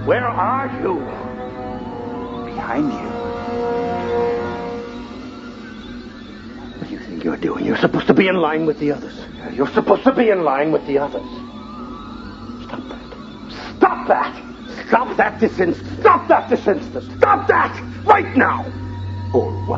Where are you? Behind you. What do you think you're doing? You're supposed to be in line with the others. You're supposed to be in line with the others. Stop that. Stop that! Stop that this instant! Stop that this instant! Stop that! Right now! Or what?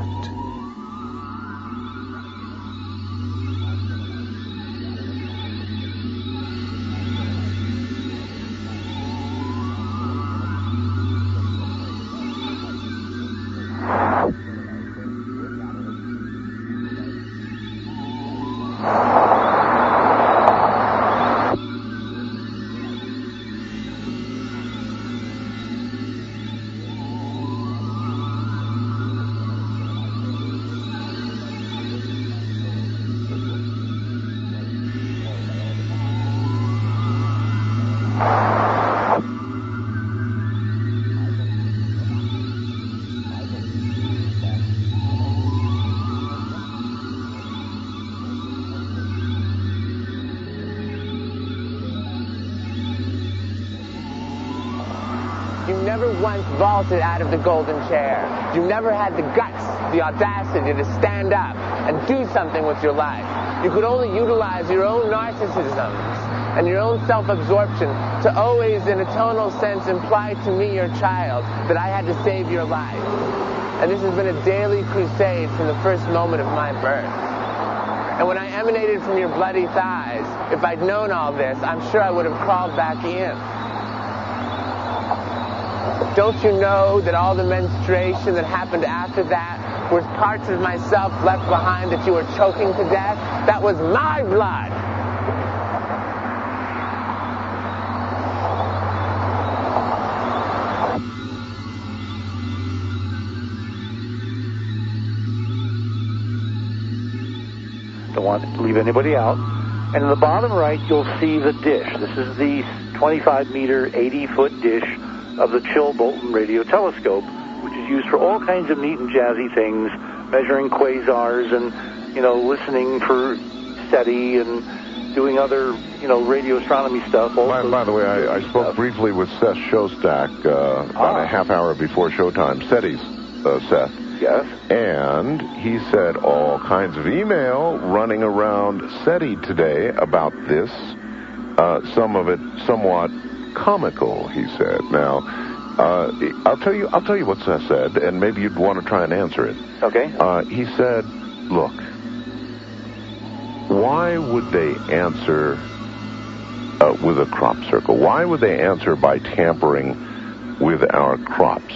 You never once vaulted out of the golden chair. You never had the guts, the audacity to stand up and do something with your life. You could only utilize your own narcissisms and your own self-absorption to always, in a tonal sense, imply to me, your child, that I had to save your life. And this has been a daily crusade from the first moment of my birth. And when I emanated from your bloody thighs, if I'd known all this, I'm sure I would have crawled back in. Don't you know that all the menstruation that happened after that were parts of myself left behind that you were choking to death? That was my blood. Don't want to leave anybody out. And in the bottom right, you'll see the dish. This is the 25-meter, 80-foot dish of the Chill-Bolton radio telescope, which is used for all kinds of neat and jazzy things, measuring quasars and, listening for SETI and doing other, radio astronomy stuff. By the way, I spoke briefly with Seth Shostak about a half hour before showtime. SETI's Seth. Yes. And he said all kinds of email running around SETI today about this, some of it somewhat comical, he said. Now, I'll tell you what Seth said, and maybe you'd want to try and answer it. Okay. He said, look, why would they answer with a crop circle? Why would they answer by tampering with our crops?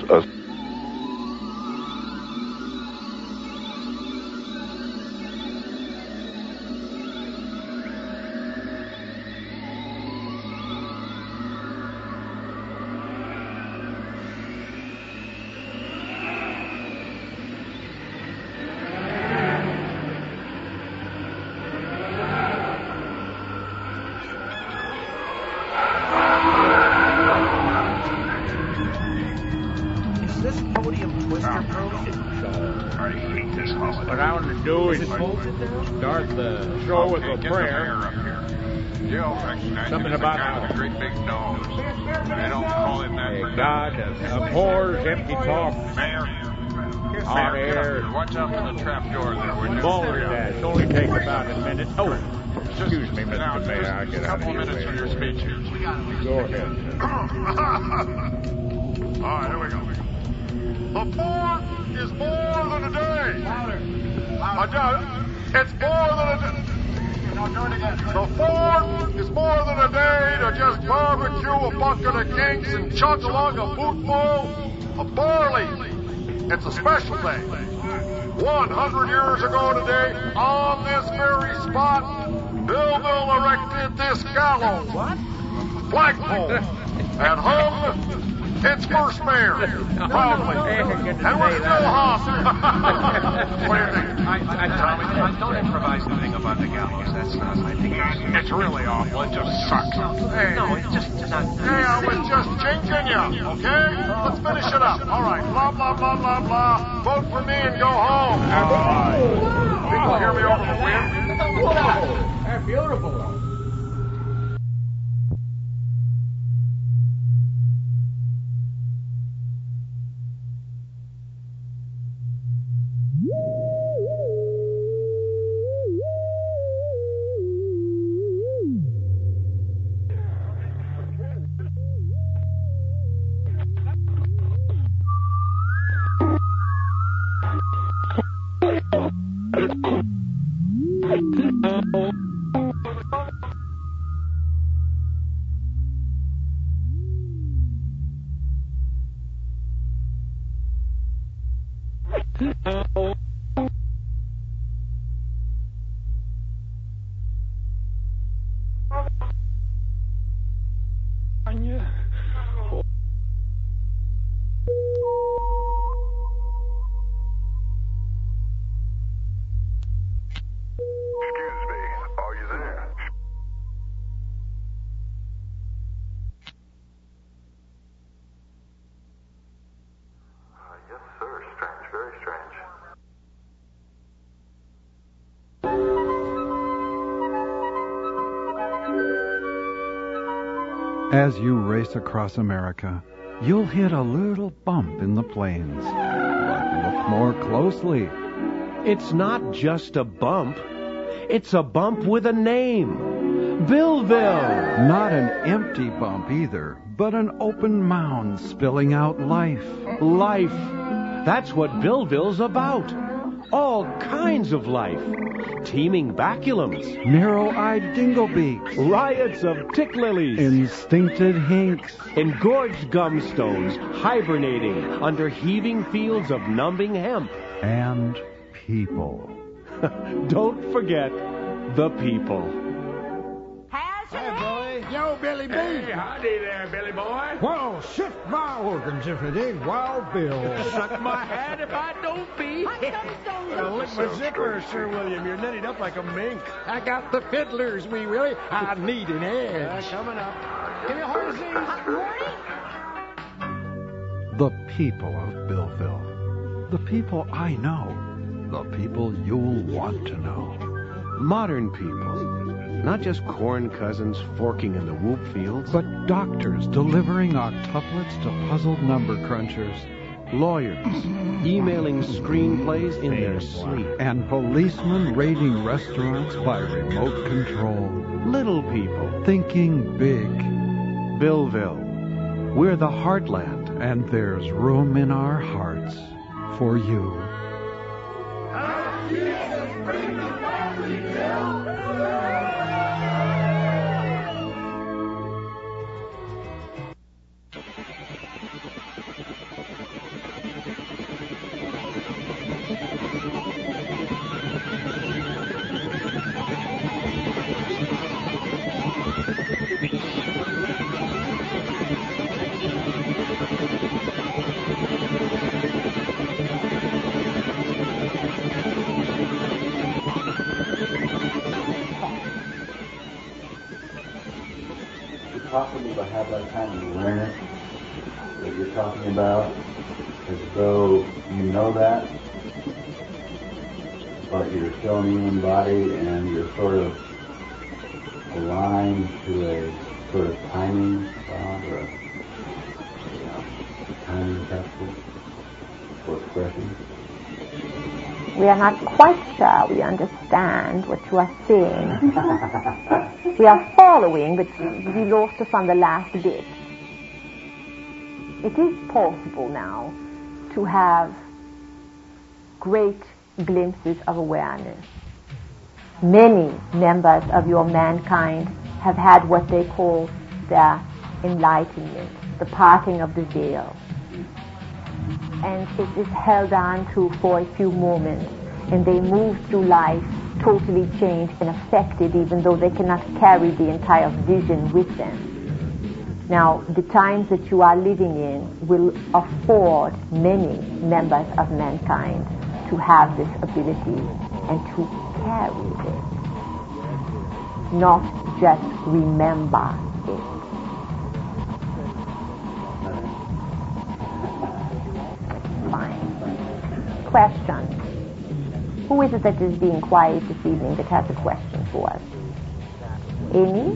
Start the show with a prayer. Something about a great big nose. They don't call him that. God abhors empty talk on air. Watch out for the trap door there. It only takes about a minute. Oh, excuse me, Mr. Mayor. I'll get out of here. A couple minutes from your speech here. Go ahead. All right, here we go. The 4th is more than a day. It's more than a day. The 4th is more than a day to just barbecue a bucket of kinks and chug along a bootful of barley. It's a special day. 100 years ago today, on this very spot, Billville erected this gallows, flagpole, and hung its first mayor, proudly. And we're still hot. What do you think? Tommy, don't improvise anything about the gallows. That's not, I think it's really awful. It just sucks. Hey, no, it's just not. Hey, I was just jinxing you, okay? Let's finish it up. All right. Blah, blah, blah, blah, blah. Vote for me and go home. That's right. People hear me over the wind? They're beautiful. As you race across America, you'll hit a little bump in the plains. But look more closely. It's not just a bump. It's a bump with a name. Billville. Not an empty bump either, but an open mound spilling out life. Life. That's what Billville's about. All kinds of life. Teeming baculums. Narrow-eyed dinglebeaks. Riots of tick lilies. Instincted hinks. Engorged gumstones hibernating under heaving fields of numbing hemp. And people. Don't forget the people. Hey, Billy. Yo, Billy B. Hey, howdy there, Billy boy. Well, shift my organs if it ain't Wild Bill. Suck my hat if I don't be. Lick my zipper, Sir William. You're netted up like a mink. I got the fiddlers, wee Willie. I need an edge. Coming up. Give me a horse, The people of Billville. The people I know. The people you'll want to know. Modern people. Not just corn cousins forking in the whoop fields. But doctors delivering octuplets to puzzled number crunchers. Lawyers emailing screenplays in their sleep. And policemen raiding restaurants by remote control. Little people thinking big. Billville. We're the heartland. And there's room in our hearts for you. Possible to have that kind of awareness that you're talking about, as though you know that, but you're still in the human body and you're sort of aligned to a sort of timing sound or a timing capsule for expression. We are not quite sure we understand what you are saying. We are following, but we lost us on the last bit. It is possible now to have great glimpses of awareness. Many members of your mankind have had what they call their enlightenment, the parting of the veil. And it is held on to for a few moments, and they move through life totally changed and affected, even though they cannot carry the entire vision with them. Now, the times that you are living in will afford many members of mankind to have this ability and to carry it, not just remember it. Fine. Question. Who is it that is being quiet this evening that has a question for us? Amy?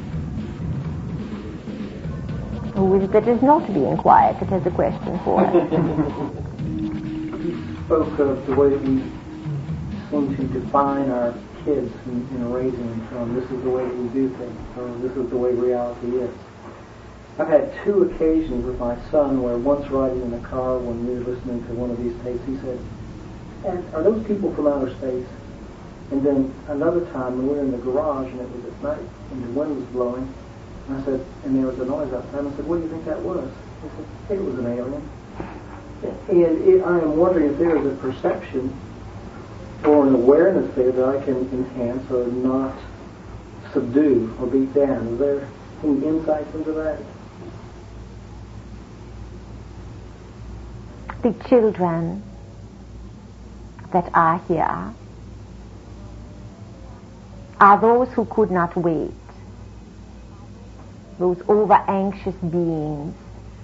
Who is it that is not being quiet that has a question for us? You spoke of the way that we seem to define our kids in raising them from this is the way that we do things, or this is the way reality is. I've had 2 occasions with my son where once riding in the car when we were listening to one of these tapes, he said, "And are those people from outer space?" And then another time when we were in the garage and it was at night and the wind was blowing, and I said, and there was a noise outside, and I said, "What do you think that was?" He said, "It was an alien." And I am wondering if there is a perception or an awareness there that I can enhance or not subdue or beat down. Is there any insights into that? The children that are here are those who could not wait, those over-anxious beings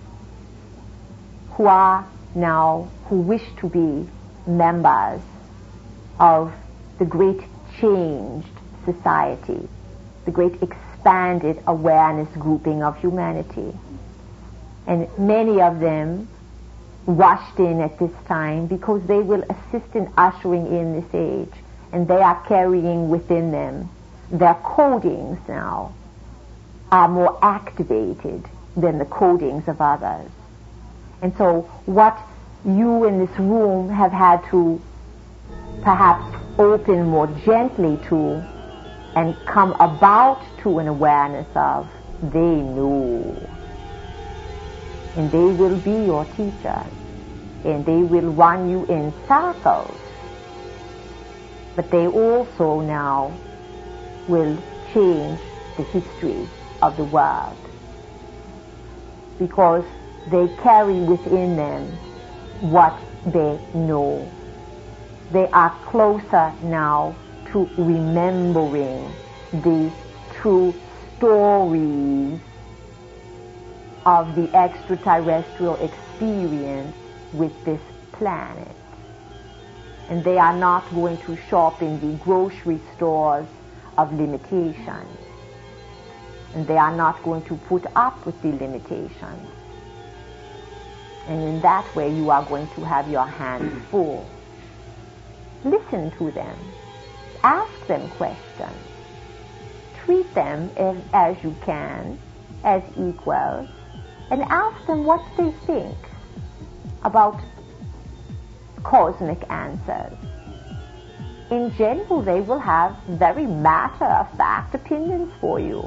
who are now, who wish to be members of the great changed society, the great expanded awareness grouping of humanity. And many of them rushed in at this time because they will assist in ushering in this age, and they are carrying within them their codings now are more activated than the codings of others. And so what you in this room have had to perhaps open more gently to and come about to an awareness of, they know. And they will be your teachers, and they will run you in circles. But they also now will change the history of the world, because they carry within them what they know. They are closer now to remembering the true stories of the extraterrestrial experience with this planet. And they are not going to shop in the grocery stores of limitations. And they are not going to put up with the limitations. And in that way you are going to have your hands full. Listen to them. Ask them questions. Treat them as you can, as equals, and ask them what they think about cosmic answers. In general, they will have very matter-of-fact opinions for you.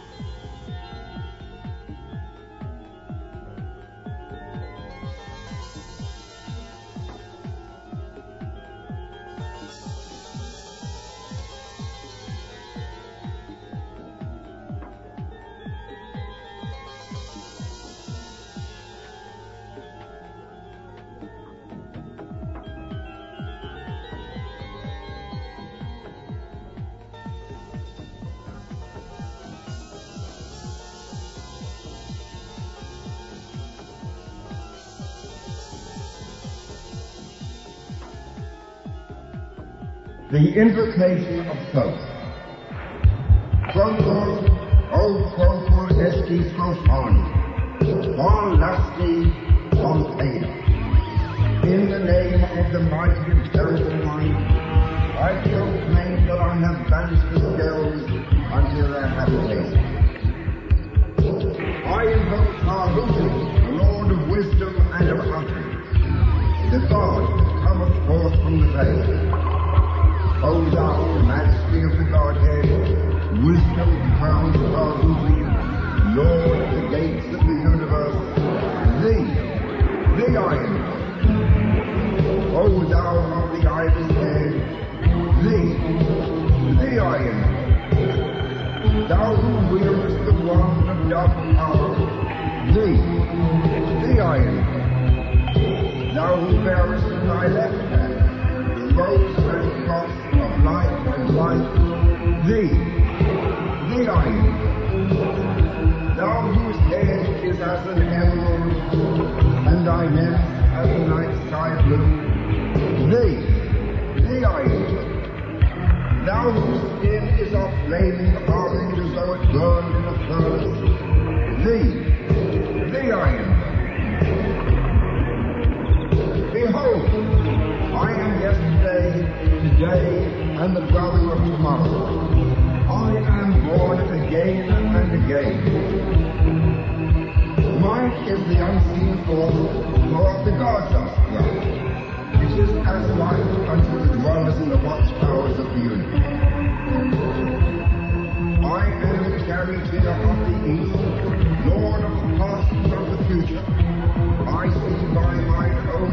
The invocation of Thoth. Protos, O Protos Estis Profanis, Bon Lasti, Bon Theta. In the name of the mighty and terrible one, I proclaim that I have banished the scales unto their habitation. I invoke Tahuti, the Lord of wisdom and of utterance, the God that cometh forth from the veil. O thou majesty of the Godhead, wisdom crowned Tahuti, Lord of the gates of the universe, thee I invoke. O thou of the iron head, thee I invoke. Thou who wieldest the wand of dark power, thee I invoke. Thou who bearest in thy left hand the rose and cross of life and light, thee I invoke. Thou whose head is as an emerald, and thy neck as the night sky blue, thee I invoke. Thou whose skin is of flaming orange as though it burned in a furnace, thee I invoke. Behold, I am yesterday, today, and the brother of tomorrow. I am born again and again. Mine is the unseen form, of the gods are strong. It is as light unto the dwellers in the watchtowers of the universe. I am the charioteer of the east, lord of the past and of the future. I see by mine own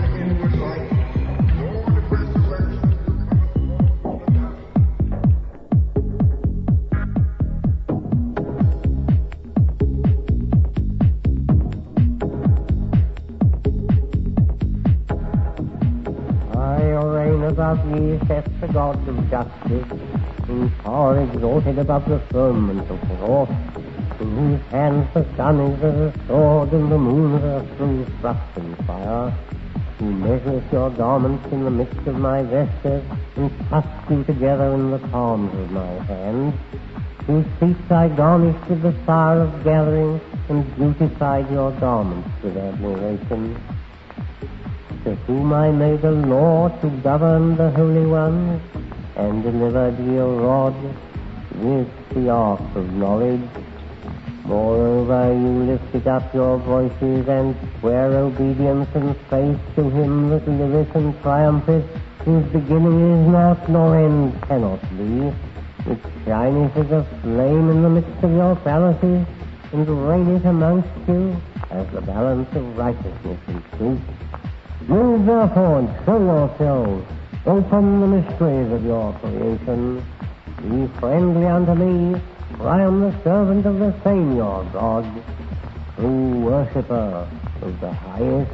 of ye, saith the God of justice, who far exalted above the firmament of wrath, in whose hands the sun is as a sword and the moon as a true thrust in fire, who measureth your garments in the midst of my vesture, and thrust you together in the palms of my hand, whose feet I garnished with the fire of gathering, and beautified your garments with admiration, to whom I made a law to govern the holy ones, and delivered ye a rod with the ark of knowledge. Moreover, you lifted up your voices and sware obedience and faith to him that liveth and triumpheth, whose beginning is not, nor end cannot be, which shineth as a flame in the midst of your palaces, and reigneth amongst you as the balance of righteousness and truth. Move therefore and show yourselves, open the mysteries of your creation, be friendly unto me, for I am the servant of the same your God, true worshipper of the highest.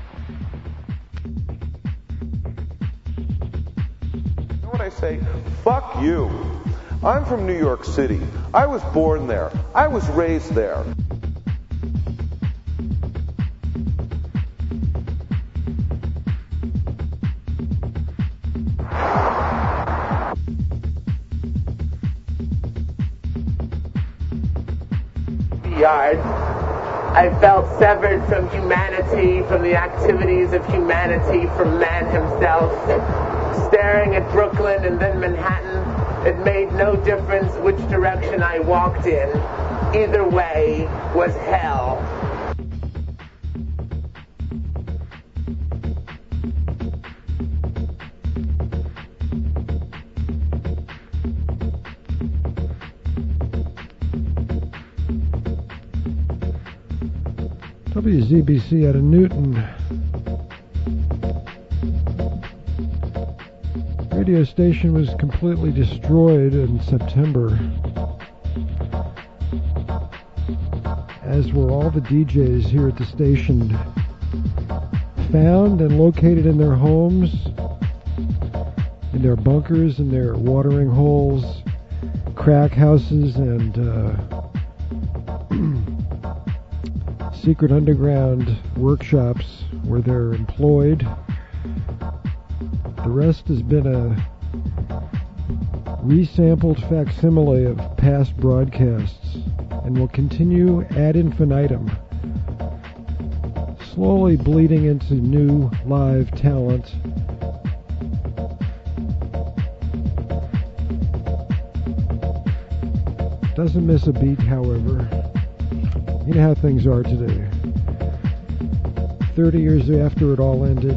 You know what I say? Fuck you. I'm from New York City. I was born there. I was raised there. I felt severed from humanity, from the activities of humanity, from man himself. Staring at Brooklyn and then Manhattan, it made no difference which direction I walked in. Either way was hell. WZBC out of Newton. Radio station was completely destroyed in September, as were all the DJs here at the station, found and located in their homes, in their bunkers, in their watering holes, crack houses, and secret underground workshops where they're employed. The rest has been a resampled facsimile of past broadcasts and will continue ad infinitum, slowly bleeding into new live talent. Doesn't miss a beat, however. You know how things are today. 30 years after it all ended,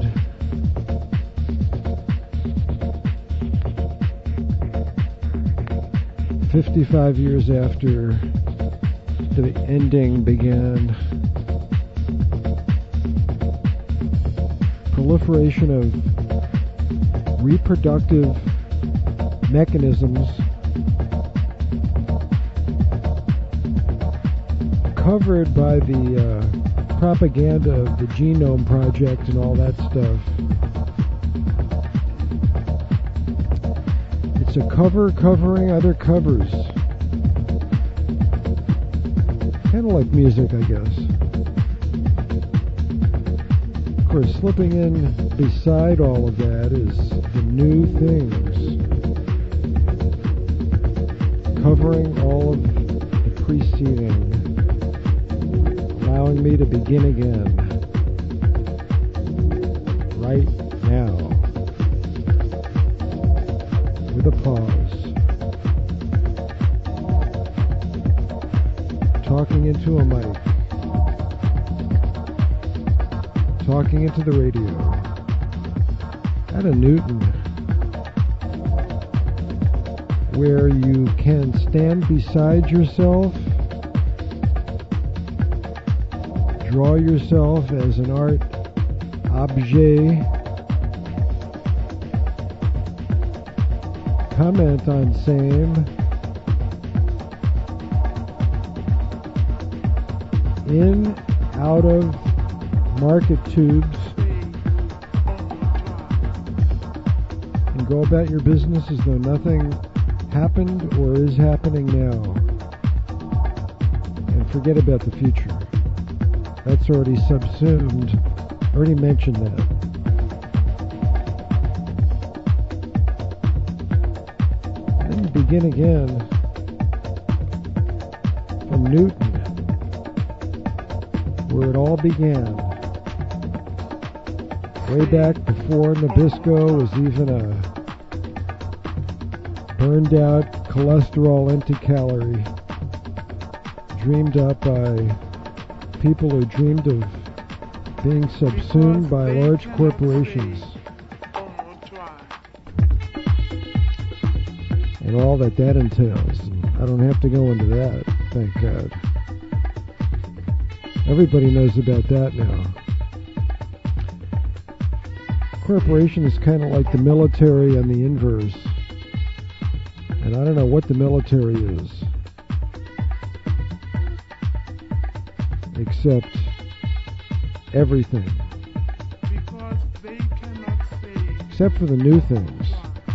"55 years after the ending began, proliferation of reproductive mechanisms covered by the propaganda of the Genome Project and all that stuff. It's a cover covering other covers. Kind of like music, I guess. Of course, slipping in beside all of that is the new things, covering all of the preceding, allowing me to begin again, right now, with a pause, talking into a mic, talking into the radio, out of Newton, where you can stand beside yourself, draw yourself as an art objet, comment on same, in, out of market tubes, and go about your business as though nothing happened or is happening now. And forget about the future. That's already subsumed. Already mentioned that. And then you begin again from Newton, where it all began. Way back before Nabisco was even a burned out cholesterol anti-calorie dreamed up by people who dreamed of being subsumed by large corporations. And all that entails. I don't have to go into that, thank God. Everybody knows about that now. Corporation is kind of like the military and the inverse. And I don't know what the military is. Except everything. Except for the new things.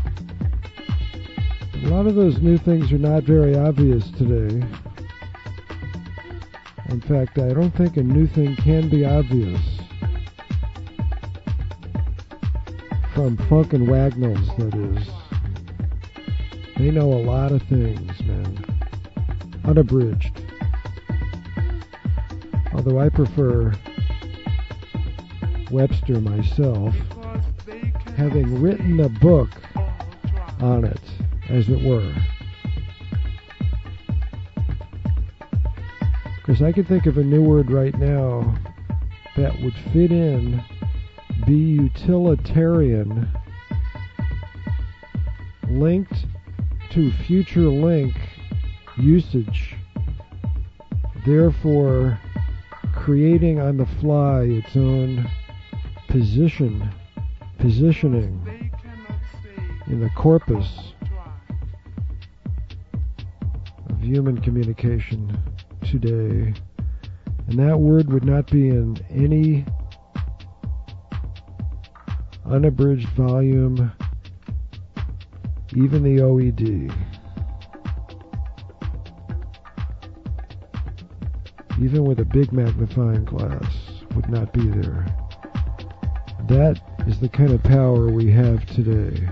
A lot of those new things are not very obvious today. In fact, I don't think a new thing can be obvious. From Funk and Wagnalls, that is. They know a lot of things, man. Unabridged. Although I prefer Webster myself, having written a book on it, as it were. Because I could think of a new word right now that would fit in, be utilitarian, linked to future link usage, therefore creating on the fly its own positioning in the corpus of human communication today. And that word would not be in any unabridged volume, even the OED. Even with a big magnifying glass, would not be there. That is the kind of power we have today.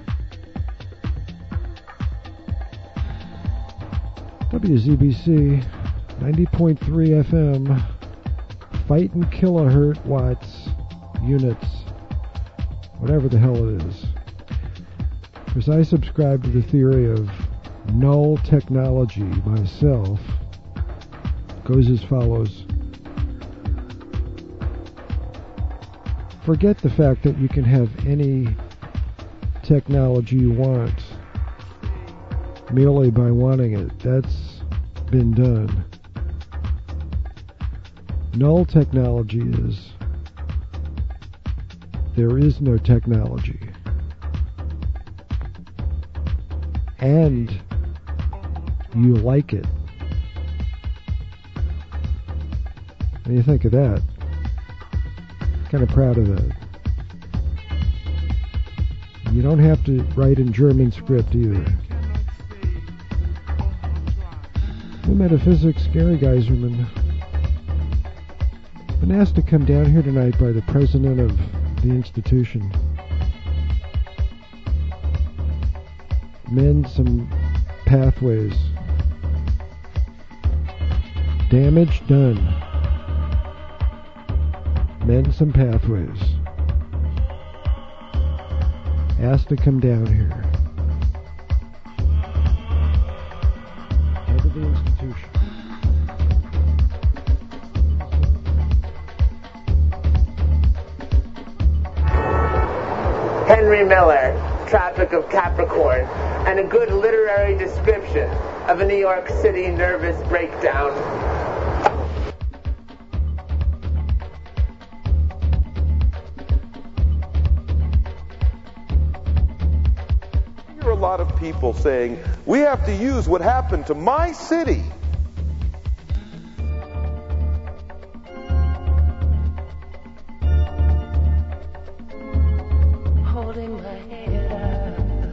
WZBC 90.3 FM, fighting kilohertz watts, units, whatever the hell it is. Because I subscribe to the theory of null technology myself. Goes as follows. Forget the fact that you can have any technology you want merely by wanting it. That's been done. Null technology is there is no technology. And you like it. What do you think of that? Kind of proud of that. You don't have to write in German script either. New Metaphysics, Gary Geiserman. Been asked to come down here tonight by the president of the institution. Mend some pathways. Damage done. Mend some pathways. Asked to come down here. Head of the institution. Henry Miller, Tropic of Capricorn, and a good literary description of a New York City nervous breakdown. A lot of people saying, we have to use what happened to my city. Holding my head up,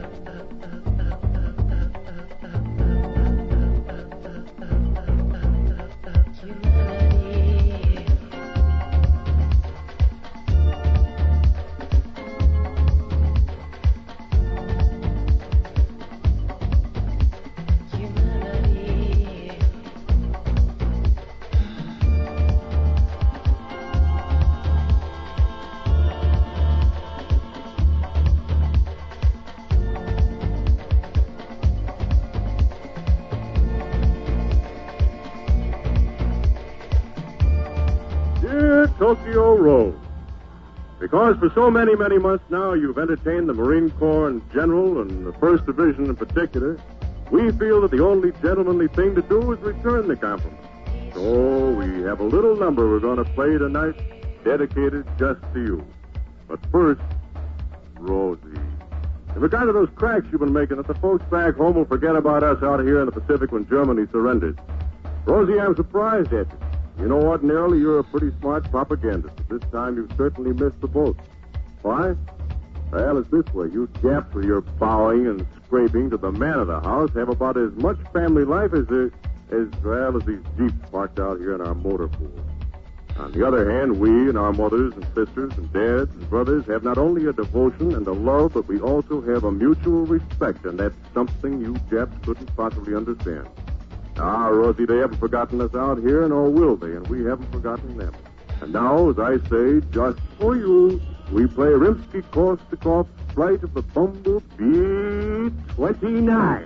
Tokyo Road. Because for so many, many months now you've entertained the Marine Corps in general and the 1st Division in particular, we feel that the only gentlemanly thing to do is return the compliment. So we have a little number we're going to play tonight dedicated just to you. But first, Rosie. In regard to those cracks you've been making, that the folks back home will forget about us out here in the Pacific when Germany surrendered. Rosie, I'm surprised at you. You know, ordinarily, you're a pretty smart propagandist, but this time you've certainly missed the boat. Why? Well, it's this way. You Japs, with your bowing and scraping to the man of the house, have about as much family life as these Jeeps parked out here in our motor pool. On the other hand, we and our mothers and sisters and dads and brothers have not only a devotion and a love, but we also have a mutual respect, and that's something you Japs couldn't possibly understand. Ah, Rosie, they haven't forgotten us out here, nor will they, and we haven't forgotten them. And now, as I say, just for you, we play Rimsky-Korsakov's Flight of the Bumblebee 29.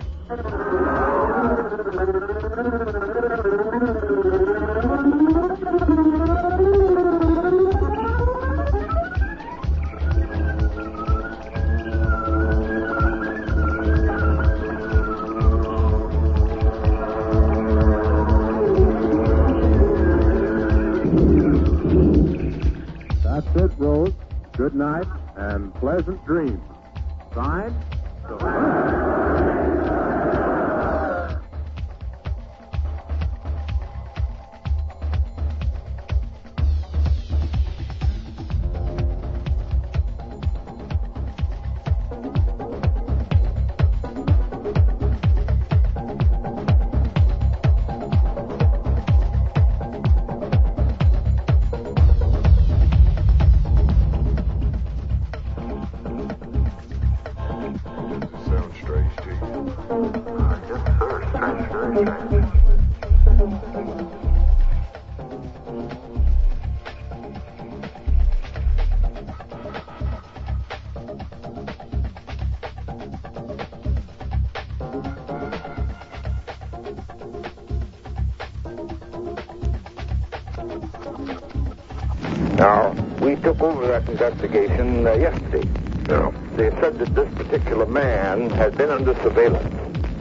That's it, Rose. Good night and pleasant dreams. Signed, Now, we took over that investigation yesterday. Yeah. They said that this particular man had been under surveillance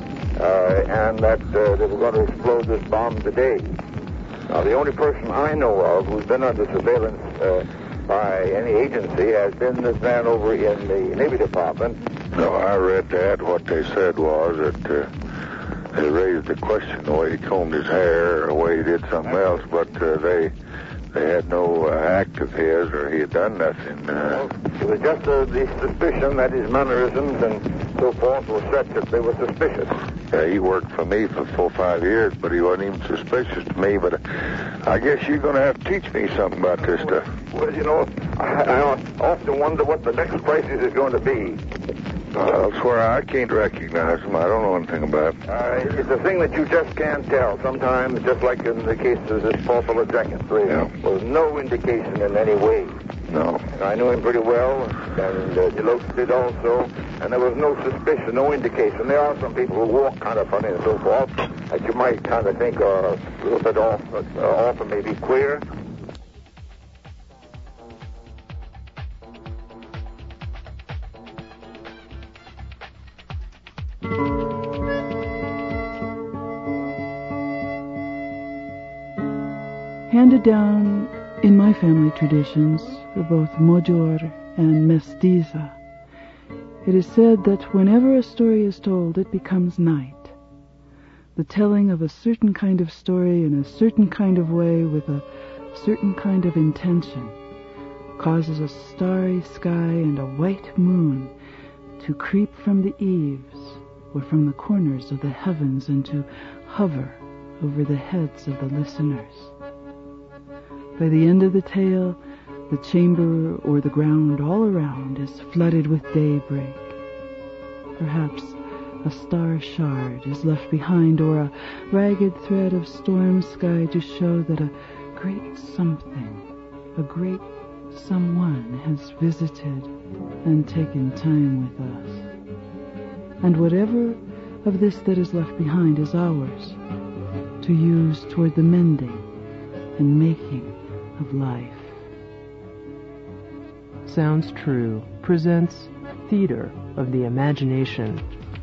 and that they were going to explode this bomb today. Now, the only person I know of who's been under surveillance by any agency has been this man over in the Navy Department. No, I read that. What they said was that they raised the question the way he combed his hair or the way he did something else, but they had no act of his or he had done nothing. It was just the suspicion that his mannerisms and so forth were such that they were suspicious. Yeah, he worked for me for 4 or 5 years, but he wasn't even suspicious to me. But I guess you're going to have to teach me something about this stuff. Well, you know, I often wonder what the next crisis is going to be. I swear I can't recognize him. I don't know anything about it. It's a thing that you just can't tell. Sometimes, just like in the case of this Paul Jenkins, there was no indication in any way. No. I knew him pretty well, and Deloach did also, and there was no suspicion, no indication. There are some people who walk kind of funny and so forth that you might kind of think are a little bit off and maybe queer. Handed down in my family traditions, both Mojor and Mestiza, it is said that whenever a story is told, it becomes night. The telling of a certain kind of story in a certain kind of way with a certain kind of intention causes a starry sky and a white moon to creep from the eaves or from the corners of the heavens and to hover over the heads of the listeners. By the end of the tale, the chamber or the ground all around is flooded with daybreak. Perhaps a star shard is left behind, or a ragged thread of storm sky to show that a great something, a great someone has visited and taken time with us. And whatever of this that is left behind is ours to use toward the mending and making of life. Sounds True presents Theater of the Imagination.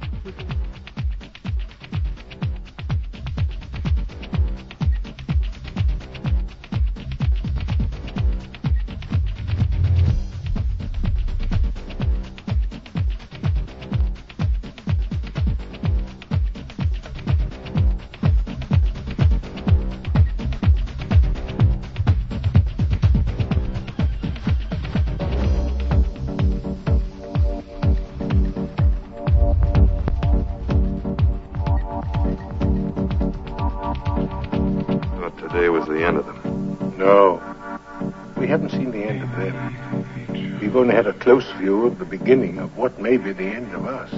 Today was the end of them. No. We haven't seen the end of them. We've only had a close view of the beginning of what may be the end of us.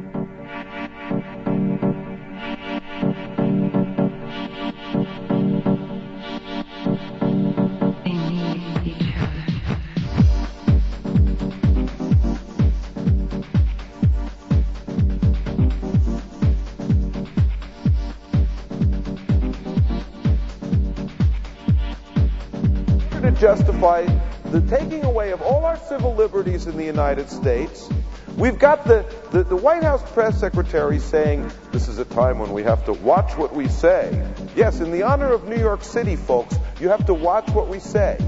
Justify the taking away of all our civil liberties in the United States. We've got the White House press secretary saying this is a time when we have to watch what we say. Yes, in the honor of New York City, folks, you have to watch what we say.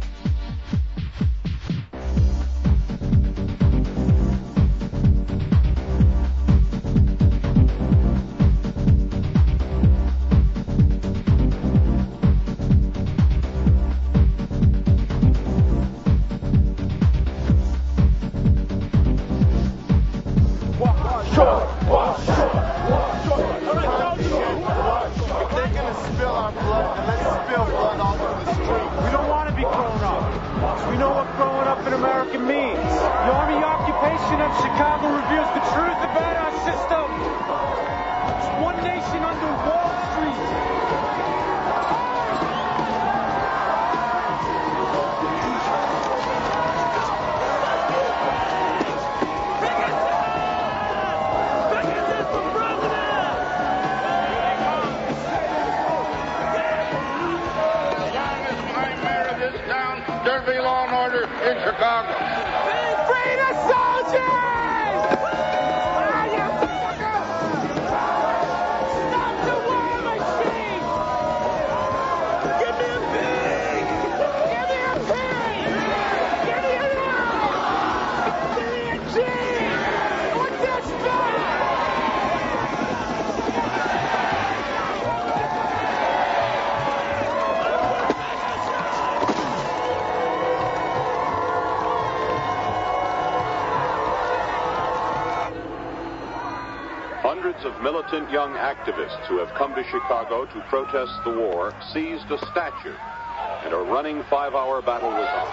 Hundreds of militant young activists who have come to Chicago to protest the war seized a statue, and a running 5-hour battle was on.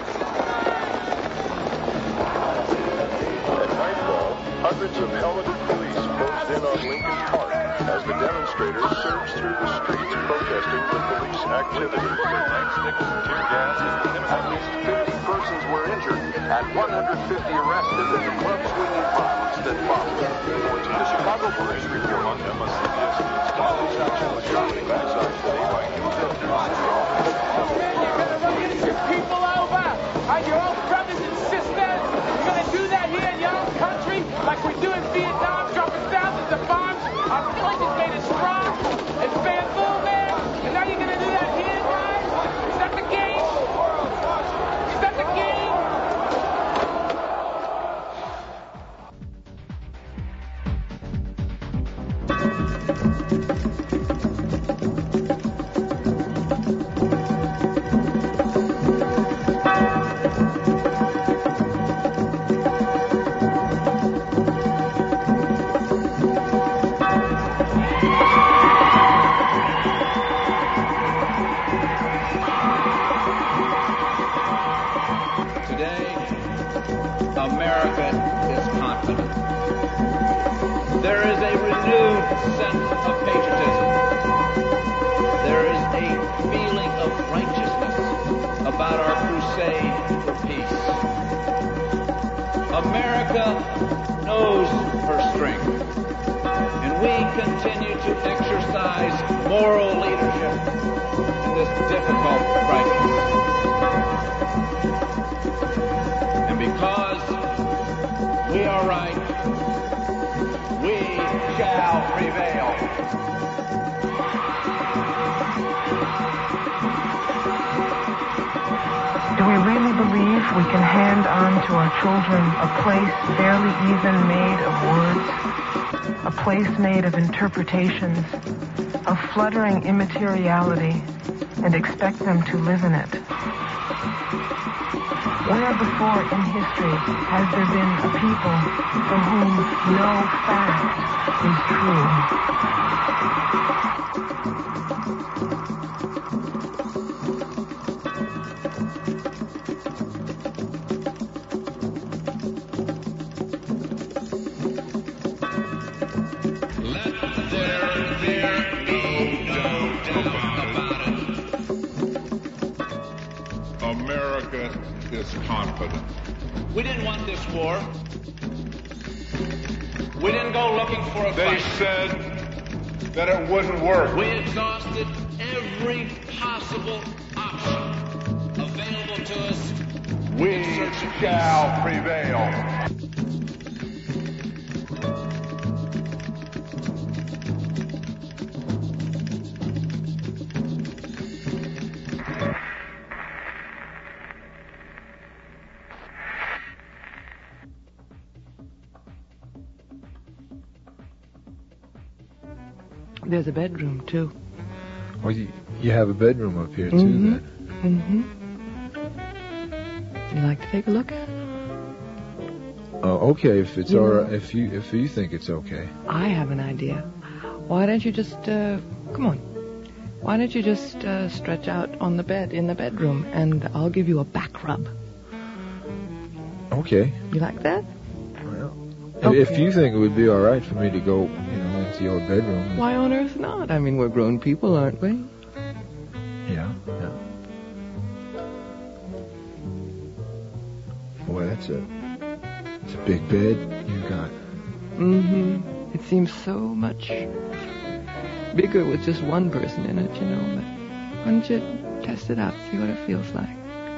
At nightfall, hundreds of helmeted police closed in on Lincoln Park as the demonstrators surged through the streets protesting the police activity. Nightsticks and tear gas. At least 50 persons were injured and 150 arrested in the club-swinging violence that followed. The Chicago Police report on MSCBS News. Police action was shocking outside today by You're going to run innocent people over on your own brothers and sisters. You're going to do that here in your own country like we do in Vietnam, dropping thousands of bombs. Our village is made of straw and bamboo, man. And now you're going to do that here, guys? Is that the game? Is that the game? America is confident. There is a renewed sense of patriotism. There is a feeling of righteousness about our crusade for peace. America knows her strength, and we continue to exercise moral leadership in this difficult crisis. Do we really believe we can hand on to our children a place barely even made of words, a place made of interpretations, of fluttering immateriality, and expect them to live in it? Where before in history has there been a people for whom no fact is true? America is confident. We didn't want this war. We didn't go looking for a fight. They said that it wouldn't work. We exhausted every possible option available to us. We shall prevail. There's a bedroom, too. Well, you have a bedroom up here, too, then? You like to take a look at it? Okay, if it's all right, if you think it's okay. I have an idea. Why don't you just, come on. Why don't you just stretch out on the bed in the bedroom, and I'll give you a back rub. Okay. You like that? Well, okay. If you think it would be all right for me to go, into your bedroom. Why on earth not? I mean, we're grown people, aren't we? Yeah. Boy, that's a big bed you got. It seems so much bigger with just one person in it, but why don't you test it out, see what it feels like?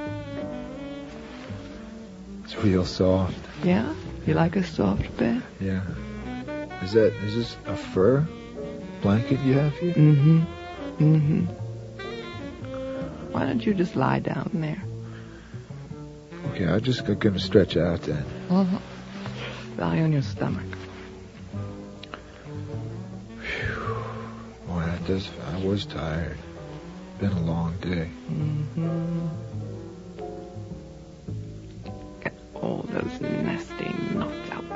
It's real soft. Yeah? You like a soft bed? Yeah. Is this a fur blanket you have here? Why don't you just lie down there? Okay, I'm just going to stretch out then. Lie on your stomach. Whew. Boy, I was tired. Been a long day. Get all those nasty knots out.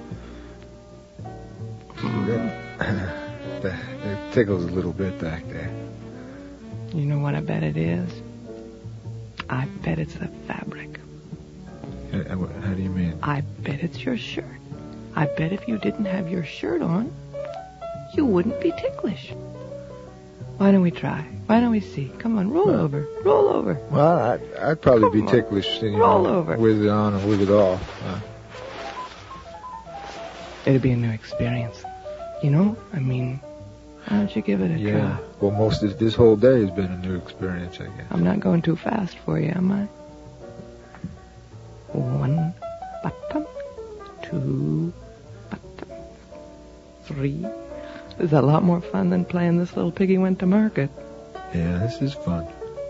It tickles a little bit back there. You know what I bet it is? I bet it's the fabric. How do you mean? I bet it's your shirt. I bet if you didn't have your shirt on, you wouldn't be ticklish. Why don't we try? Why don't we see? Come on, roll over. Roll over. Well, I'd probably be ticklish roll over. With it on or with it off. It'd be a new experience. I mean, why don't you give it a try? Well, most of this whole day has been a new experience, I guess. I'm not going too fast for you, am I? 1 button, 2 buttons, 3. This is a lot more fun than playing This Little Piggy Went to Market. Yeah, this is fun.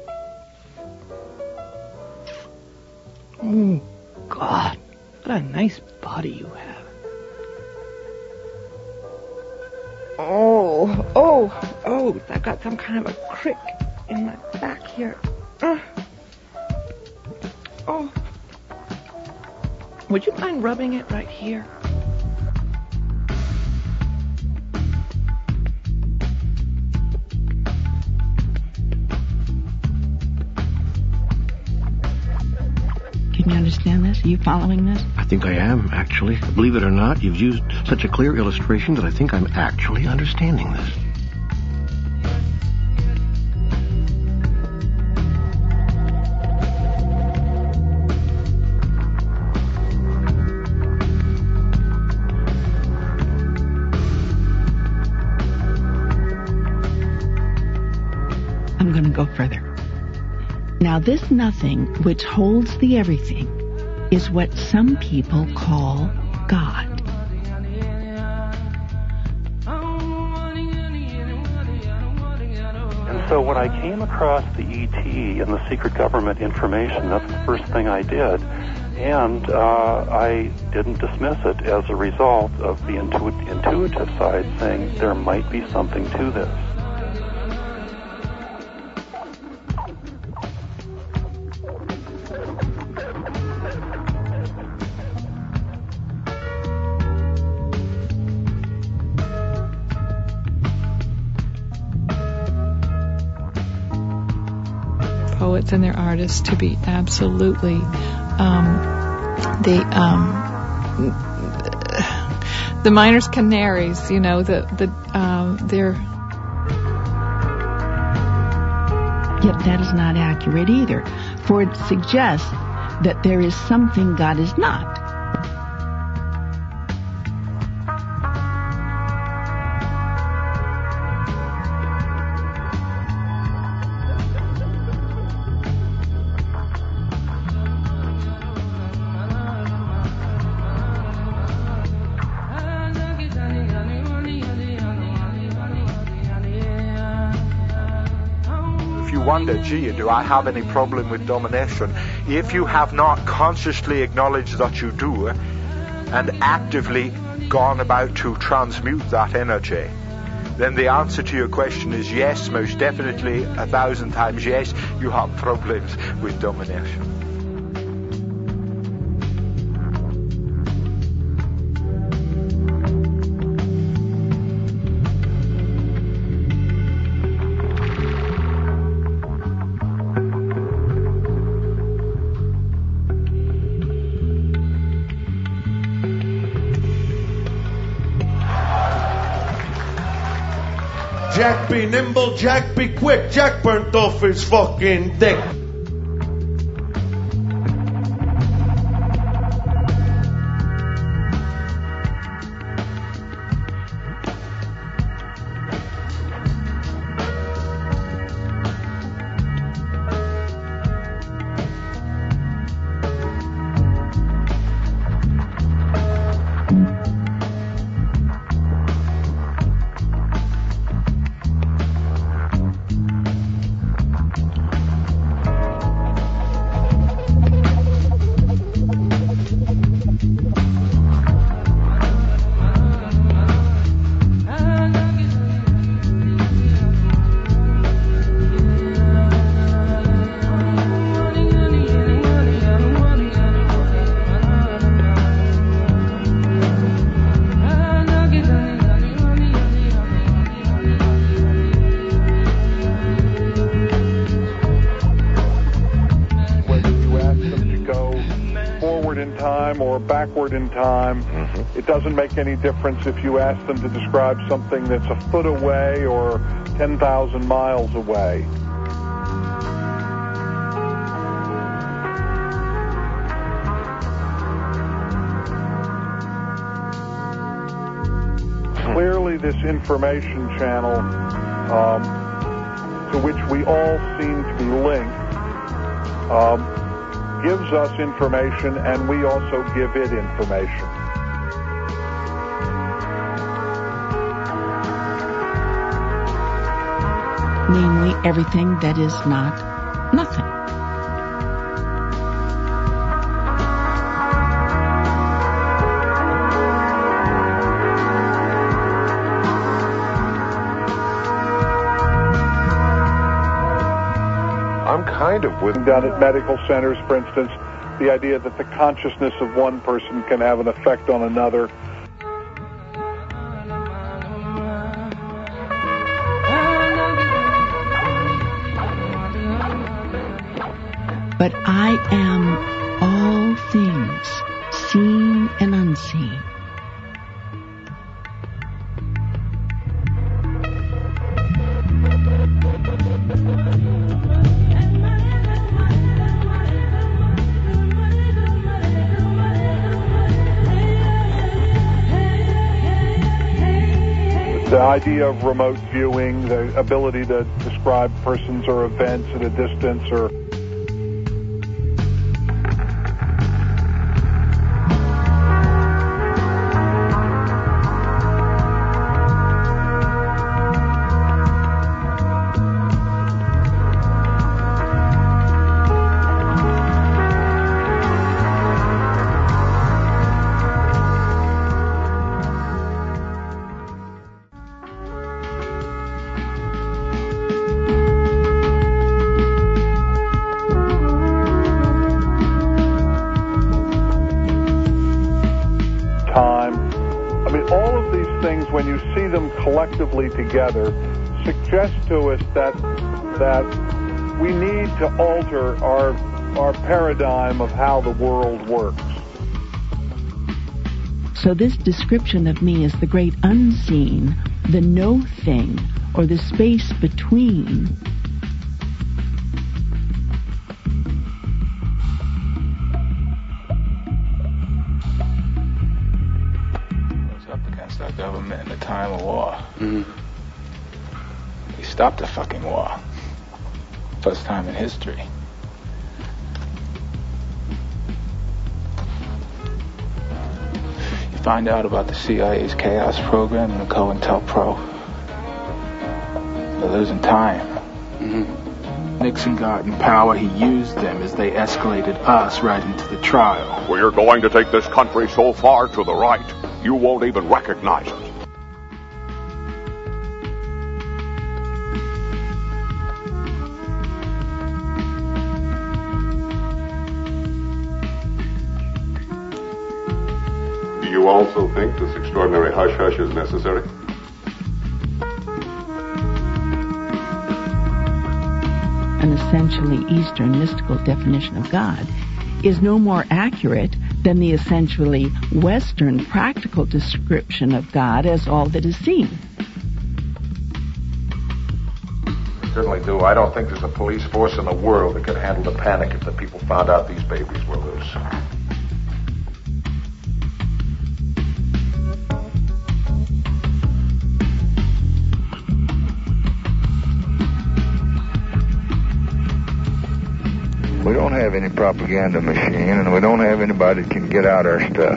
Oh, God. What a nice body you have. Oh, I've got some kind of a crick in my back here. Would you mind rubbing it right here? Can you understand this? Are you following this? I think I am, actually. Believe it or not, you've used such a clear illustration that I think I'm actually understanding this. I'm going to go further. Now, this nothing which holds the everything is what some people call God. And So when I came across the ET and the secret government information, that's the first thing I did. And I didn't dismiss it as a result of the intuitive side saying there might be something to this. Poets and their artists to be absolutely the miners' canaries, you know, they're. Yet that is not accurate either, for it suggests that there is something God is not. Wonder, gee, do I have any problem with domination? If you have not consciously acknowledged that you do and actively gone about to transmute that energy, then the answer to your question is yes, most definitely, 1,000 times yes, you have problems with domination. Jack be nimble, Jack be quick, Jack burnt off his fucking dick. Backward in time. It doesn't make any difference if you ask them to describe something that's a foot away or 10,000 miles away. Clearly this information channel to which we all seem to be linked gives us information, and we also give it information. Namely, everything that is not nothing. I'm kind of with down at medical centers, for instance, the idea that the consciousness of one person can have an effect on another. But I am all things, seen and unseen. The idea of remote viewing, the ability to describe persons or events at a distance, or collectively together suggests to us that we need to alter our paradigm of how the world works. So this description of me as the great unseen, the no thing, or the space between, was up against our government in the time of war. Mm-hmm. We stopped the fucking war. First time in history. You find out about the CIA's chaos program and the COINTELPRO. They're losing time. Mm-hmm. Nixon got in power. He used them as they escalated us right into the trial. We're going to take this country so far to the right, you won't even recognize it. Do you also think this extraordinary hush-hush is necessary? An essentially Eastern mystical definition of God is no more accurate than the essentially Western practical description of God as all that is seen. I certainly do. I don't think there's a police force in the world that could handle the panic if the people found out these babies were loose. We don't have any propaganda machine, and we don't have anybody that can get out our stuff.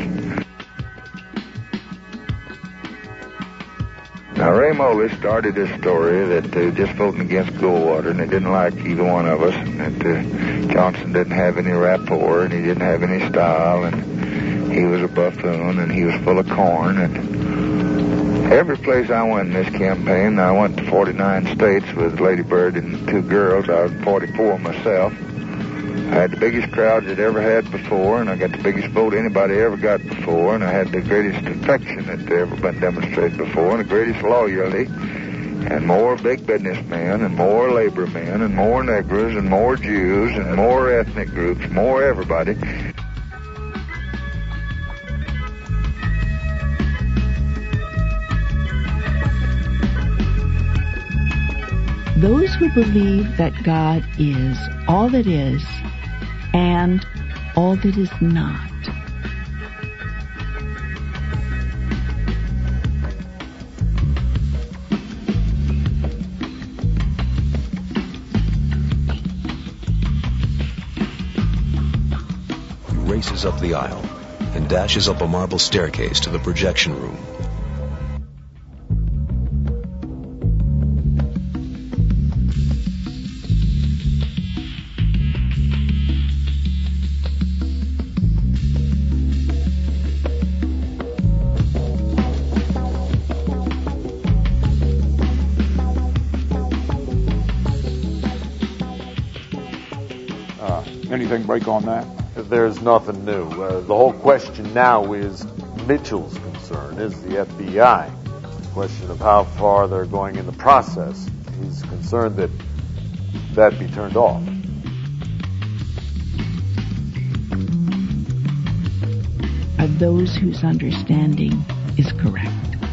Now, Ray Moley started this story that just voting against Goldwater, and they didn't like either one of us, and that Johnson didn't have any rapport, and he didn't have any style, and he was a buffoon, and he was full of corn, and every place I went in this campaign, I went to 49 states with Lady Bird and 2 girls. I was 44 myself. I had the biggest crowd that ever had before, and I got the biggest vote anybody ever got before, and I had the greatest affection that ever been demonstrated before, and the greatest loyalty, and more big businessmen, and more labor men, and more Negroes, and more Jews, and more ethnic groups, more everybody. Those who believe that God is all that is and all that is not He races up the aisle and dashes up a marble staircase to the projection room. Anything break on that? There's nothing new. The whole question now is Mitchell's concern, is the FBI. The question of how far they're going in the process. He's concerned that that be turned off. are those whose understanding is correct.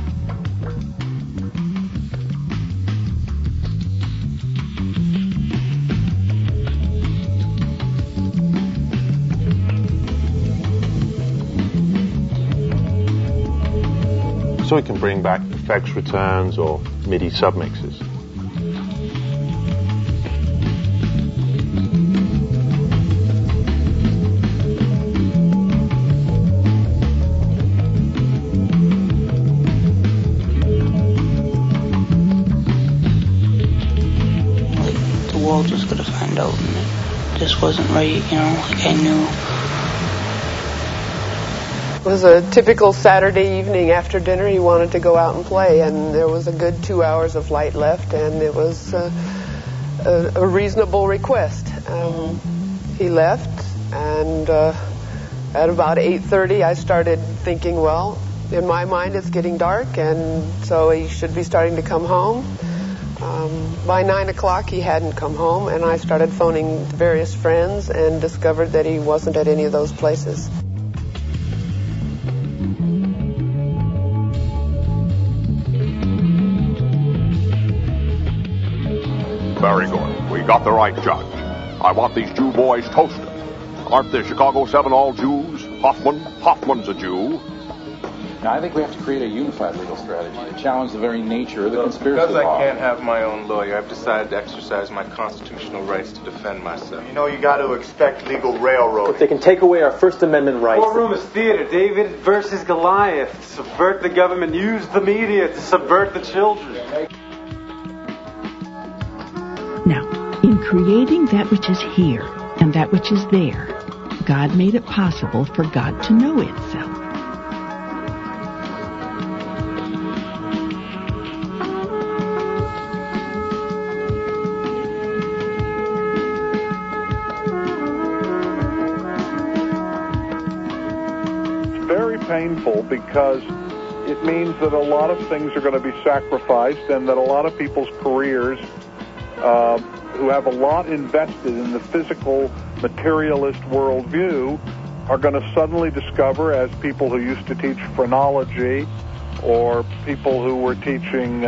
So we can bring back effects returns or MIDI submixes. The world was gonna find out and it just wasn't right, you know, like I knew. It was a typical Saturday evening after dinner. He wanted to go out and play, and there was a good 2 hours of light left, and it was a reasonable request. He left, and at about 8:30 I started thinking, well, in my mind, it's getting dark, and so he should be starting to come home. By 9 o'clock, he hadn't come home, and I started phoning various friends and discovered that he wasn't at any of those places. Very good. We got the right judge. I want these Jew boys toasted. Aren't the Chicago 7 all Jews? Hoffman's a Jew. Now, I think we have to create a unified legal strategy to challenge the very nature of the conspiracy Because law. I can't have my own lawyer, I've decided to exercise my constitutional rights to defend myself. You know, you got to expect legal railroading. If they can take away our First Amendment rights. Courtroom is theater. David versus Goliath. Subvert the government. Use the media to subvert the children. Now, in creating that which is here and that which is there, God made it possible for God to know itself. Painful because it means that a lot of things are going to be sacrificed and that a lot of people's careers who have a lot invested in the physical materialist worldview are going to suddenly discover, as people who used to teach phrenology or people who were teaching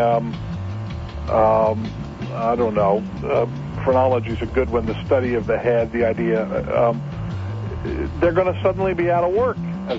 phrenology is a good one, the study of the head, the idea, they're going to suddenly be out of work.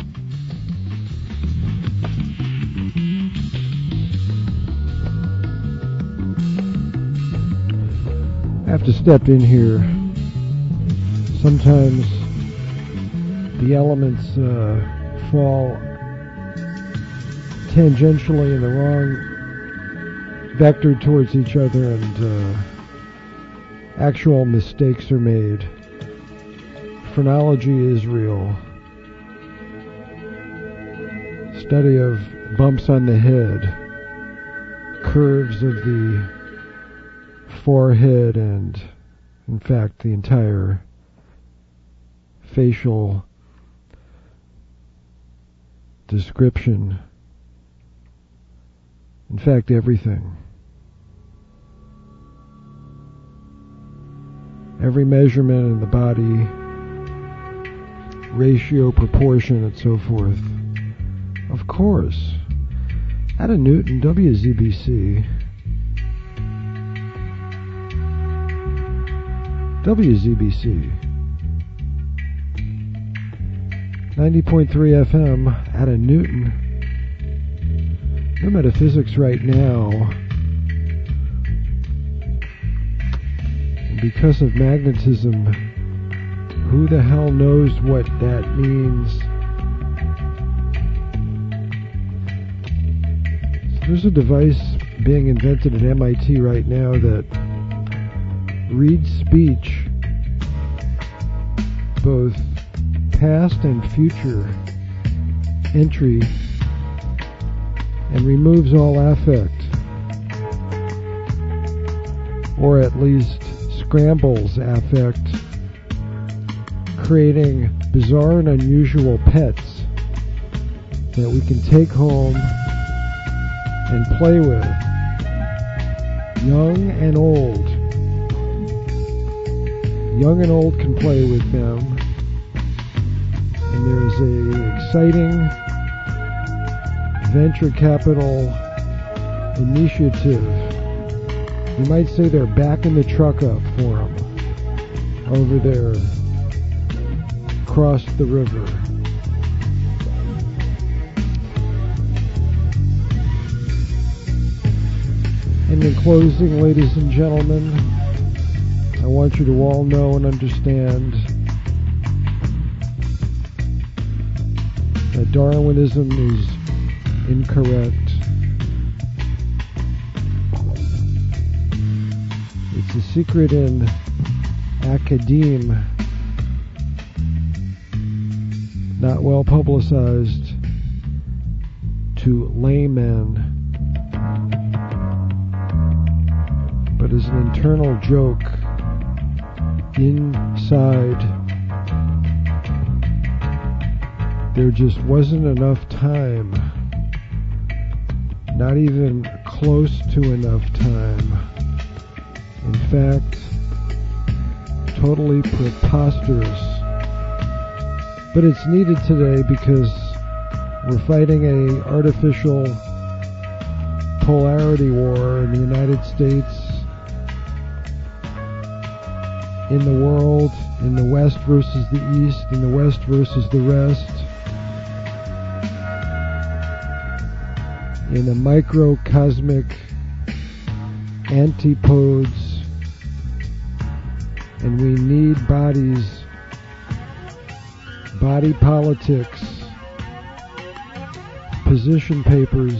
I have to step in here. Sometimes the elements fall tangentially in the wrong vector towards each other, and actual mistakes are made. Phrenology is real. Study of bumps on the head, curves of the forehead, and in fact the entire facial description, in fact everything, every measurement in the body, ratio, proportion, and so forth. Of course, Adam Newton, WZBC. WZBC 90.3 FM out of Newton. No metaphysics right now. And because of magnetism, who the hell knows what that means? So there's a device being invented at MIT right now that reads speech, both past and future entry, and removes all affect, or at least scrambles affect, creating bizarre and unusual pets that we can take home and play with, young and old. Young and old can play with them, and there is an exciting venture capital initiative. You might say they're backing the truck up for them over there across the river. And in closing, ladies and gentlemen, I want you to all know and understand that Darwinism is incorrect. It's a secret in academe, not well publicized to laymen, but is an internal joke inside. There just wasn't enough time Not even close to enough time. In fact, totally preposterous. But it's needed today because we're fighting a artificial polarity war in the United States, in the world, in the West versus the East, in the West versus the rest, in a microcosmic antipodes, and we need bodies, body politics, position papers.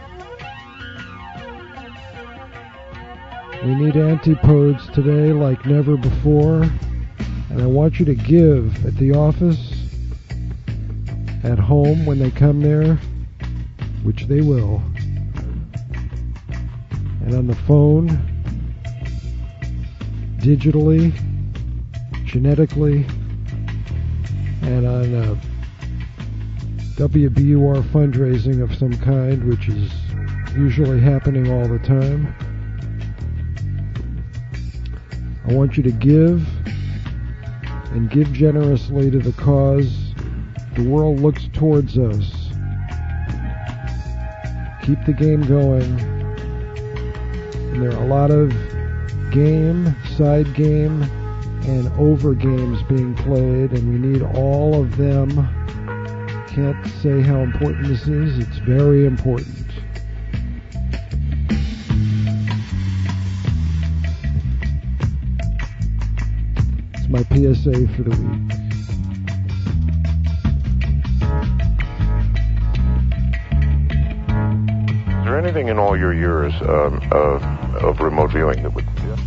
We need antipodes today like never before, and I want you to give at the office, at home when they come there, which they will, and on the phone, digitally, genetically, and on a WBUR fundraising of some kind, which is usually happening all the time. I want you to give, and give generously to the cause. The world looks towards us. Keep the game going. And there are a lot of game, side game, and over games being played, and we need all of them. Can't say how important this is. It's very important. It's my PSA for the week. Is there anything in all your years of remote viewing that would...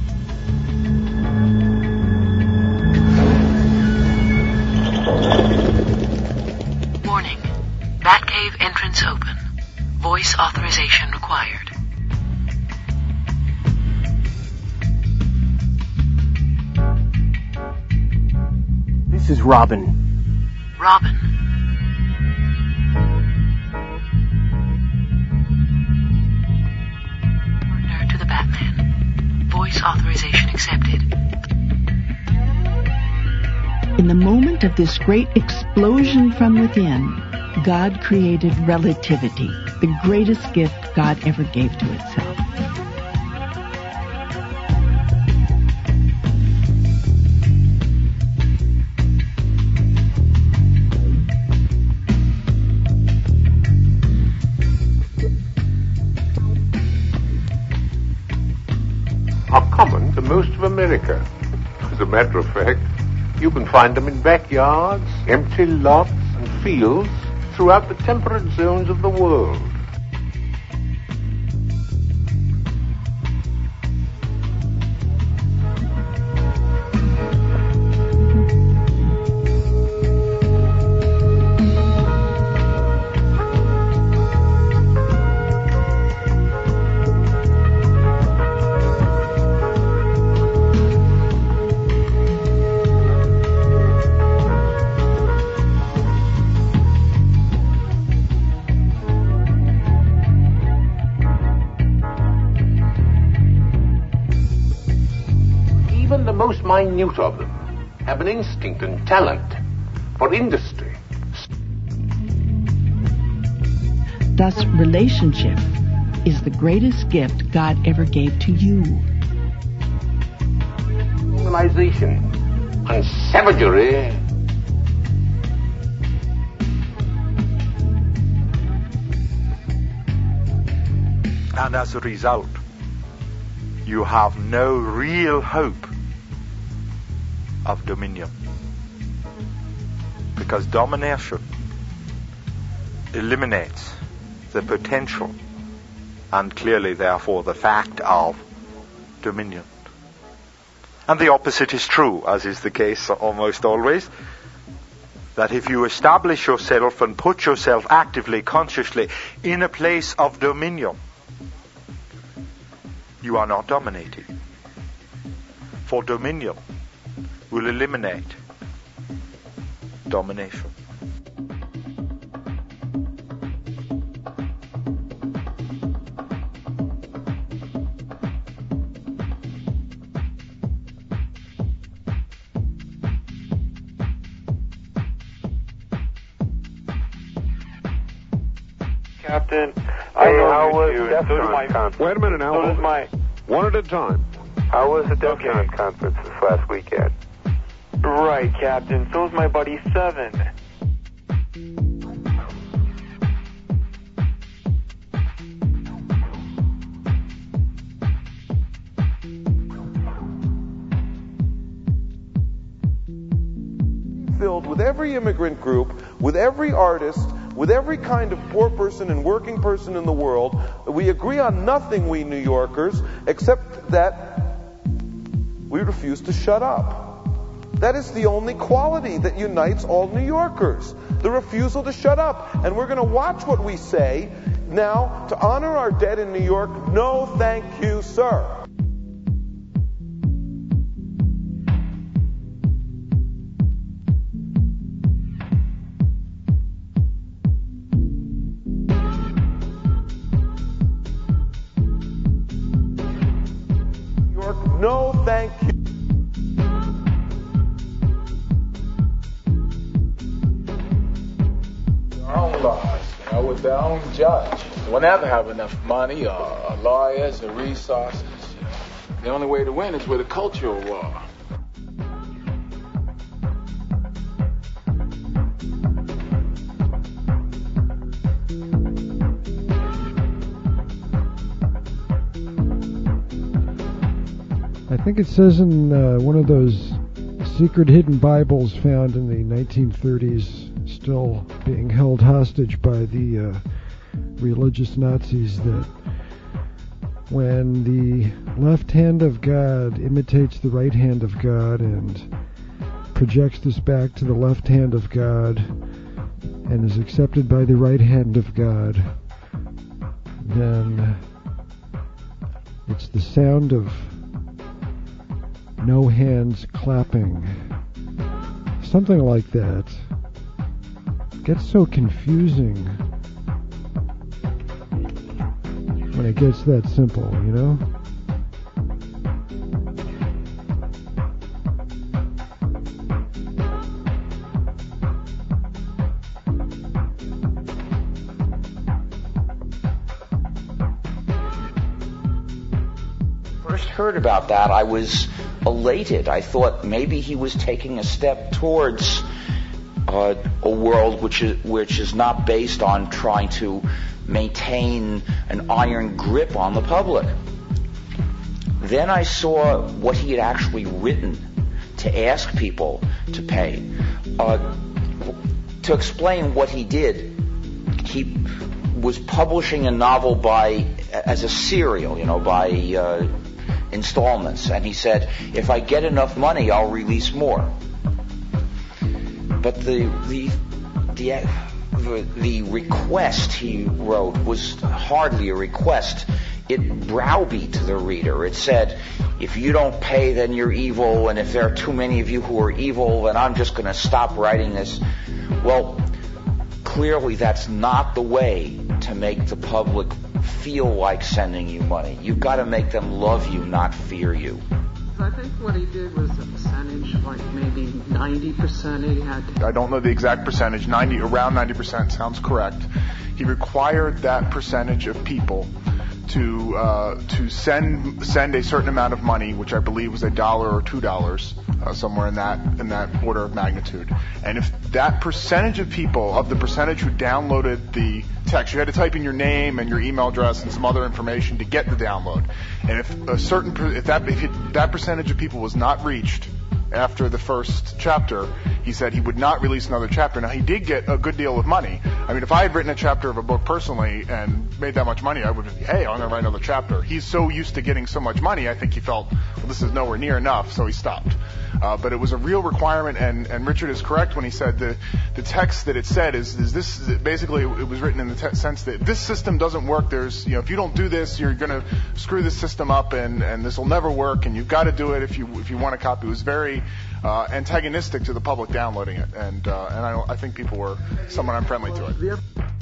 Warning. Batcave entrance open. Voice authorization required. This is Robin. Robin. Partner to the Batman. Voice authorization accepted. In the moment of this great explosion from within, God created relativity, the greatest gift God ever gave to itself. Are common to most of America. As a matter of fact, you can find them in backyards, empty lots, and fields throughout the temperate zones of the world. Most minute of them have an instinct and talent for industry. Thus, relationship is the greatest gift God ever gave to you. Organization and savagery. And as a result, you have no real hope of dominion, because domination eliminates the potential and clearly therefore the fact of dominion. And the opposite is true, as is the case almost always, that if you establish yourself and put yourself actively, consciously in a place of dominion, you are not dominating. For dominion will eliminate domination. Captain. Hey, how was DEFCON conference? Wait a minute now. So does my... One at a time. How was the DEFCON conference this last weekend? Right, Captain. So is my buddy Seven. Filled with every immigrant group, with every artist, with every kind of poor person and working person in the world. We agree on nothing, we New Yorkers, except that we refuse to shut up. That is the only quality that unites all New Yorkers, the refusal to shut up. And we're going to watch what we say now to honor our dead in New York. No, thank you, sir. No, thank you. Their own laws, with their own judge. They'll never have enough money or lawyers or resources. The only way to win is with a cultural war. I think it says in one of those secret hidden Bibles found in the 1930s, still being held hostage by the religious Nazis, that when the left hand of God imitates the right hand of God and projects this back to the left hand of God and is accepted by the right hand of God, then it's the sound of no hands clapping. Something like that. It gets so confusing when it gets that simple, you know? First heard about that, I was elated. I thought maybe he was taking a step towards a world which is not based on trying to maintain an iron grip on the public. Then I saw what he had actually written to ask people to pay. To explain what he did, he was publishing a novel as a serial, by installments, and he said, if I get enough money, I'll release more. But the request he wrote was hardly a request. It browbeat the reader. It said, if you don't pay, then you're evil, and if there are too many of you who are evil, then I'm just going to stop writing this. Well, clearly that's not the way to make the public feel like sending you money. You've got to make them love you, not fear you. I think what he did was a percentage, like maybe 90% he had to... I don't know the exact percentage. Around 90% sounds correct. He required that percentage of people to send a certain amount of money, which I believe was $1 or $2, somewhere in that order of magnitude. And if that percentage of people, of the percentage who downloaded the text, you had to type in your name and your email address and some other information to get the download. And if that percentage of people was not reached after the first chapter, he said he would not release another chapter. Now, he did get a good deal of money. I mean, if I had written a chapter of a book personally and made that much money, I would be, hey, I'm going to write another chapter. He's so used to getting so much money, I think he felt, well, this is nowhere near enough, so he stopped. But it was a real requirement, and Richard is correct when he said the text that it said is this, basically it was written in the sense that this system doesn't work. There's, if you don't do this, you're going to screw this system up, and this will never work, and you've got to do it if you want a copy. It was very antagonistic to the public downloading it, and I think people were somewhat unfriendly to it.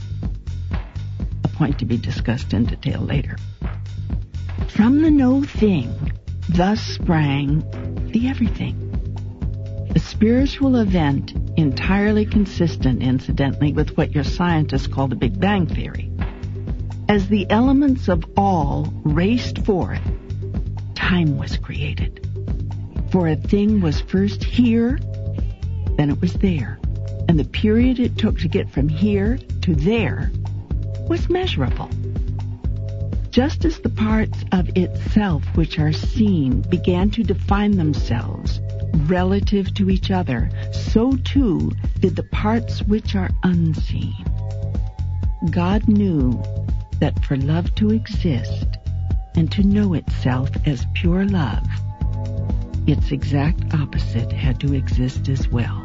A point to be discussed in detail later. From the no thing, thus sprang the everything. A spiritual event entirely consistent, incidentally, with what your scientists call the Big Bang Theory. As the elements of all raced forth, time was created. For a thing was first here, then it was there. And the period it took to get from here to there was measurable. Just as the parts of itself which are seen began to define themselves relative to each other, so too did the parts which are unseen. God knew that for love to exist and to know itself as pure love, its exact opposite had to exist as well.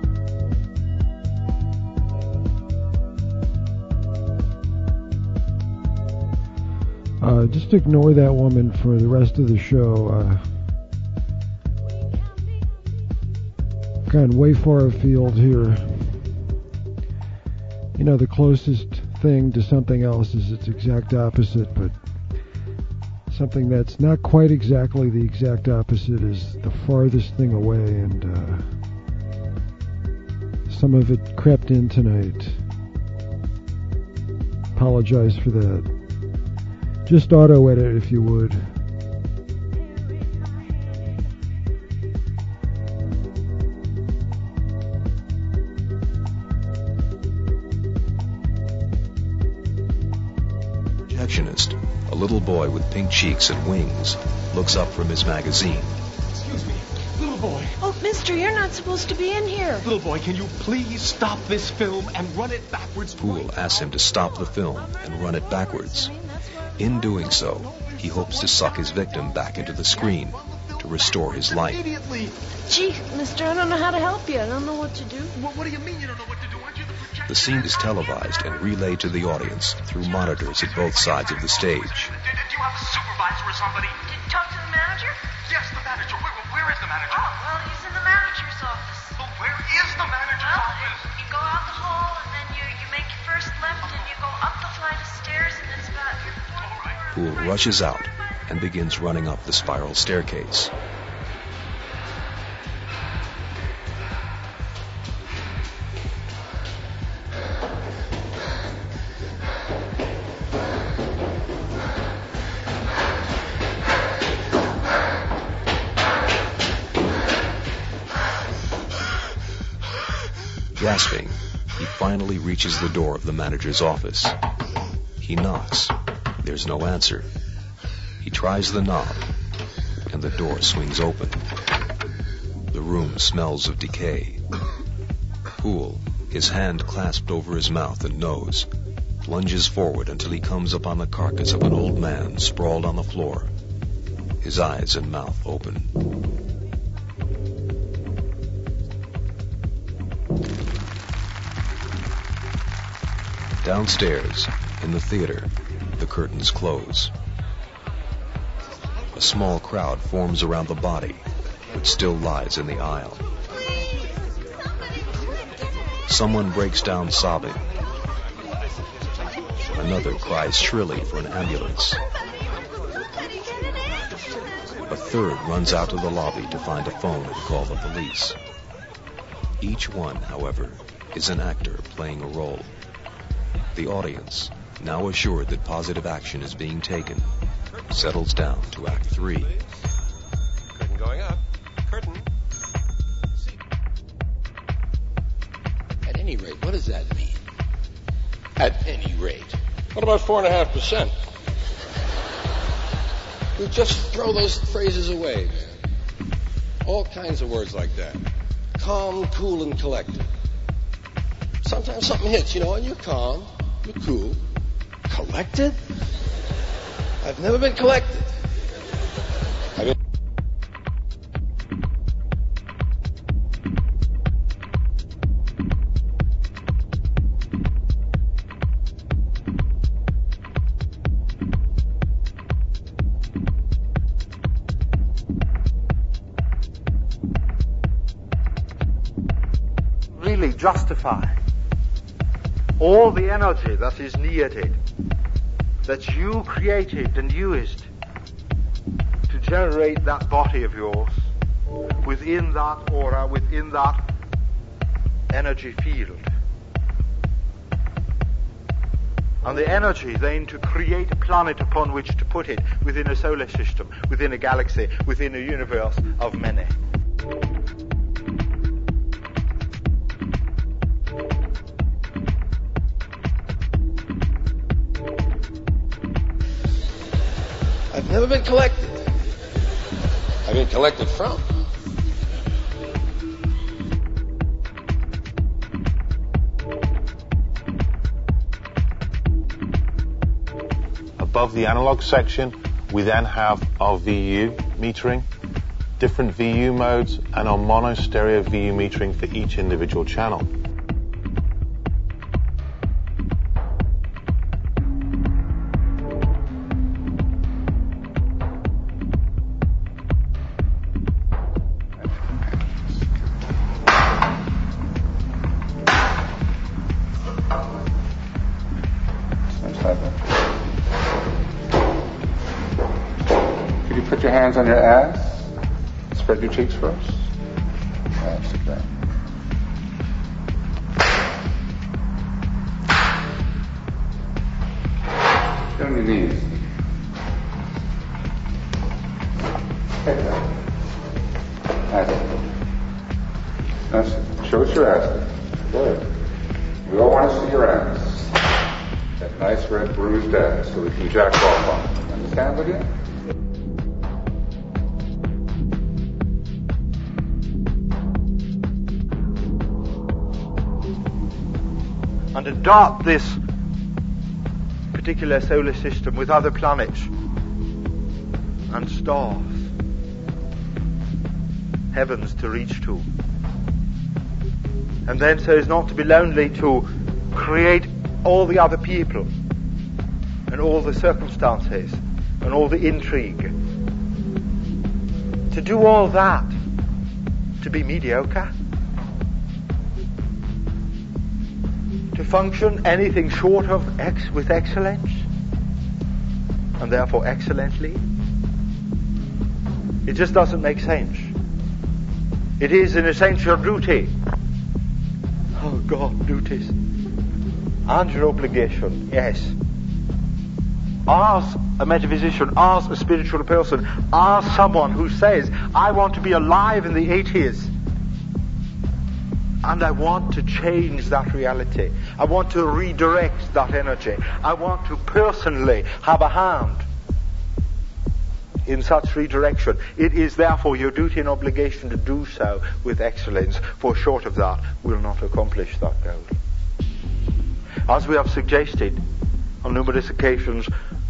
Just ignore that woman for the rest of the show. Kind of way far afield here. You know, the closest thing to something else is its exact opposite, but something that's not quite exactly the exact opposite is the farthest thing away, and some of it crept in tonight. Apologize for that. Just auto-edit if you would. Projectionist, a little boy with pink cheeks and wings, looks up from his magazine. Excuse me, little boy. Oh, mister, you're not supposed to be in here. Little boy, can you please stop this film and run it backwards? Poole asks him to stop the film and run it backwards. In doing so, he hopes to suck his victim back into the screen to restore his life. Gee, mister, I don't know how to help you. I don't know what to do. What do you mean you don't know what to do? Aren't you the projectionist? The scene is televised and relayed to the audience through monitors at both sides of the stage. Do you have a supervisor or somebody? Did you talk to the manager? Yes, the manager. Where is the manager? Oh, well, he's in the manager's office. Well, where is the manager's office? You go out the hall, and then you make your first left, and you go up the flight of stairs, and it's about your fourth floor. Poole rushes out and begins running up the spiral staircase. Gasping, he finally reaches the door of the manager's office. He knocks. There's no answer. He tries the knob, and the door swings open. The room smells of decay. Poole, his hand clasped over his mouth and nose, lunges forward until he comes upon the carcass of an old man sprawled on the floor, his eyes and mouth open. Downstairs, in the theater, the curtains close. A small crowd forms around the body, which still lies in the aisle. Someone breaks down sobbing. Another cries shrilly for an ambulance. A third runs out to the lobby to find a phone and call the police. Each one, however, is an actor playing a role. The audience, now assured that positive action is being taken, settles down to Act 3. Curtain going up. Curtain. At any rate, what does that mean? At any rate. What about 4.5%? We just throw those phrases away, man. All kinds of words like that. Calm, cool, and collected. Sometimes something hits, and you're calm. You're cool. Collected? I've never been collected. Really justify all the energy that is needed, that you created and used to generate that body of yours within that aura, within that energy field. and the energy then to create a planet upon which to put it within a solar system, within a galaxy, within a universe of many. I've never been collected. I've been collected from. Above the analog section, we then have our VU metering, different VU modes, and our mono stereo VU metering for each individual channel. Hands on your ass. Spread your cheeks first. That's okay. Get on your knees. Take that. That's it. Now show us your ass. Good. We all want to see your ass. That nice red bruised ass so we can jack off on it. Understand with you? And adopt this particular solar system with other planets and stars, heavens to reach to. And then so as not to be lonely, to create all the other people and all the circumstances and all the intrigue. To do all that, to be mediocre. To function anything short of with excellence, and therefore excellently, it just doesn't make sense. It is an essential duty. Oh God, duties. And your obligation, yes. As a metaphysician, as a spiritual person, as someone who says, I want to be alive in the 80s. And I want to change that reality. I want to redirect that energy. I want to personally have a hand in such redirection. It is therefore your duty and obligation to do so with excellence, for short of that will not accomplish that goal. As we have suggested on numerous occasions,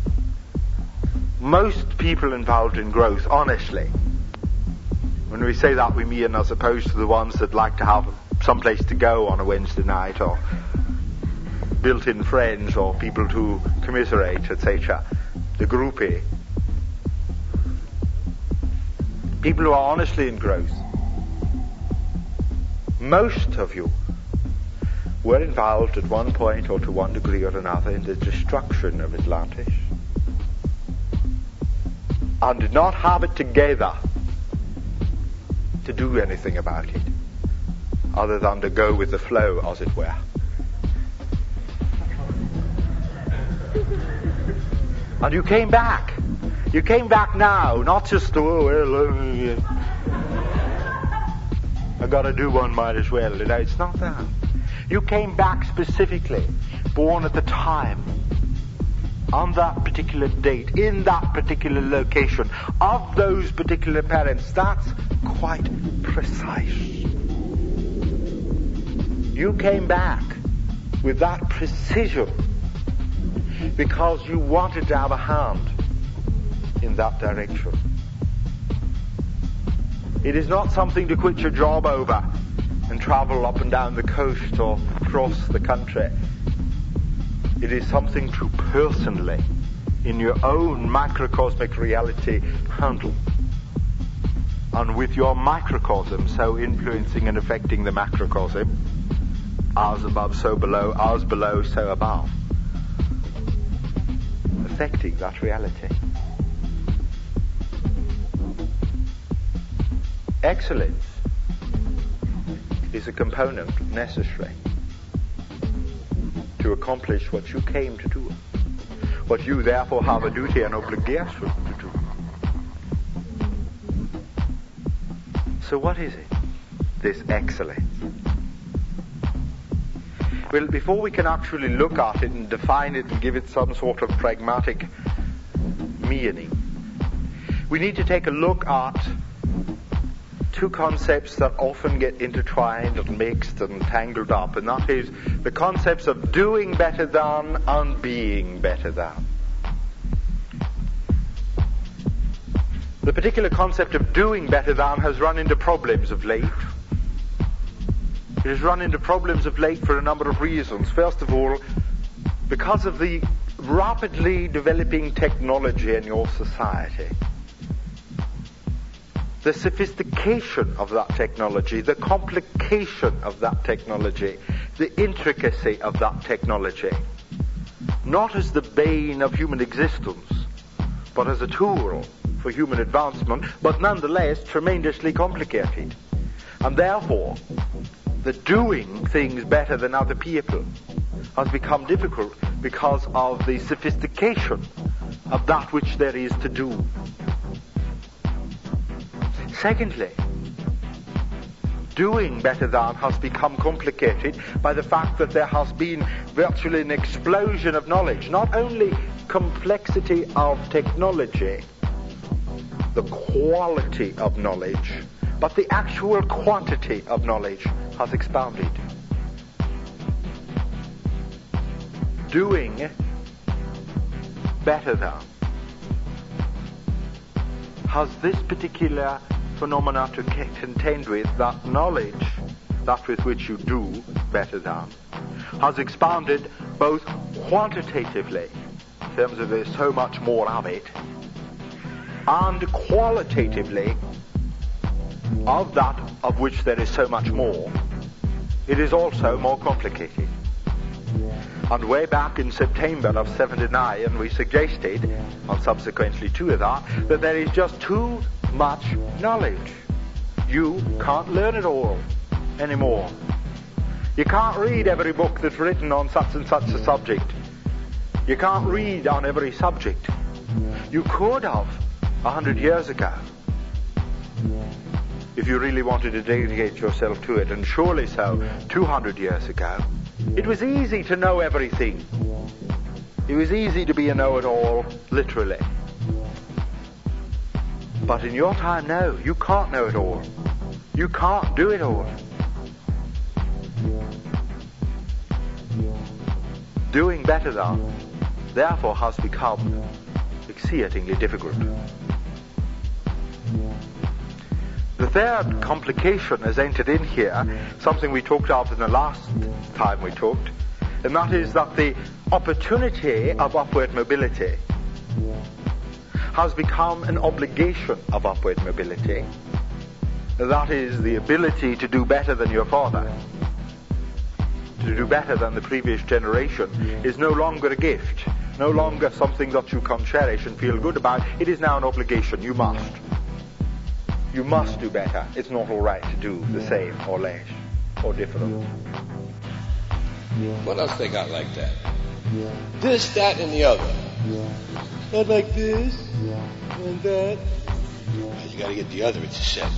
most people involved in growth, honestly, when we say that we mean as opposed to the ones that like to have someplace to go on a Wednesday night, or built-in friends, or people to commiserate, etc. The groupie. People who are honestly in growth. Most of you were involved at one point or to one degree or another in the destruction of Atlantis, and did not have it together to do anything about it, other than to go with the flow, as it were. And you came back. You came back now, not just, oh, well, I gotta do one, might as well. You know, it's not that. You came back specifically, born at the time, on that particular date, in that particular location, of those particular parents. That's quite precise. You came back with that precision because you wanted to have a hand in that direction. It is not something to quit your job over and travel up and down the coast or across the country. It is something to personally, in your own microcosmic reality, handle. And with your microcosm so influencing and affecting the macrocosm, as above, so below, as below, so above, affecting that reality. Excellence is a component necessary to accomplish what you came to do, what you therefore have a duty and obligation to do. So what is it, this excellence? Well, before we can actually look at it and define it and give it some sort of pragmatic meaning, we need to take a look at two concepts that often get intertwined and mixed and tangled up, and that is the concepts of doing better than and being better than. The particular concept of doing better than has run into problems of late. It has run into problems of late for a number of reasons. First of all, because of the rapidly developing technology in your society. The sophistication of that technology, the complication of that technology, the intricacy of that technology, not as the bane of human existence, but as a tool for human advancement, but nonetheless tremendously complicated. And therefore, the doing things better than other people has become difficult because of the sophistication of that which there is to do. Secondly, doing better than has become complicated by the fact that there has been virtually an explosion of knowledge. Not only complexity of technology, the quality of knowledge, but the actual quantity of knowledge has expanded. Doing better than has this particular phenomena to contend with, that knowledge, that with which you do better than, has expanded both quantitatively, in terms of there's so much more of it, and qualitatively, of that of which there is so much more, it is also more complicated. And way back in September of '79, we suggested, and subsequently to that there is just too much knowledge. You can't learn it all anymore. You can't read every book that's written on such and such a subject. You can't read on every subject. You could have 100 years ago, if you really wanted to dedicate yourself to it, and surely so 200 years ago. It was easy to know everything. It was easy to be a know-it-all, literally. But in your time, no, you can't know it all. You can't do it all. Doing better than, therefore, has become exceedingly difficult. The third complication has entered in here, something we talked of in the last time we talked, and that is that the opportunity of upward mobility has become an obligation of upward mobility. That is, the ability to do better than your father, to do better than the previous generation, is no longer a gift, no longer something that you can cherish and feel good about. It is now an obligation. You must. You must do better. It's not all right to do the same or less or different. What else they got like that? This, that, and the other. Not like this, and that. You gotta get the other, it's a set.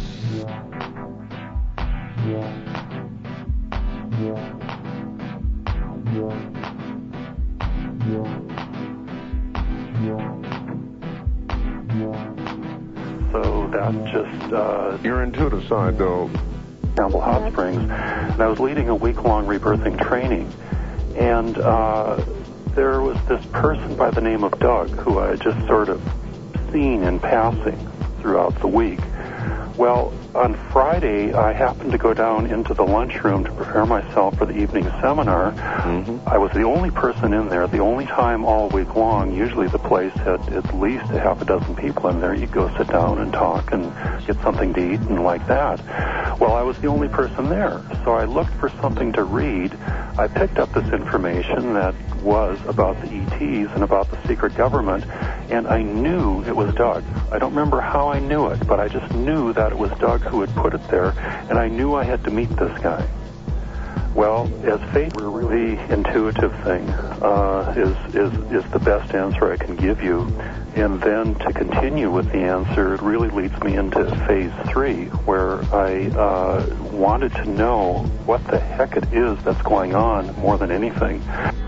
So that's just your intuitive side, though. Campbell Hot Springs, and I was leading a week-long rebirthing training, and there was this person by the name of Doug who I had just sort of seen in passing throughout the week. Well, on Friday, I happened to go down into the lunchroom to prepare myself for the evening seminar. Mm-hmm. I was the only person in there, the only time all week long. Usually the place had at least a half a dozen people in there. You'd go sit down and talk and get something to eat and like that. Well, I was the only person there, so I looked for something to read. I picked up this information that was about the ETs and about the secret government, and I knew it was Doug. I don't remember how I knew it, but I just knew that it was Doug who had put it there, and I knew I had to meet this guy. Well, as fate, the intuitive thing is the best answer I can give you. And then to continue with the answer, it really leads me into phase 3, where I wanted to know what the heck it is that's going on more than anything.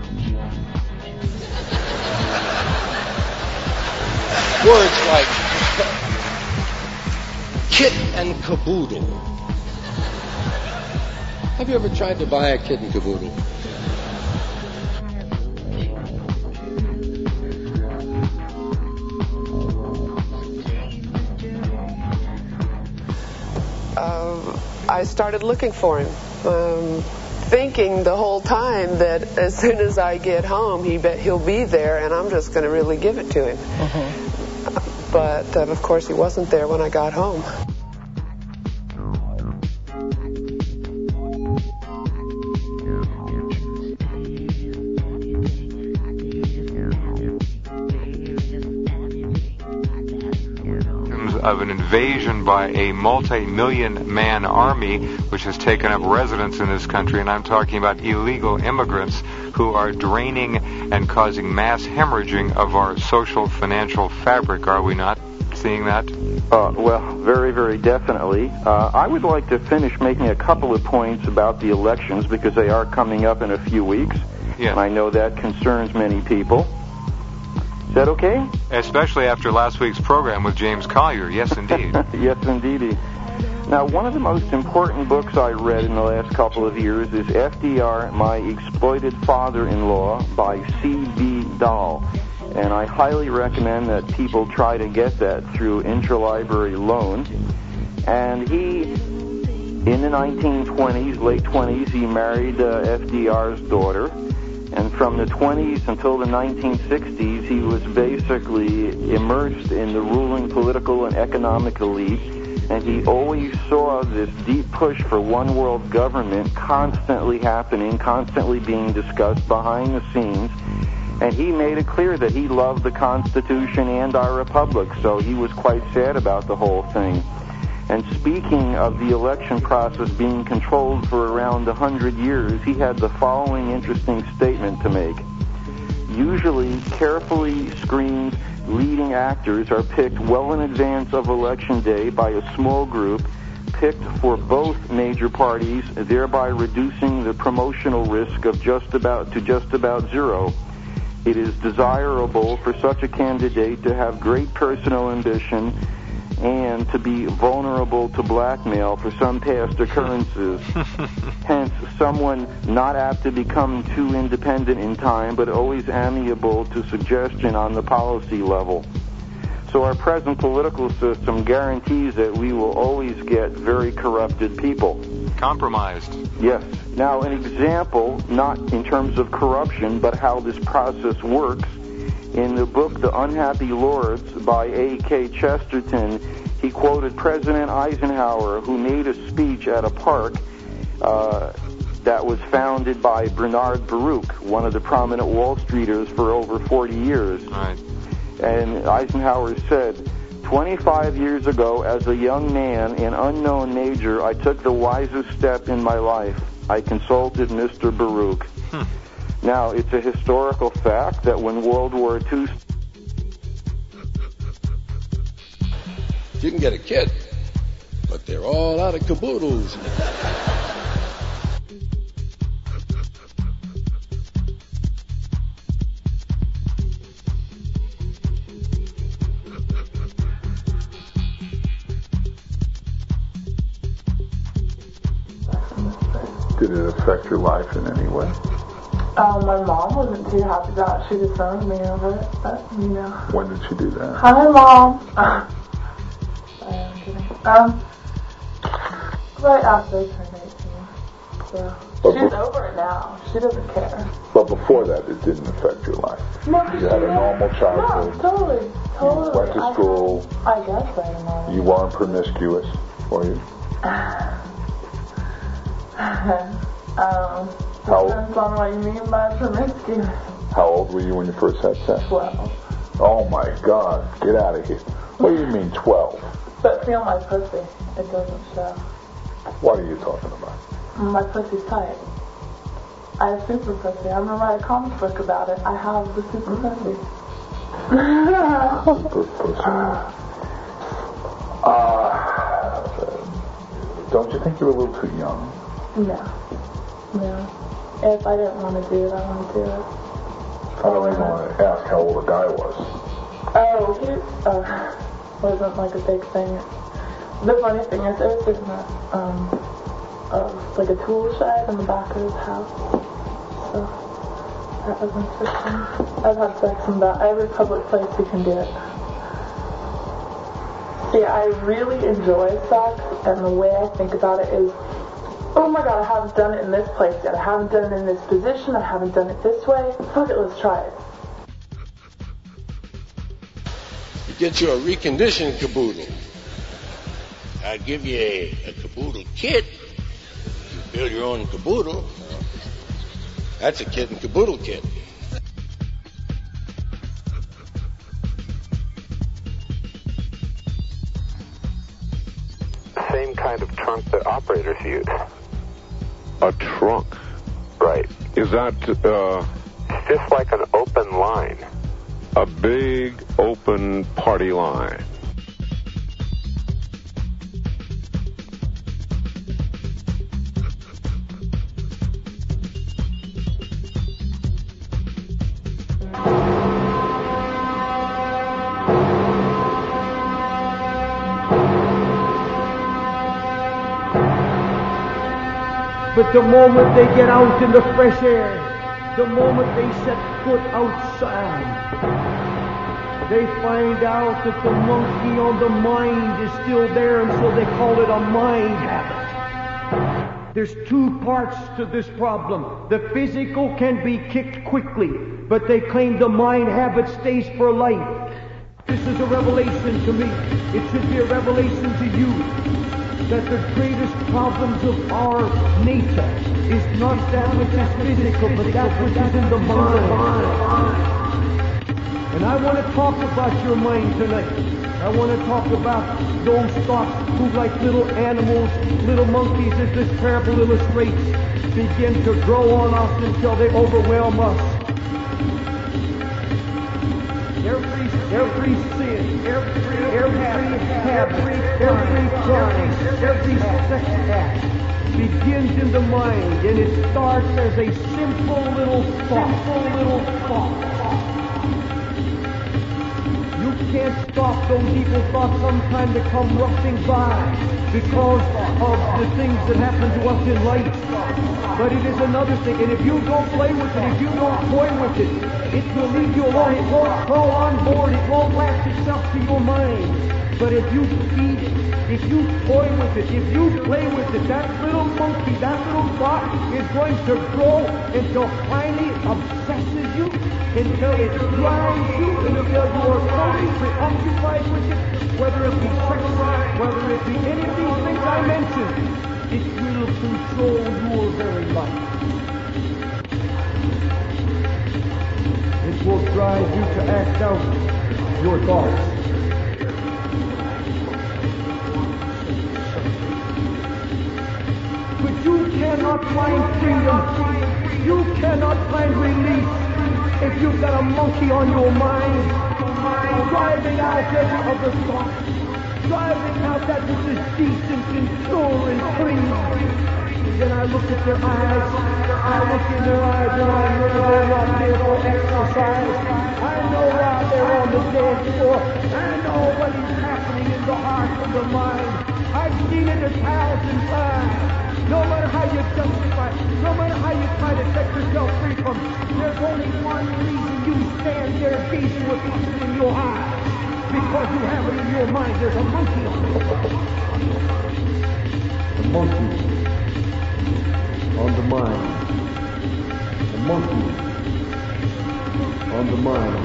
Words like kit and caboodle. Have you ever tried to buy a kit and caboodle? I started looking for him, thinking the whole time that as soon as I get home, he'll be there, and I'm just going to really give it to him. But, of course, he wasn't there when I got home. Of an invasion by a multi-million man army which has taken up residence in this country, and I'm talking about illegal immigrants who are draining and causing mass hemorrhaging of our social financial fabric. Are we not seeing that? Well, very, very definitely. I would like to finish making a couple of points about the elections because they are coming up in a few weeks. Yes. And I know that concerns many people. Is that okay? Especially after last week's program with James Collier. Yes, indeed. Yes, indeedy. Now, one of the most important books I read in the last couple of years is FDR, My Exploited Father-in-Law by C.B. Dahl. And I highly recommend that people try to get that through interlibrary loan. And he, in the 1920s, late 20s, he married FDR's daughter. And from the 20s until the 1960s, he was basically immersed in the ruling political and economic elite. And he always saw this deep push for one world government constantly happening, constantly being discussed behind the scenes. And he made it clear that he loved the Constitution and our republic, so he was quite sad about the whole thing. And speaking of the election process being controlled for around 100 years, he had the following interesting statement to make. Usually, carefully screened leading actors are picked well in advance of Election Day by a small group picked for both major parties, thereby reducing the promotional risk of just about zero. It is desirable for such a candidate to have great personal ambition and to be vulnerable to blackmail for some past occurrences. Hence, someone not apt to become too independent in time, but always amiable to suggestion on the policy level. So our present political system guarantees that we will always get very corrupted people. Compromised. Yes. Now, an example, not in terms of corruption, but how this process works. In the book The Unhappy Lords by A.K. Chesterton, he quoted President Eisenhower, who made a speech at a park that was founded by Bernard Baruch, one of the prominent Wall Streeters for over 40 years. Right. And Eisenhower said, 25 years ago, as a young man, an unknown major, I took the wisest step in my life. I consulted Mr. Baruch. Now, it's a historical fact that when World War II... You can get a kit, but they're all out of caboodles. Did it affect your life in any way? My mom wasn't too happy about it. She disowned me over it, but, you know. When did she do that? Hi, Mom. I'm kidding. Right after they turned 18. So, she's over it now. She doesn't care. But before that, it didn't affect your life? No, you had a normal childhood? No, totally. You went to school? I guess I had a normal. You weren't promiscuous, were you? Depends on what you mean by promiscuous. How old were you when you first had sex? 12. Oh my God, get out of here. What do you mean 12? But feel my pussy. It doesn't show. What are you talking about? My pussy's tight. I have super pussy. I'm gonna write a comic book about it. I have the super pussy. Super pussy. Don't you think you're a little too young? No. If I didn't want to do it, I wouldn't do it. I don't even want to ask how old the guy was. Oh, he wasn't like a big thing. The funny thing is, it was in like a tool shed in the back of his house. So that was interesting. I've had sex in about every public place you can do it. See, I really enjoy sex, and the way I think about it is, oh my god, I haven't done it in this place yet. I haven't done it in this position. I haven't done it this way. Fuck it, let's try it. You get you a reconditioned caboodle. I'll give you a caboodle kit. You build your own caboodle. That's a kit and caboodle kit. Same kind of trunk that operators use. A trunk? Right. Is that, It's just like an open line. a big open party line? But the moment they get out in the fresh air, the moment they set foot outside, they find out that the monkey on the mind is still there, and so they call it a mind habit. There's two parts to this problem. The physical can be kicked quickly, but they claim the mind habit stays for life. This is a revelation to me. It should be a revelation to you, that the greatest problems of our nature is not that which is physical, but that which is in the mind. And I want to talk about your mind tonight. I want to talk about those thoughts who, like little animals, little monkeys, as this parable illustrates, begin to grow on us until they overwhelm us. Every sin, every habit, every crime, every sex act begins in the mind, and it starts as a simple little thought. You can't stop those evil thoughts sometime to come rushing by because of the things that happen to us in life. But it is another thing, and if you don't play with it, if you don't toy with it, it will leave you alone. It won't crawl on board. It won't latch itself to your mind. But if you feed it, if you toy with it, if you play with it, that little monkey, that little thought is going to grow until finally it obsesses you, until it drives you, until you are totally preoccupied with it, whether it be sex, whether it be any of these things I mentioned. It will control your very life. It will drive you to act out your thoughts. But you cannot find freedom. You cannot find relief if you've got a monkey on your mind, driving out every other thought, driving out that which is decent and pure and clean. Then I look at their eyes, I look in their eyes, and I know they're not there for exercise. I know why they're on the dance floor. I know what is happening in the heart of the mind. I've seen it 1,000 times. No matter how you justify it, no matter how you try to set yourself free from it, there's only one reason you stand there gazing with what's in your eyes. Because you have it in your mind. There's a monkey on it. The monkey on the mind. The monkey on the mind.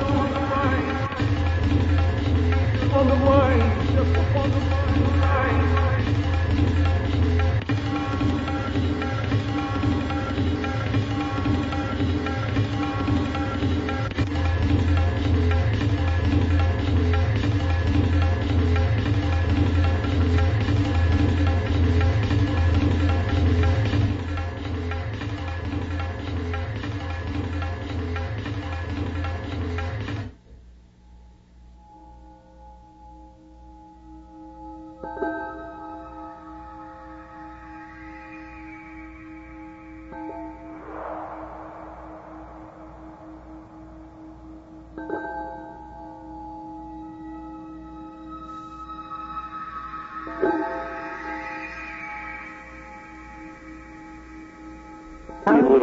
On the mind. Just upon the mind.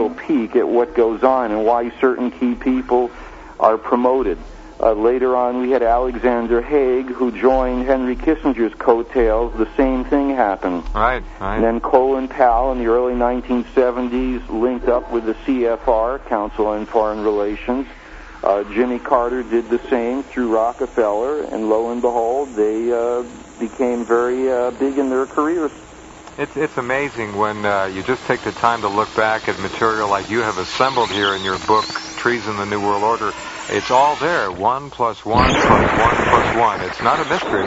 little peek at what goes on and why certain key people are promoted. Later on, we had Alexander Haig, who joined Henry Kissinger's coattails. The same thing happened. Right. And then Colin Powell in the early 1970s linked up with the CFR, Council on Foreign Relations. Jimmy Carter did the same through Rockefeller, and lo and behold, they became very big in their careers. It's amazing when you just take the time to look back at material like you have assembled here in your book, Trees in the New World Order. It's all there. 1 + 1 + 1 + 1. It's not a mystery.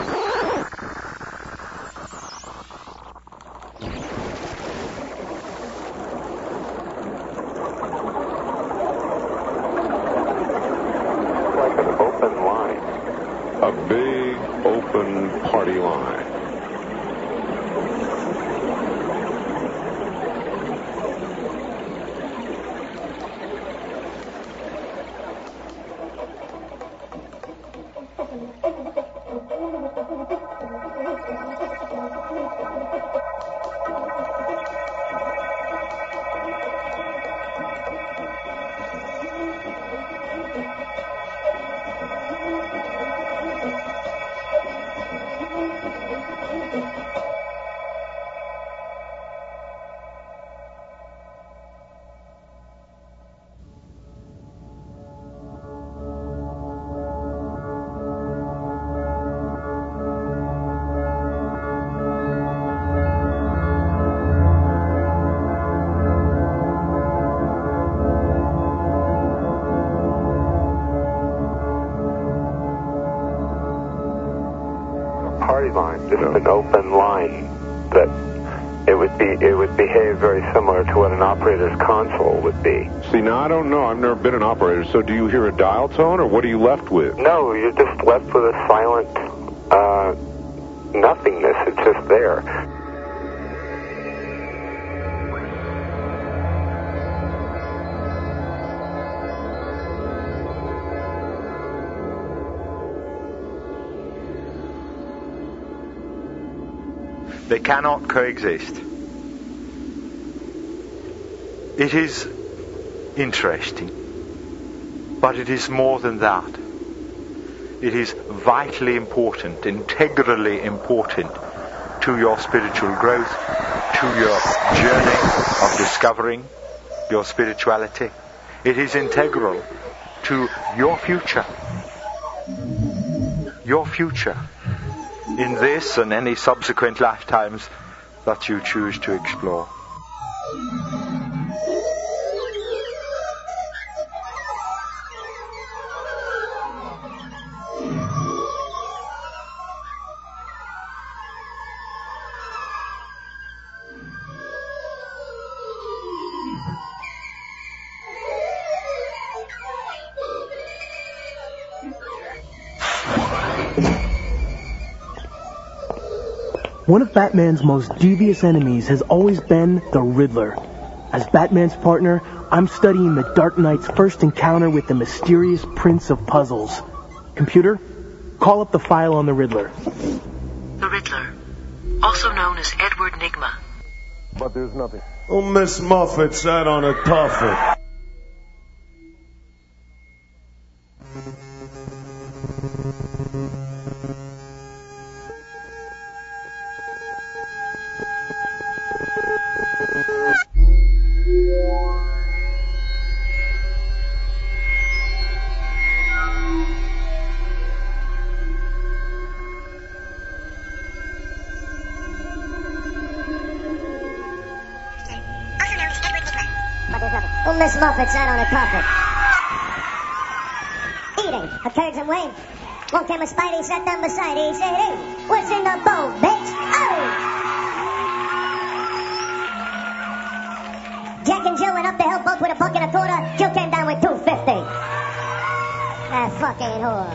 Like an open line. A big open party line. Just an open line that it would behave very similar to what an operator's console would be. See, now I don't know. I've never been an operator. So do you hear a dial tone, or what are you left with? No, you're just left with a silent nothingness. It's just there. They cannot coexist. It is interesting, but it is more than that. It is vitally important, integrally important to your spiritual growth, to your journey of discovering your spirituality. It is integral to your future. Your future. In this and any subsequent lifetimes that you choose to explore. One of Batman's most devious enemies has always been the Riddler. As Batman's partner, I'm studying the Dark Knight's first encounter with the mysterious Prince of Puzzles. Computer, call up the file on the Riddler. The Riddler, also known as Edward Nygma. But there's nothing. Oh, Miss Muffet sat on a tuffet. Oh, Miss Muffet sat on a puppet. Eating a curds and whey. One time a Spidey sat down beside it. He said, hey, what's in the bowl, bitch? Oh! Jack and Jill went up the hill both with a buck and a quarter. Jill came down with $2.50. That fucking whore.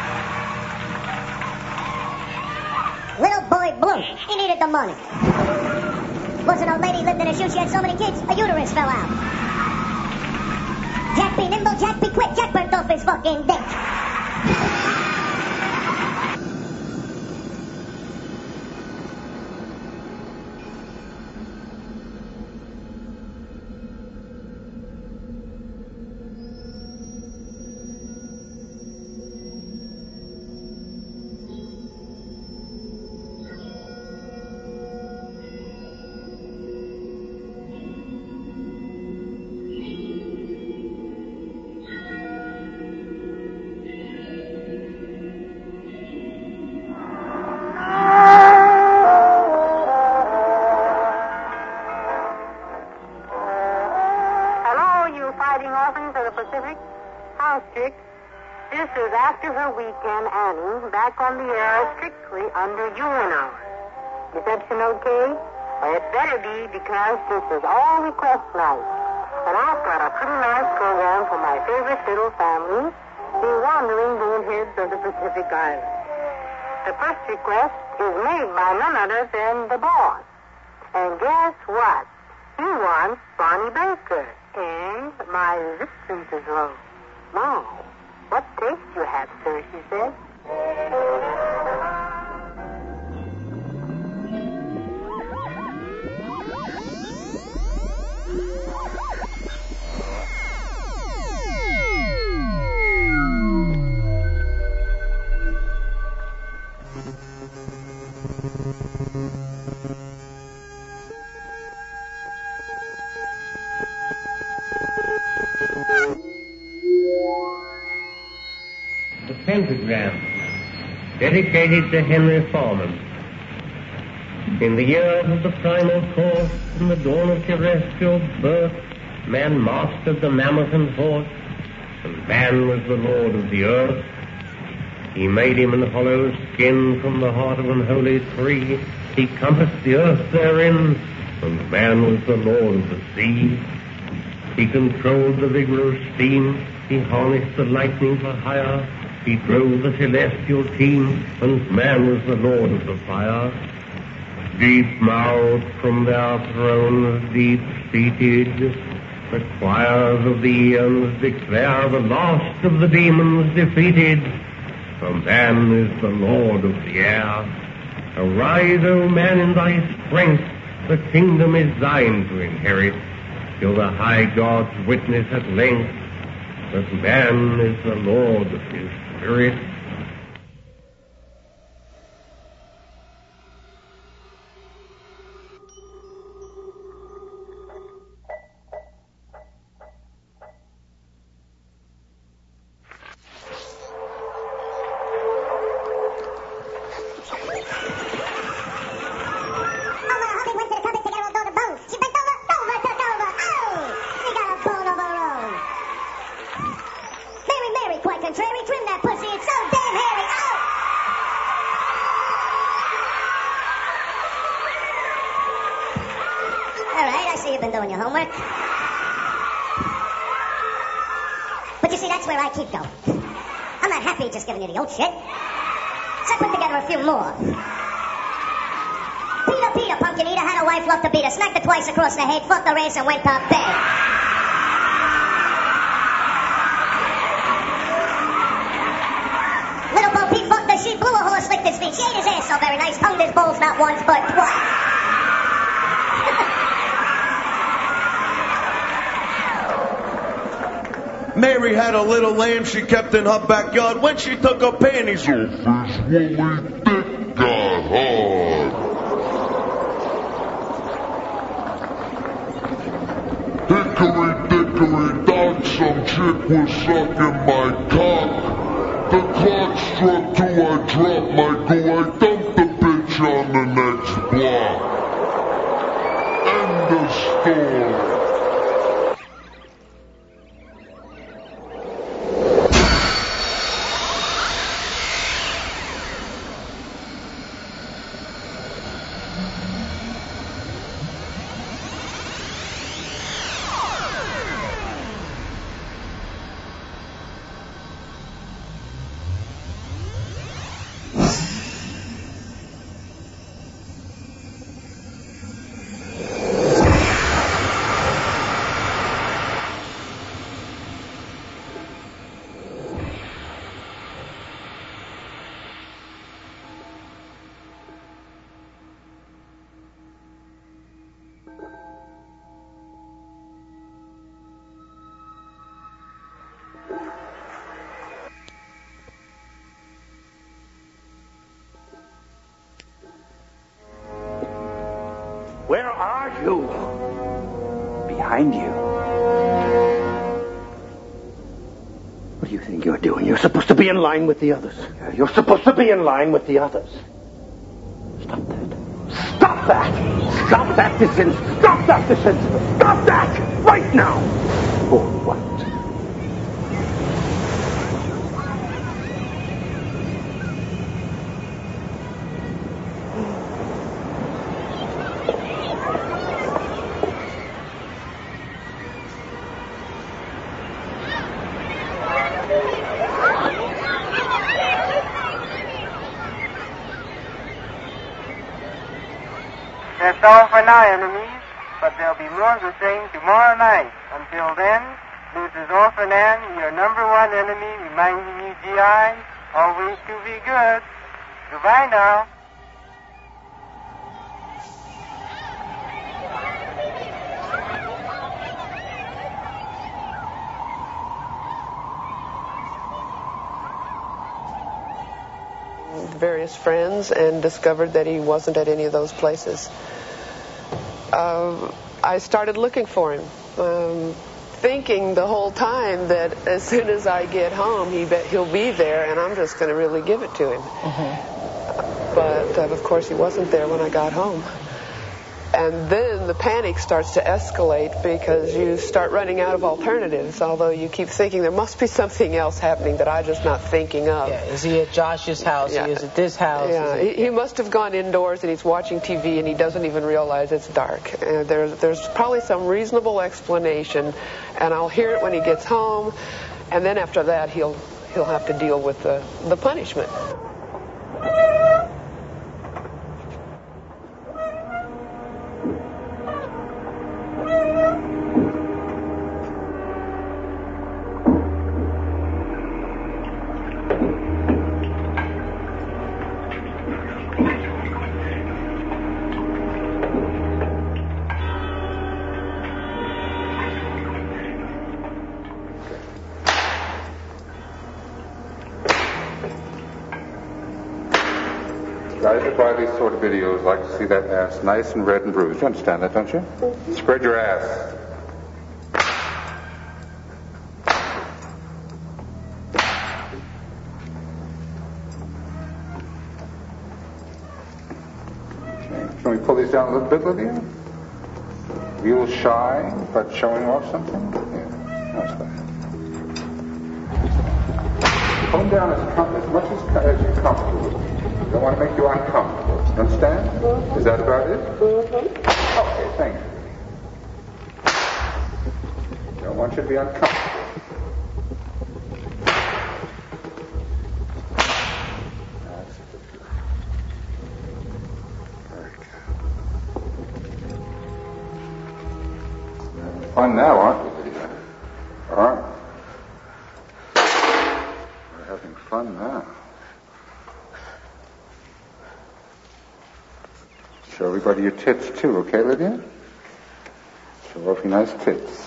Little boy Blue, he needed the money. Was an old lady lived in a shoe, she had so many kids, a uterus fell out. Jack be nimble, Jack be quick, Jack burnt off his fucking dick. riding orphans of the Pacific. House chick. This is after her weekend, Annie, back on the air strictly under UN hours. Reception okay? Well, it better be because this is all request night. And I've got a pretty nice program for my favorite little family, the wandering boneheads of the Pacific Islands. The first request is made by none other than the boss. And guess what? He wants Bonnie Baker. And my resistance is low. Now, what taste you have, sir, she said. The pentagram, dedicated to Henry Foreman. In the years of the primal force, in the dawn of terrestrial birth, man mastered the mammoth and horse, and man was the lord of the earth. He made him an hollow skin from the heart of an holy tree. He compassed the earth therein, and man was the lord of the sea. He controlled the vigor of steam. He harnessed the lightning for hire. He drove the celestial team, and man was the lord of the fire. Deep-mouthed from their thrones, deep-seated, the choirs of the eons declare the last of the demons defeated. For man is the lord of the air. Arise, O man, in thy strength. The kingdom is thine to inherit, till the high gods witness at length that man is the lord of his spirit. Across the head, fought the race, and went to bed. Little Bo Peep fucked the sheep, blew a horse, licked his feet. She ate his ass so very nice, tongued his balls not once but twice. Mary had a little lamb she kept in her backyard. When she took her panties off, his woolly dick got hard. Hickory dickory dock, some chick was sucking my cock. The clock struck 2, I dropped my goo, I dumped the bitch on the next block. End of story. Where are you? Behind you. What do you think you're doing? You're supposed to be in line with the others. You're supposed to be in line with the others. Stop that. Stop that! Stop that, this instant! Stop that, this instant! Stop that! Right now! For what? That's all for now, enemies, but there'll be more to sing tomorrow night. Until then, this is Orphan Ann, your number one enemy, reminding you, GI, always to be good. Goodbye now. Various friends and discovered that he wasn't at any of those places. I started looking for him, thinking the whole time that as soon as I get home, he'll be there, and I'm just going to really give it to him. But, of course, he wasn't there when I got home. And then the panic starts to escalate because you start running out of alternatives, although you keep thinking there must be something else happening that I'm just not thinking of. Yeah, is he at Josh's house? Yeah. Is it this house? Yeah, he must have gone indoors and he's watching TV and he doesn't even realize it's dark. There's probably some reasonable explanation, and I'll hear it when he gets home, and then after that he'll have to deal with the punishment. Guys that buy these sort of videos like to see that ass nice and red and bruised. You understand that, don't you? Spread your ass. Okay. Can we pull these down a little bit, Lydia? Real shy about showing off something? Yeah, that's that. Pull them down as much as you're comfortable with. I don't want to make you uncomfortable. Understand? Mm-hmm. Is that about it? Mm-hmm. Okay, thank you. Don't want you to be uncomfortable. That's it. Very good. Fun now, aren't we, Lydia? Aren't we? We're having fun now. Show everybody your tits, too, okay, Lydia? Show off your nice tits.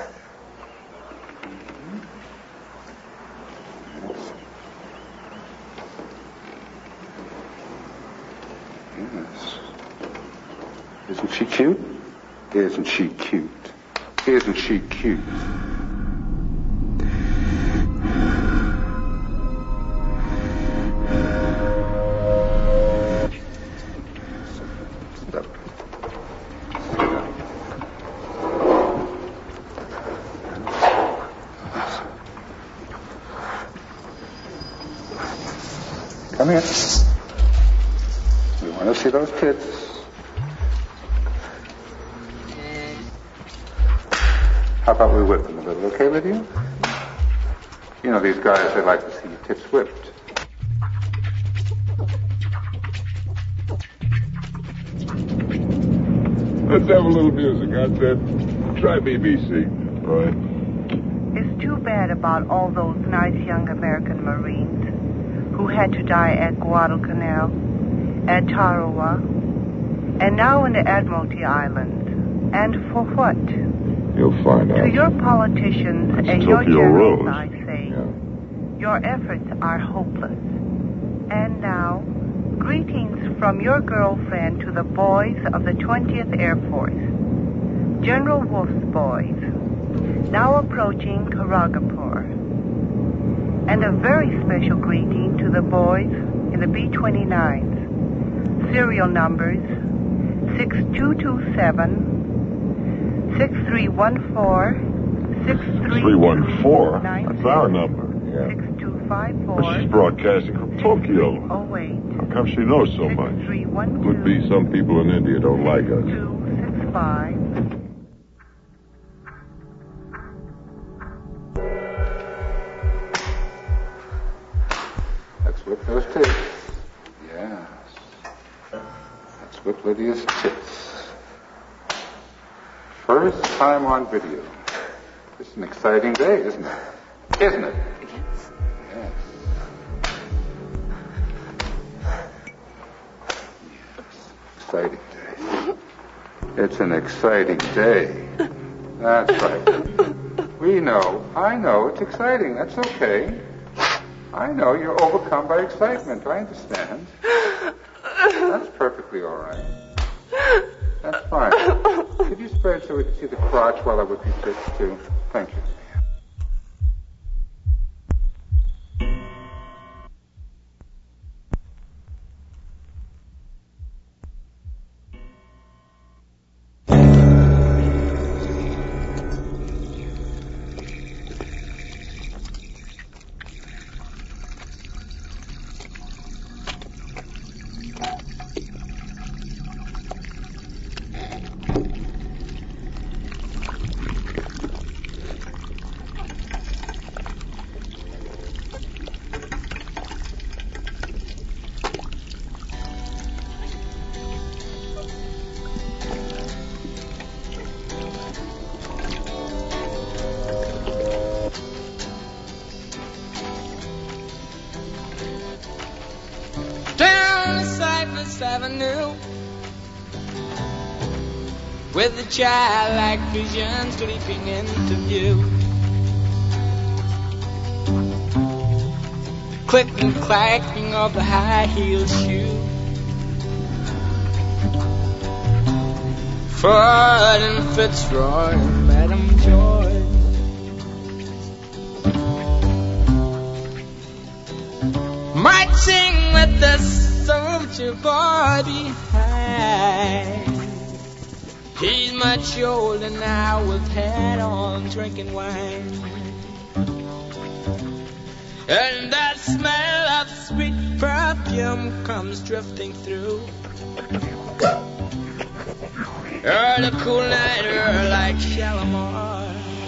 Yes. Isn't she cute? Isn't she cute? Isn't she cute? Come here. We want to see those tits. How about we whip them a little, okay, Lydia? You know, these guys, they like to see your tits whipped. Let's have a little music. I said, try BBC. Right. It's too bad about all those nice young American Marines who had to die at Guadalcanal, at Tarawa, and now in the Admiralty Islands. And for what? You'll find out. To your politicians and your generals, I say, your efforts are hopeless. And now, greetings from your girlfriend to the boys of the 20th Air Force, General Wolf's boys, now approaching Karagapur. And a very special greeting to the boys in the B-29s. Serial numbers 6227, 6314, 314? That's our number. Yeah. 6254. She's broadcasting from Tokyo. 08. How come she knows so much? Could be some people in India don't like us. 265. Let's whip those tits. Yes. Let's whip Lydia's tits. First time on video. It's an exciting day, isn't it? Isn't it? Yes. Exciting day. It's an exciting day. That's right. We know. I know. It's exciting. That's okay. I know you're overcome by excitement. I understand. That's perfectly all right. That's fine. Could you spread so we can see the crotch while I whip your tits, too? Thank you. Avenue with the childlike vision sweeping into view. Click and clacking of the high heel shoe. Ford and Fitzroy and Madam Joy. Marching with the soldier boy behind. He's much older now with hat on, drinking wine. And that smell of sweet perfume comes drifting through. The cool night air like Shalimar.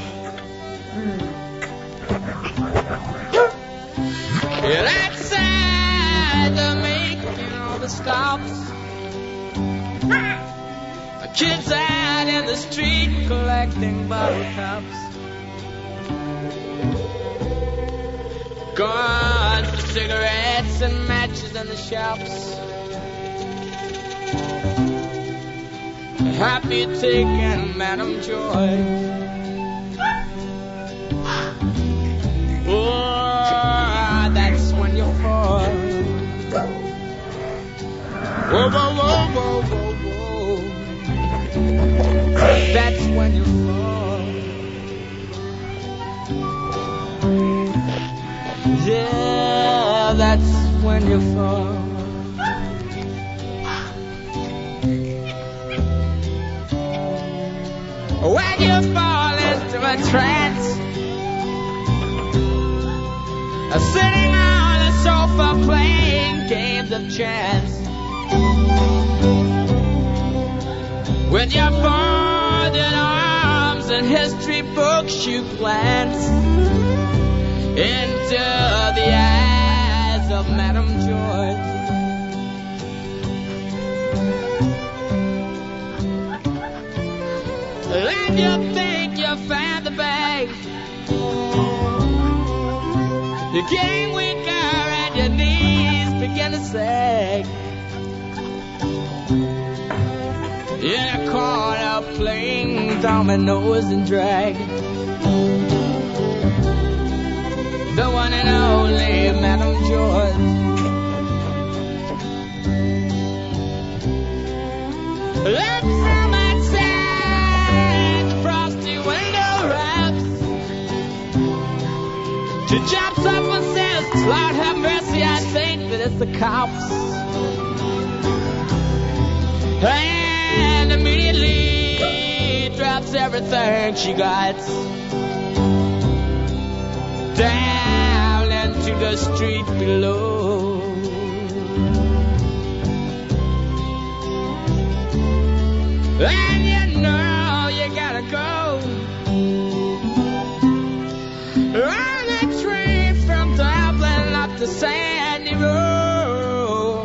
Outside the making all the stops. The kids out in the street collecting bottle tops. Gone for cigarettes and matches in the shops. Happy taking Madam Joy. Oh, that's when you fall. Whoa, whoa, whoa, whoa, whoa, whoa. That's when you fall. Yeah, that's when you fall. When you fall into a trance, sitting on the sofa playing games of chance, with your folded arms and history books you glance into the eyes of Madam Joy. And you think you found the bag. You're getting weaker and your knees begin to sag. In a corner playing dominoes and drag. The one and only Madam Joy. Let's come outside, frosty window wraps. To jump up and says, Lord have mercy, I think that it's the cops. And immediately drops everything she got. down into the street below. And you know you gotta go on that train from Dublin up to Sandy Road,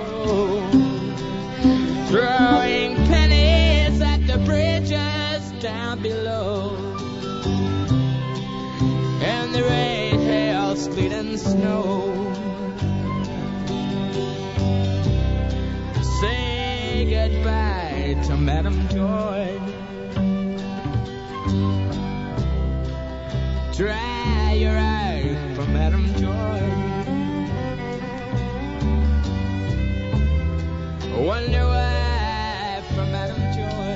throwing pennies at the bridges down below. And the rain, hail, sleet, and snow. Say goodbye to Madame Joy. Dry your eyes for Madame Joy. Wonder why for Madame Joy.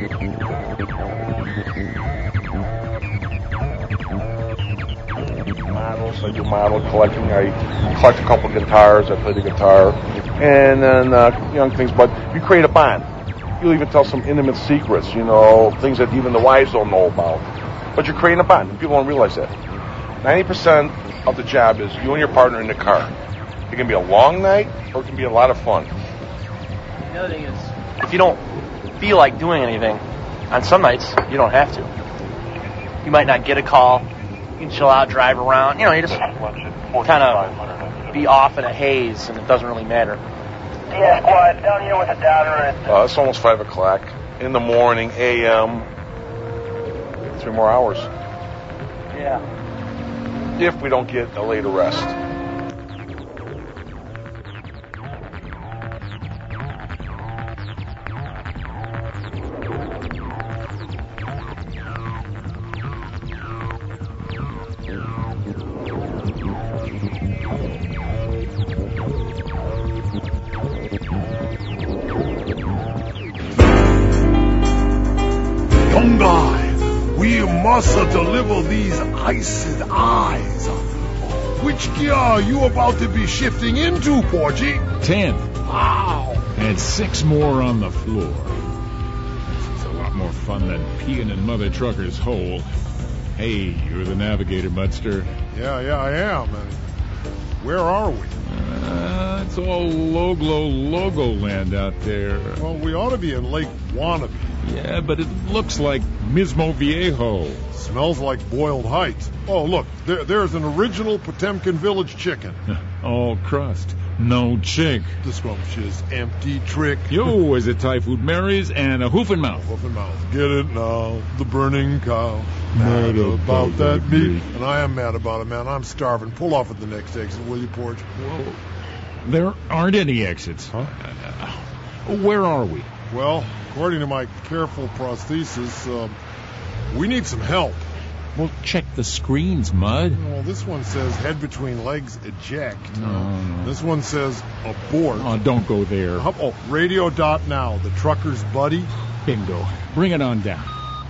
Models, I do model collecting. I collect a couple guitars. I play the guitar, and then young things. But you create a bond. You'll even tell some intimate secrets, things that even the wives don't know about. But you're creating a bond, and people don't realize that. 90% of the job is you and your partner in the car. It can be a long night, or it can be a lot of fun. The other thing is, if you don't feel like doing anything, on some nights, you don't have to. You might not get a call. You can chill out, drive around. You just kind of be off in a haze, and it doesn't really matter. Yeah, squad, down here with the downer. It's almost 5 o'clock in the morning, a.m. 3 more hours. Yeah. If we don't get a later rest. Young guy, we must deliver these iced eyes. Which gear are you about to be shifting into, Porgy? 10. Wow. And 6 more on the floor. It's a lot more fun than peeing in Mother Trucker's hole. Hey, you're the navigator, Mudster. Yeah, I am. Where are we? It's all logo land out there. Well, we ought to be in Lake Wannabe. Yeah, but it looks like Mismo Viejo. Smells like Boiled Heights. Oh, look, there's an original Potemkin Village chicken. All crust, no chink. The scrumptious empty trick. Yo, is it Thai food Mary's and a hoof and mouth. Hoof and mouth. Get it now, the burning cow. Mad about that meat. And I am mad about it, man. I'm starving. Pull off at the next exit, will you, Porch? Whoa. There aren't any exits. Huh? Where are we? Well, according to my careful prosthesis, we need some help. Well, check the screens, Mud. Well, this one says head between legs, eject. No. This one says abort. Oh, don't go there. Oh, radio.now, the trucker's buddy. Bingo. Bring it on down.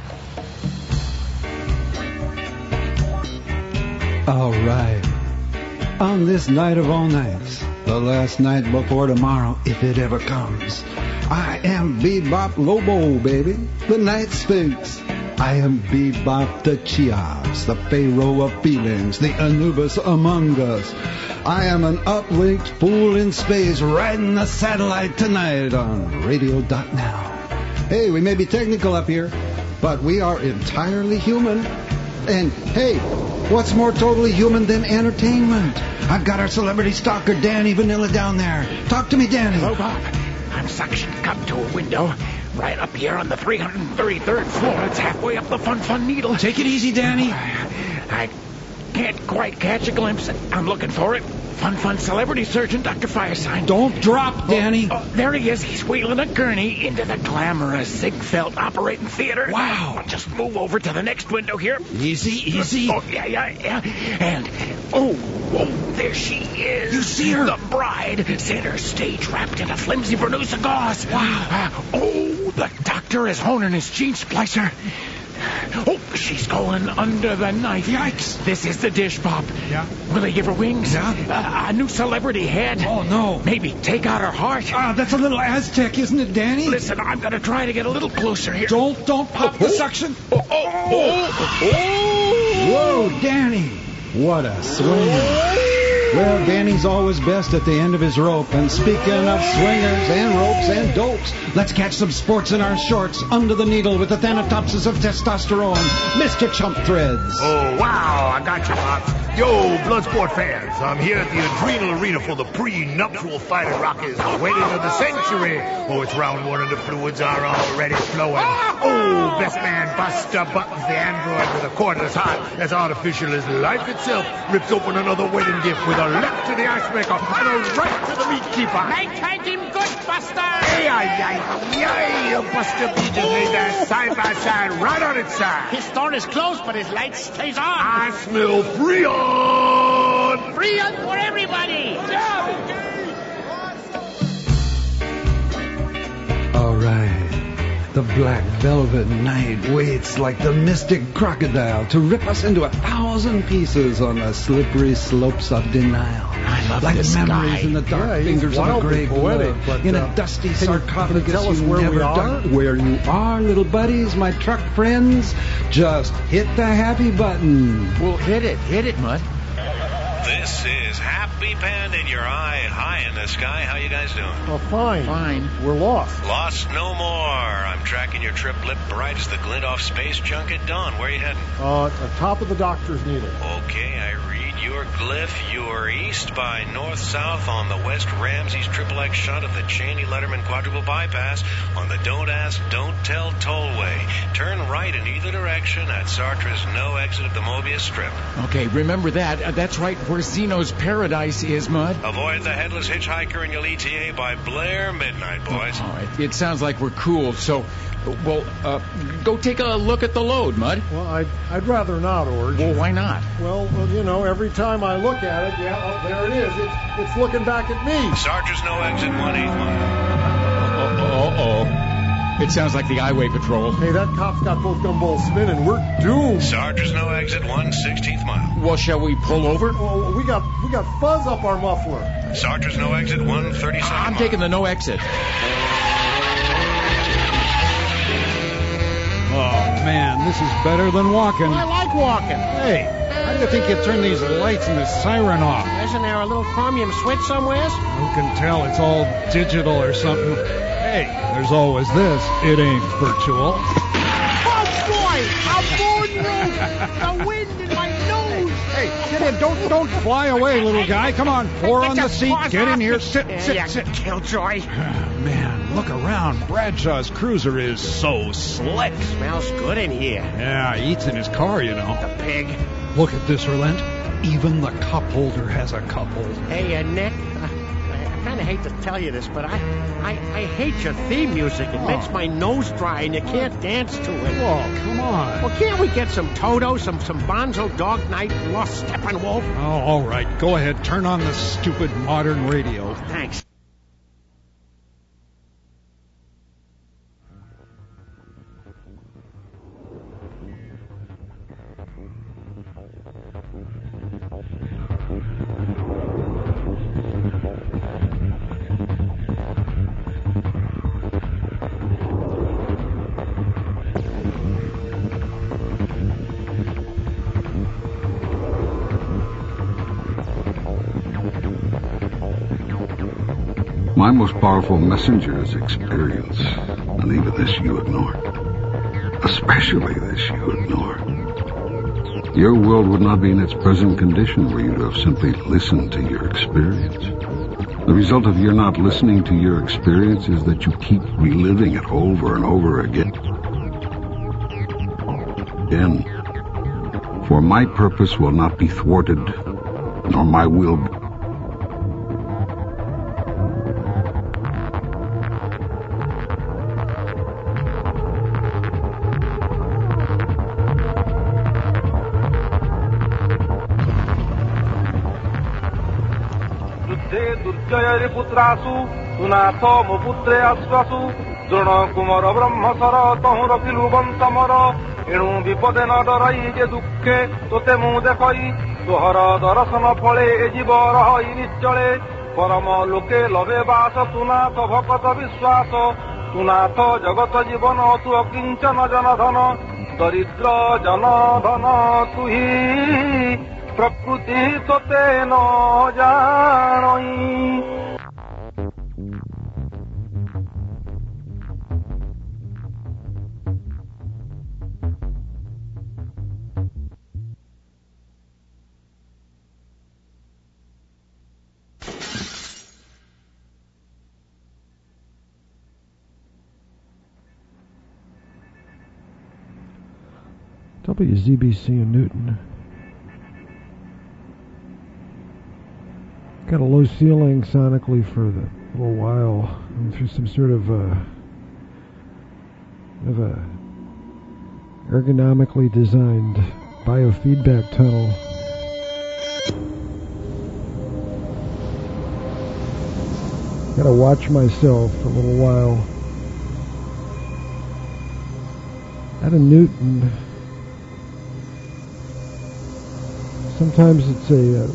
All right. On this night of all nights, the last night before tomorrow, if it ever comes, I am Bebop Lobo, baby, the Night Sphinx. I am Bebop the Chiaps, the Pharaoh of feelings, the Anubis among us. I am an uplinked fool in space riding the satellite tonight on radio.now. Hey, we may be technical up here, but we are entirely human. And hey, what's more totally human than entertainment? I've got our celebrity stalker Danny Vanilla down there. Talk to me, Danny. Hello, Bob. I'm suctioned up to a window right up here on the 333rd floor. It's halfway up the Fun Needle. Take it easy, Danny. I can't quite catch a glimpse. I'm looking for it. Fun celebrity surgeon, Dr. Firesign. Don't drop, Danny. There he is. He's wheeling a gurney into the glamorous Ziegfeld Operating Theater. Wow. I'll just move over to the next window here. Easy. Oh, yeah. And, there she is. You see her? The bride, center stage wrapped in a flimsy Bernusa gauze. Wow. The doctor is honing his gene splicer. Oh, she's going under the knife. Yikes. This is the dish, Bob. Yeah? Will they give her wings? Yeah? A new celebrity head? Oh, no. Maybe take out her heart? That's a little Aztec, isn't it, Danny? Listen, I'm going to try to get a little closer here. Don't pop the suction. Whoa, Danny. What a swinger. Well, Danny's always best at the end of his rope. And speaking of swingers and ropes and dopes, let's catch some sports in our shorts under the needle with the Thanatopsis of testosterone, Mr. Chump Threads. Oh, wow, I got you, Pops. Yo, Bloodsport fans, I'm here at the Adrenal Arena for the pre-nuptial fighting Rockies, the wedding of the century. Oh, it's round one and the fluids are already flowing. Oh, best man Buster Buttons, the android with a cordless heart, as artificial as life itself, rips open another wedding gift with a left to the ice maker and a right to the meat keeper. Make him good, Buster! Ay. Buster B just laid that side by side right on its side. His store is closed, but his light stays on. I smell Freon! Freon for everybody! All right. The black velvet night waits like the mystic crocodile to rip us into 1,000 pieces on the slippery slopes of denial. I love like this memories guy. in the dark fingers of a gray glove, in a dusty sarcophagus tell us you where never we are? dug. Where you are, little buddies, my truck friends, just hit the happy button. Well, hit it, Mud. This is Happy Panda in your eye, high in the sky. How you guys doing? Oh, fine. Fine. We're lost. Lost no more. I'm tracking your trip lit bright as the glint off space junk at dawn. Where are you heading? Top of the doctor's needle. Okay, I read your glyph. You're east by north-south on the West Ramses XXX shunt of the Cheney Letterman quadruple bypass on the Don't Ask, Don't Tell tollway. Turn right in either direction at Sartre's no exit of the Mobius Strip. Okay, remember that. That's right where Zeno's Paradise is, Mud. Avoid the headless hitchhiker in your ETA by Blair midnight, boys. All right. It sounds like we're cool, so, go take a look at the load, Mud. Well, I'd rather not, Orge. Well, why not? Well, every time I look at it, there it is. It's looking back at me. Sartre's no exit, 1/8 mile. Uh-oh. It sounds like the highway patrol. Hey, that cop's got both gumballs spinning. We're doomed. Sartre's no exit, 1/16 mile. Well, shall we pull over? Oh, we got fuzz up our muffler. Sartre's no exit, 1/37 mile. I'm taking the no exit. Oh, man, this is better than walking. I like walking. Hey, how do you think you turn these lights and the siren off? Isn't there a little chromium switch somewhere? Who can tell? It's all digital or something. Hey, there's always this. It ain't virtual. Oh, boy! I'm born the wind in my nose! Hey, get in. Don't fly away, little guy. Come on, 4 on the seat. Get in here. Sit. Killjoy. Man, look around. Bradshaw's cruiser is so slick. Smells good in here. Yeah, he eats in his car, you know. The pig. Look at this, Erlent. Even the cup holder has a cup holder. Hey, Nick. I kind of hate to tell you this, but I hate your theme music. It makes my nose dry, and you can't dance to it. Oh, come on. Well, can't we get some Toto, some Bonzo Dog Night, Lost Steppenwolf? Oh, all right. Go ahead. Turn on the stupid modern radio. Thanks. My most powerful messenger is experience, and even this you ignore. Especially this you ignore. Your world would not be in its present condition were you to have simply listened to your experience. The result of your not listening to your experience is that you keep reliving it over and over again. For my purpose will not be thwarted, nor my will be. दुर्जय पुत्रासु सुनाथ मो पुत्रे आश्वासु द्रोण कुमार ब्रह्मसर तहु रखिलु बंशमर एणु विपदे न डरई जे दुखे तोते मु देखई तोहर दर्शन फले ए जीव रही निश्चले परम लोके लभे बास तुनाथ भकत विश्वास तुनाथ जगत जीवन तु अकिंचन जनधन दरिद्र जनधन तुही प्रकृति तोते न जानई. WZBC in Newton. Got a low ceiling sonically for a little while. I'm through some sort of a ergonomically designed biofeedback tunnel. Gotta watch myself for a little while. Out of Newton. Sometimes it's a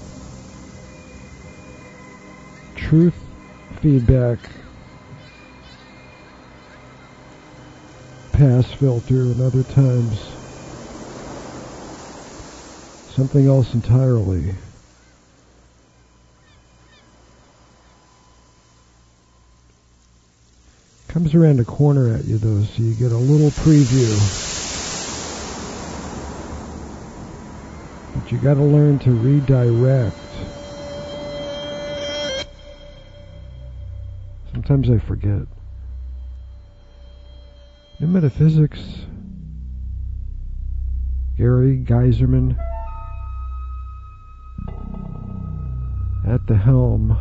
truth feedback pass filter, and other times something else entirely. Comes around a corner at you though, so you get a little preview. But you gotta learn to redirect. Sometimes I forget. New Metaphysics, Gary Geiserman at the helm.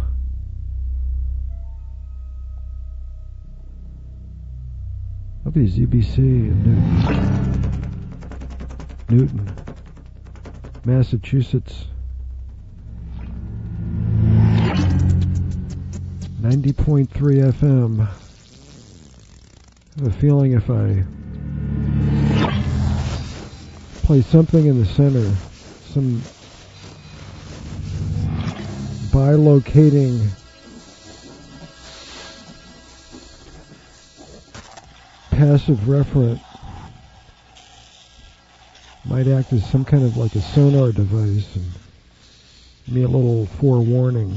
WZBC in Newton, Massachusetts. 90.3 FM. I have a feeling if I play something in the center, some bilocating passive referent, might act as some kind of like a sonar device and give me a little forewarning.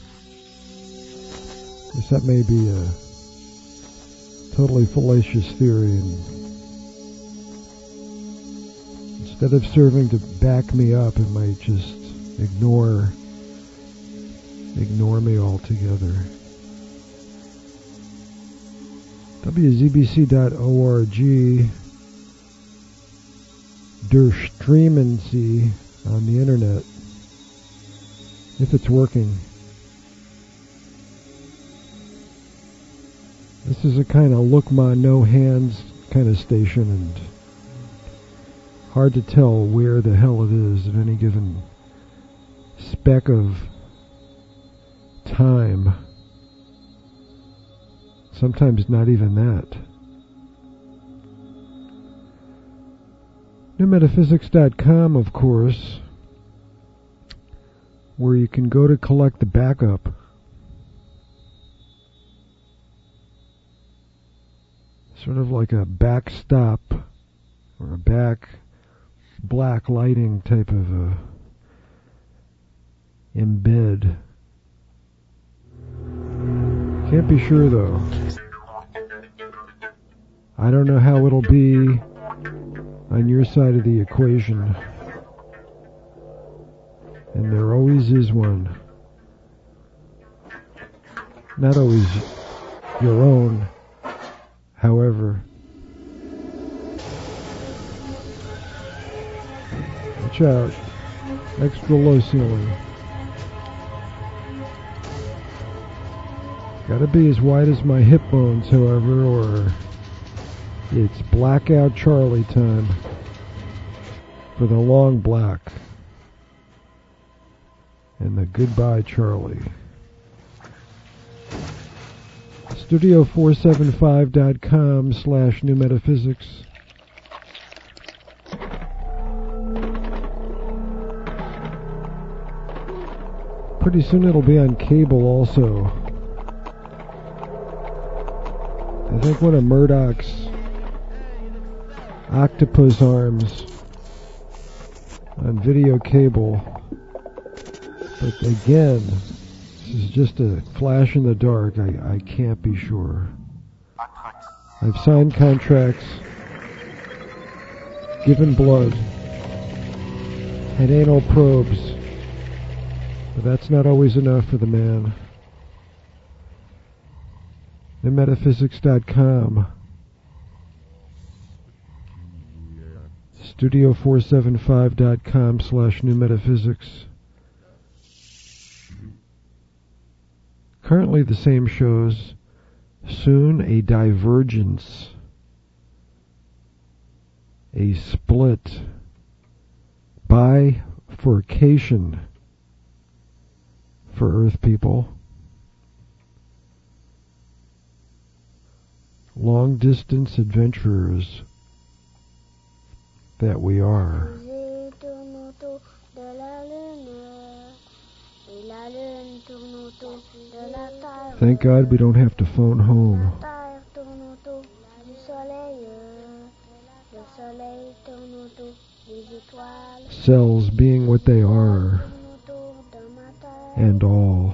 I guess that may be a totally fallacious theory, and instead of serving to back me up, it might just ignore me altogether. WZBC.org, Der Streamensee on the internet, if it's working. This is a kind of look ma no hands kind of station, and hard to tell where the hell it is at any given speck of time. Sometimes not even that. NewMetaphysics.com, of course, where you can go to collect the backup. Sort of like a backstop or a back black lighting type of embed. Can't be sure though. I don't know how it'll be on your side of the equation. And there always is one. Not always your own, however. Watch out. Extra low ceiling. Gotta be as wide as my hip bones, however, or it's blackout Charlie time for the long black and the goodbye Charlie. Studio475.com/newmetaphysics. Pretty soon it'll be on cable also. I think one of Murdoch's octopus arms on video cable. But again, this is just a flash in the dark. I can't be sure. I've signed contracts, given blood, had anal probes, but that's not always enough for the man. TheMetaphysics.com. Studio475.com/newmetaphysics. Currently the same shows. Soon a divergence. A split. Bifurcation for Earth people. Long distance adventurers that we are. Thank God we don't have to phone home. Cells being what they are, and all.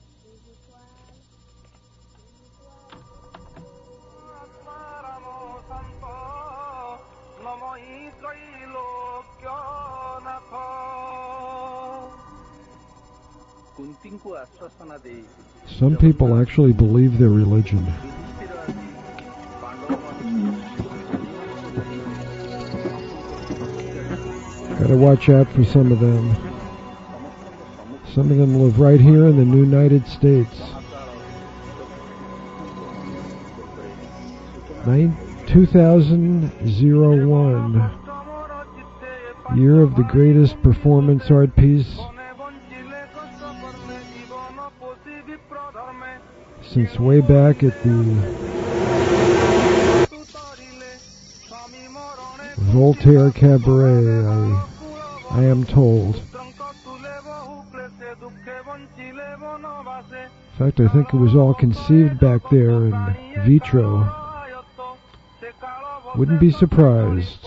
Some people actually believe their religion. Gotta watch out for some of them. Some of them live right here in the United States. 2001, year of the greatest performance art piece since way back at the Voltaire Cabaret, I am told. In fact, I think it was all conceived back there in vitro. Wouldn't be surprised.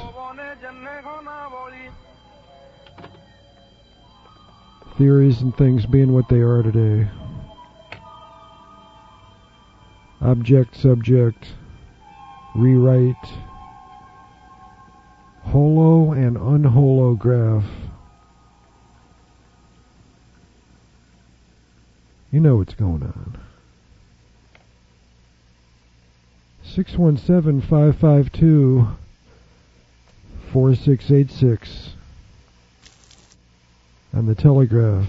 Theories and things being what they are today. Object, subject, rewrite, holo and unholograph. You know what's going on. 617-552-4686 on the telegraph.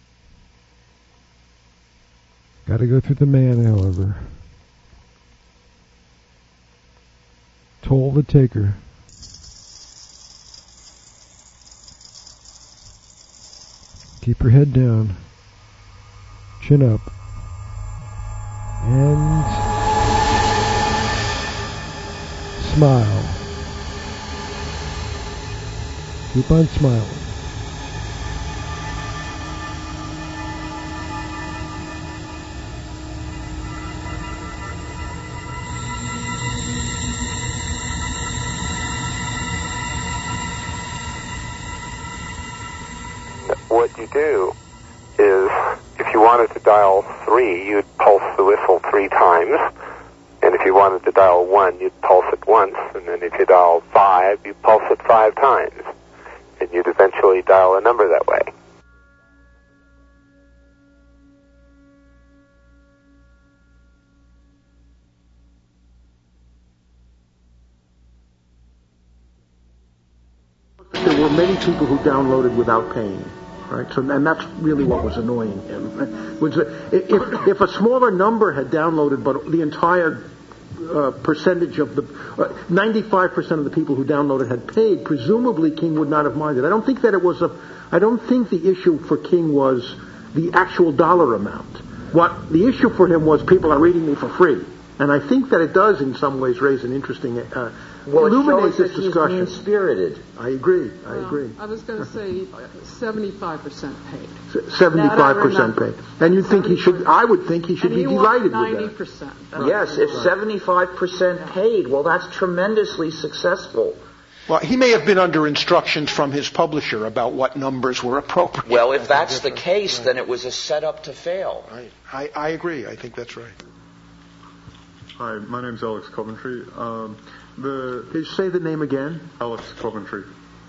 Gotta go through the man, however. Toll the taker. Keep your head down. Chin up. And smile. Keep on smiling. What you do is, if you wanted to dial 3, you'd pulse the whistle 3 times. And if you wanted to dial 1, you'd pulse it once. And then if you dial 5, you'd pulse it 5 times. And you'd eventually dial a number that way. There were many people who downloaded without paying. Right, so and that's really what was annoying him. If a smaller number had downloaded, but the entire percentage of the 95% of the people who downloaded had paid, presumably King would not have minded. I don't think that it was I don't think the issue for King was the actual dollar amount. What the issue for him was, people are reading me for free, and I think that it does in some ways raise an interesting. Illuminates this discussion. He's mean-spirited. I agree. I was going to say 75% paid. 75% paid. And you think he should? I would think he should be delighted with that. 90%. Yes, if 75% paid, well, that's tremendously successful. Well, he may have been under instructions from his publisher about what numbers were appropriate. Well, if that's the case, then it was a setup to fail. I agree. I think that's right. Hi, my name's Alex Coventry. Can you say the name again? Alex Coventry.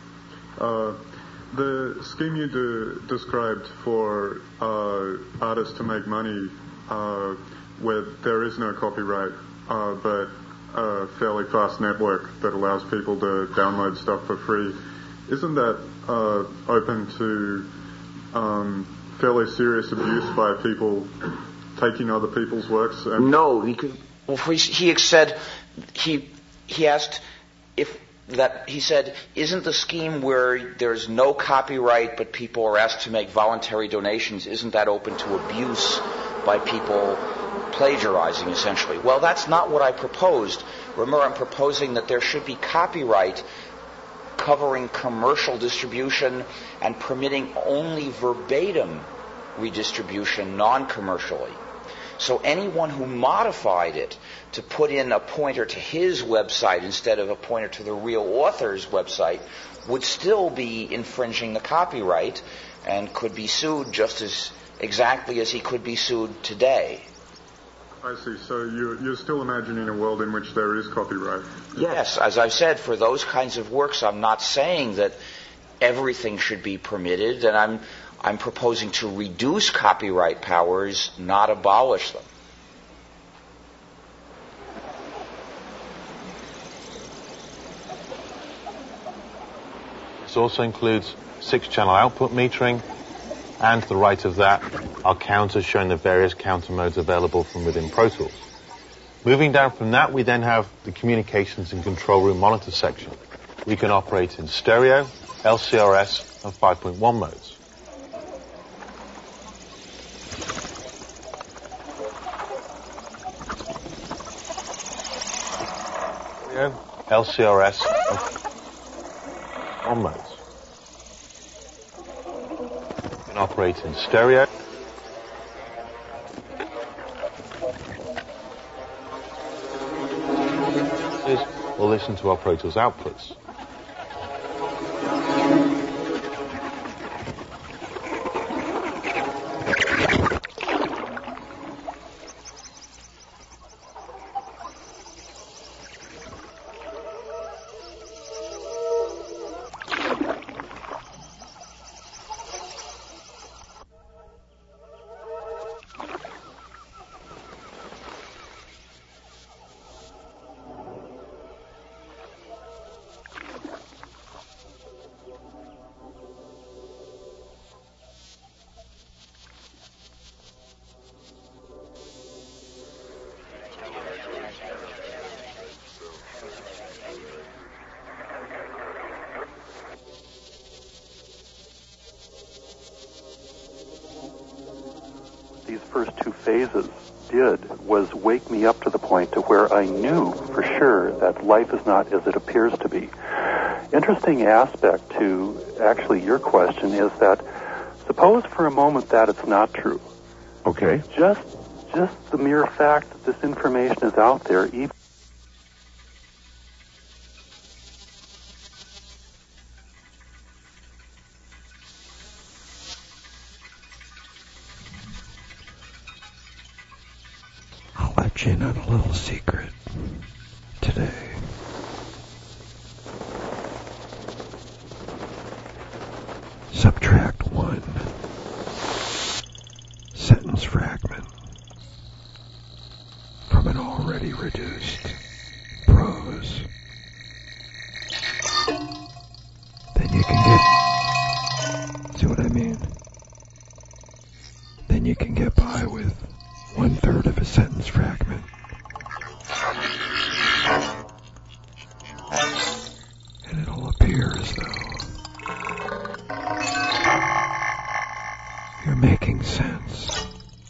The scheme you described for artists to make money where there is no copyright, but a fairly fast network that allows people to download stuff for free, isn't that open to fairly serious abuse by people taking other people's works? No, he said he asked he said, isn't the scheme where there's no copyright but people are asked to make voluntary donations, isn't that open to abuse by people plagiarizing, essentially? Well, that's not what I proposed. Remember, I'm proposing that there should be copyright covering commercial distribution and permitting only verbatim redistribution non-commercially. So anyone who modified it to put in a pointer to his website instead of a pointer to the real author's website would still be infringing the copyright and could be sued just as exactly as he could be sued today. I see. So you're still imagining a world in which there is copyright? Yes. As I've said, for those kinds of works, I'm not saying that everything should be permitted, and I'm proposing to reduce copyright powers, not abolish them. This also includes 6-channel output metering, and to the right of that are counters showing the various counter modes available from within Pro Tools. Moving down from that, we then have the communications and control room monitor section. We can operate in stereo, LCRS, and 5.1 modes. LCRS, and 1 modes. We can operate in stereo. Or listen to our Pro Tools outputs. These first two phases did was wake me up to the point to where I knew for sure that life is not as it appears to be. Interesting aspect to actually your question is that suppose for a moment that it's not true. Okay. Just the mere fact that this information is out there, even let you in on a little secret today. Subtract 1 sentence fragment from an already reduced prose. Then you can get, see what I mean? Then you can get by with 1/3 of a sentence fragment. And it'll appear as though you're making sense.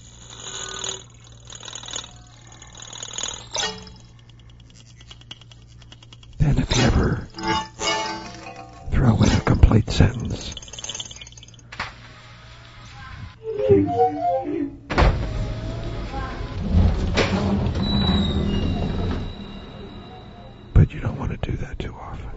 Then if you ever throw in a complete sentence, but you don't want to do that too often.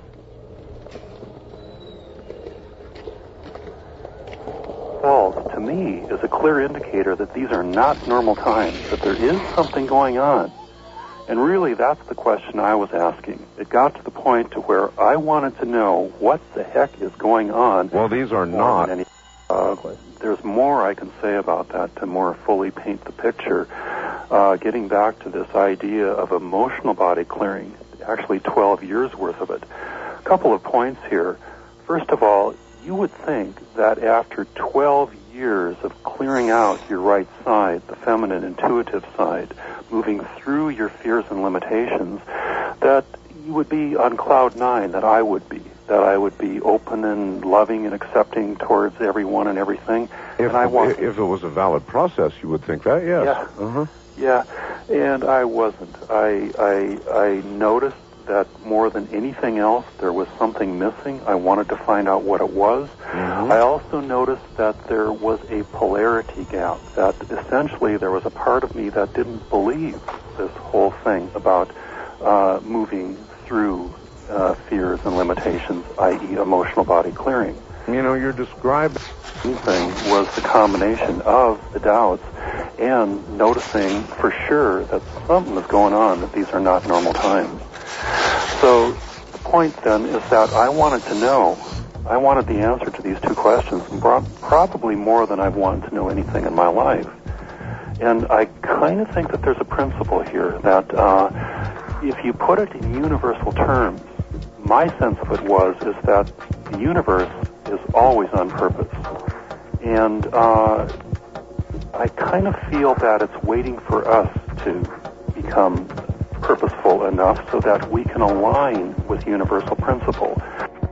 false, to me, is a clear indicator that these are not normal times, that there is something going on. And really, that's the question I was asking. It got to the point to where I wanted to know what the heck is going on. Well, these are not. There's more I can say about that to more fully paint the picture. Getting back to this idea of emotional body clearing, actually 12 years worth of it. A couple of points here. First of all, you would think that after 12 years of clearing out your right side, the feminine intuitive side, moving through your fears and limitations, that you would be on cloud 9, that I would be open and loving and accepting towards everyone and everything. If it was a valid process, you would think that, yes. Yeah. Yeah, and I wasn't. I noticed that more than anything else, there was something missing. I wanted to find out what it was. I also noticed that there was a polarity gap, that essentially there was a part of me that didn't believe this whole thing about moving through fears and limitations, i.e. emotional body clearing. You know, you're describing thing was the combination of the doubts and noticing for sure that something is going on, that these are not normal times. So the point then is that I wanted the answer to these two questions, probably more than I've wanted to know anything in my life. And I kind of think that there's a principle here that if you put it in universal terms, my sense of it is that the universe is always on purpose. And I kind of feel that it's waiting for us to become purposeful enough so that we can align with universal principle.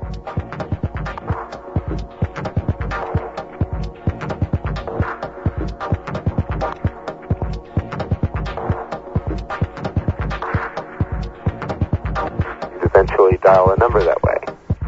Eventually dial a number that way.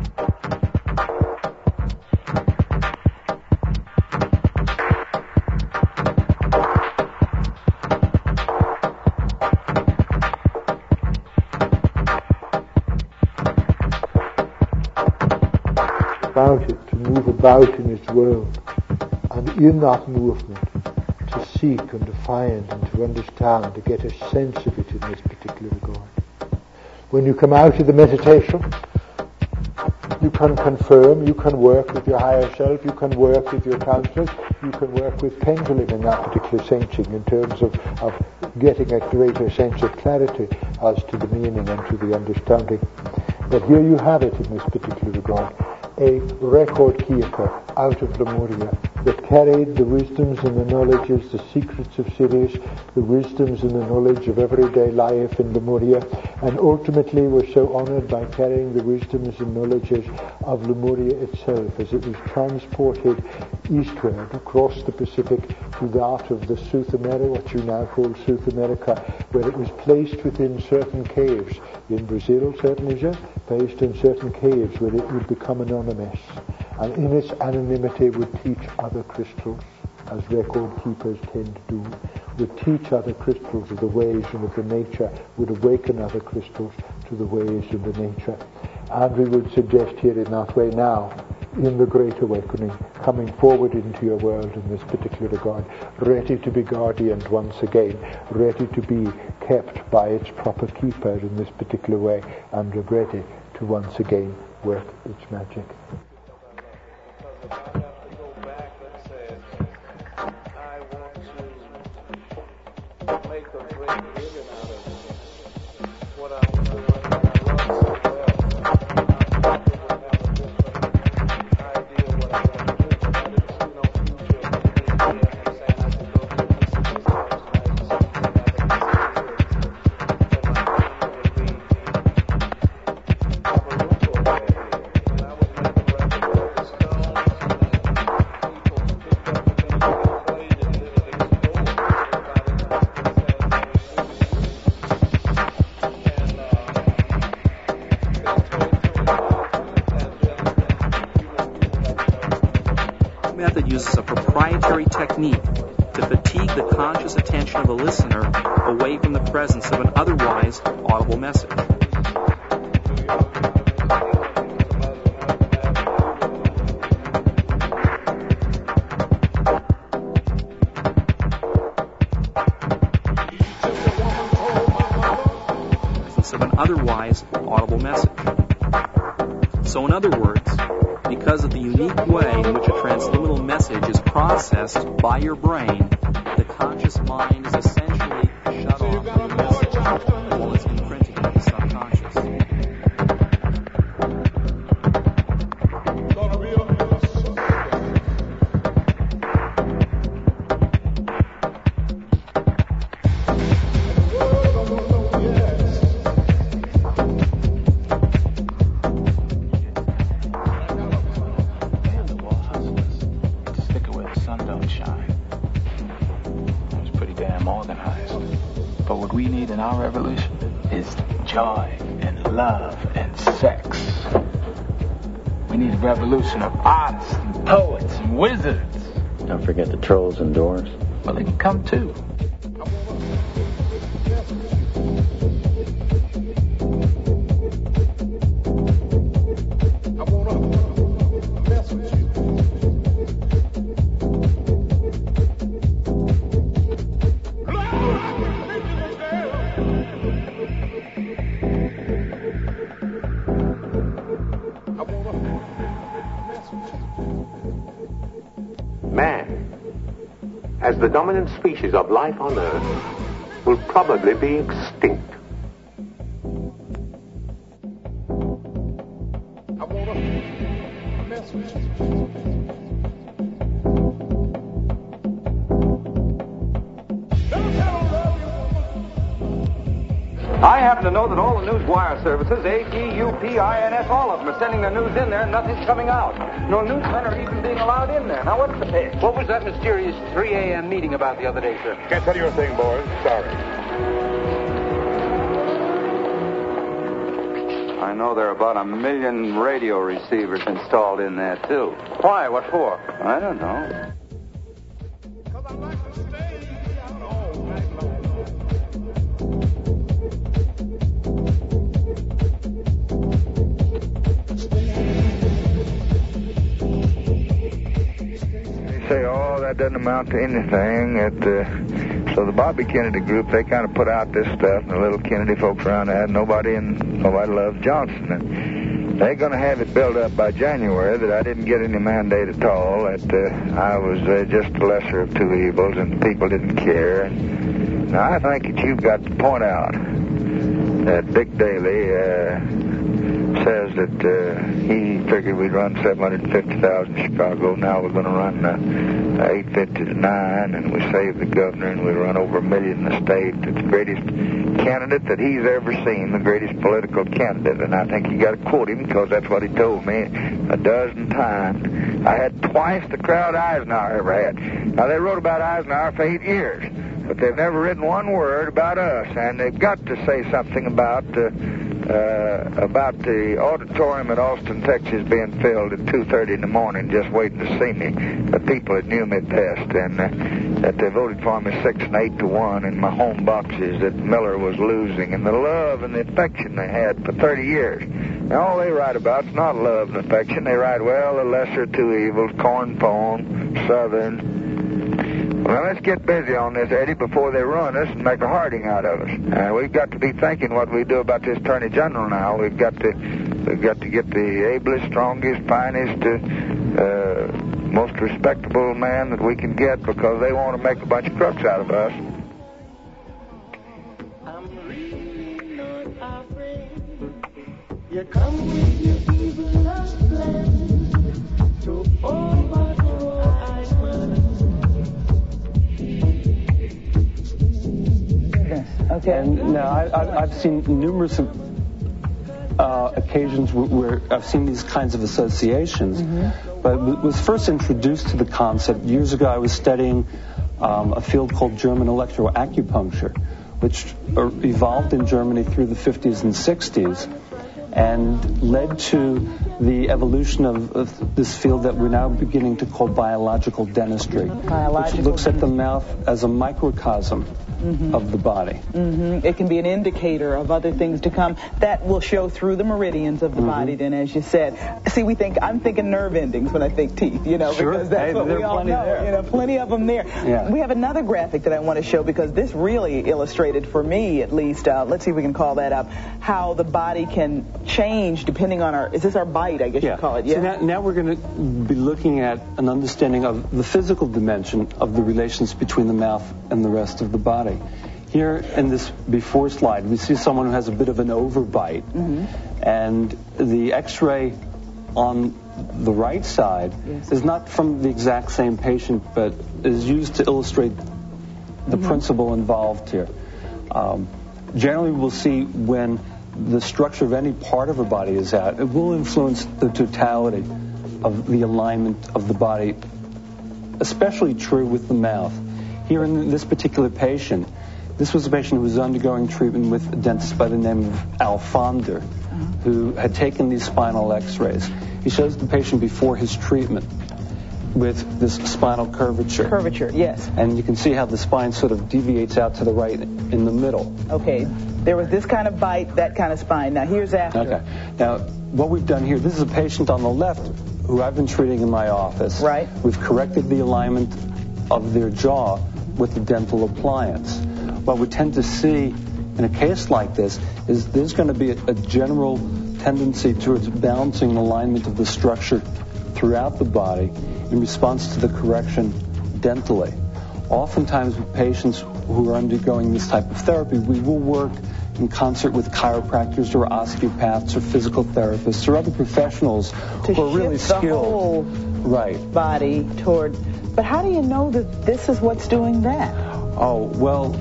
About it, to move about in its world, and in that movement to seek and to find and to understand, to get a sense of it in this particular regard. When you come out of the meditation, you can confirm, you can work with your higher self, you can work with your counselors, you can work with pendulum in that particular sensing in terms of getting a greater sense of clarity as to the meaning and to the understanding. But here you have it in this particular regard. A record keeper out of Lemuria that carried the wisdoms and the knowledges, the secrets of Sirius, the wisdoms and the knowledge of everyday life in Lemuria, and ultimately was so honored by carrying the wisdoms and knowledges of Lemuria itself as it was transported eastward across the Pacific to that of the South America, what you now call South America, where it was placed within certain caves. In Brazil, certainly, placed in certain caves where it would become anonymous, and in its anonymity would teach other crystals, as record keepers tend to do, would teach other crystals of the ways and of the nature, would awaken other crystals to the ways and the nature. And we would suggest here in that way now, in the Great Awakening, coming forward into your world in this particular regard, ready to be guardianed once again, ready to be kept by its proper keeper in this particular way, and ready to once again work its magic. Uses a proprietary technique to fatigue the conscious attention of the listener away from the presence of an otherwise audible message. So in other words, because of the unique way in which a transliminal message is processed by your brain, the conscious mind is essentially shut off from the message while it's imprinted into the subconscious. But what we need in our revolution is joy and love and sex. We need a revolution of artists and poets and wizards. Don't forget the trolls and dwarves. Well, they can come too. Man, as the dominant species of life on Earth, will probably be extinct. I wanna mess with you. I happen to know that all the news wire services, APUPINS, all of them are sending their news in there and nothing's coming out. No newsmen are even being allowed in there. Now, what's the pitch? What was that mysterious 3 a.m. meeting about the other day, sir? Can't tell you a thing, boys. Sorry. I know there are about 1 million radio receivers installed in there, too. Why? What for? I don't know. Say, oh, that doesn't amount to anything. So the Bobby Kennedy group, they kind of put out this stuff, and the little Kennedy folks around that, nobody loves Johnson. And they're going to have it built up by January that I didn't get any mandate at all, that I was just the lesser of two evils, and people didn't care. And now, I think that you've got to point out that Dick Daley says that he figured we'd run 750,000 in Chicago. Now we're going to run 850 to 9, and we save the governor, and we run over 1 million in the state. It's the greatest candidate that he's ever seen, the greatest political candidate. And I think you got to quote him because that's what he told me 12 times. I had twice the crowd Eisenhower ever had. Now, they wrote about Eisenhower for 8 years, but they've never written one word about us, and they've got to say something about the auditorium at Austin, Texas being filled at 2:30 in the morning just waiting to see me. The people that knew me best, and that they voted for me 6 and 8 to 1 in my home boxes, that Miller was losing, and the love and the affection they had for 30 years. Now, all they write about is not love and affection. They write, well, the lesser of two evils, corn pone, Southern. Well, let's get busy on this, Eddie, before they ruin us and make a Harding out of us. And we've got to be thinking what we do about this Attorney General now. We've got to get the ablest, strongest, finest, most respectable man that we can get, because they want to make a bunch of crooks out of us. I'm really not afraid. You come with your evil plan to overthrow Iceland. Okay. And now I've seen numerous occasions where I've seen these kinds of associations, but it was first introduced to the concept years ago. I was studying a field called German electroacupuncture, which evolved in Germany through the 50s and 60s and led to the evolution of this field that we're now beginning to call biological dentistry, which looks at the mouth as a microcosm of the body. It can be an indicator of other things to come that will show through the meridians of the body, then, as you said. See, I'm thinking nerve endings when I think teeth, because that's what we all know. Plenty of them there. Yeah. We have another graphic that I want to show because this really illustrated, for me at least, let's see if we can call that up, how the body can change depending on is this our bite, I guess you call it? Yeah. So now we're going to be looking at an understanding of the physical dimension of the relations between the mouth and the rest of the body. Here in this before slide, we see someone who has a bit of an overbite, and the x-ray on the right side is not from the exact same patient, but is used to illustrate the principle involved here. Generally, we'll see when the structure of any part of a body is out, it will influence the totality of the alignment of the body, especially true with the mouth. Here in this particular patient, this was a patient who was undergoing treatment with a dentist by the name of Al Fonder. who had taken these spinal x-rays. He shows the patient before his treatment with this spinal curvature. Curvature, yes. And you can see how the spine sort of deviates out to the right in the middle. Okay. There was this kind of bite, that kind of spine. Now here's after. Okay. Now, what we've done here, this is a patient on the left who I've been treating in my office. Right. We've corrected the alignment of their jaw with the dental appliance. What we tend to see in a case like this is there's going to be a general tendency towards balancing alignment of the structure throughout the body in response to the correction dentally. Oftentimes with patients who are undergoing this type of therapy, we will work in concert with chiropractors or osteopaths or physical therapists or other professionals who are really skilled. The whole body toward. But how do you know that this is what's doing that? Oh, well,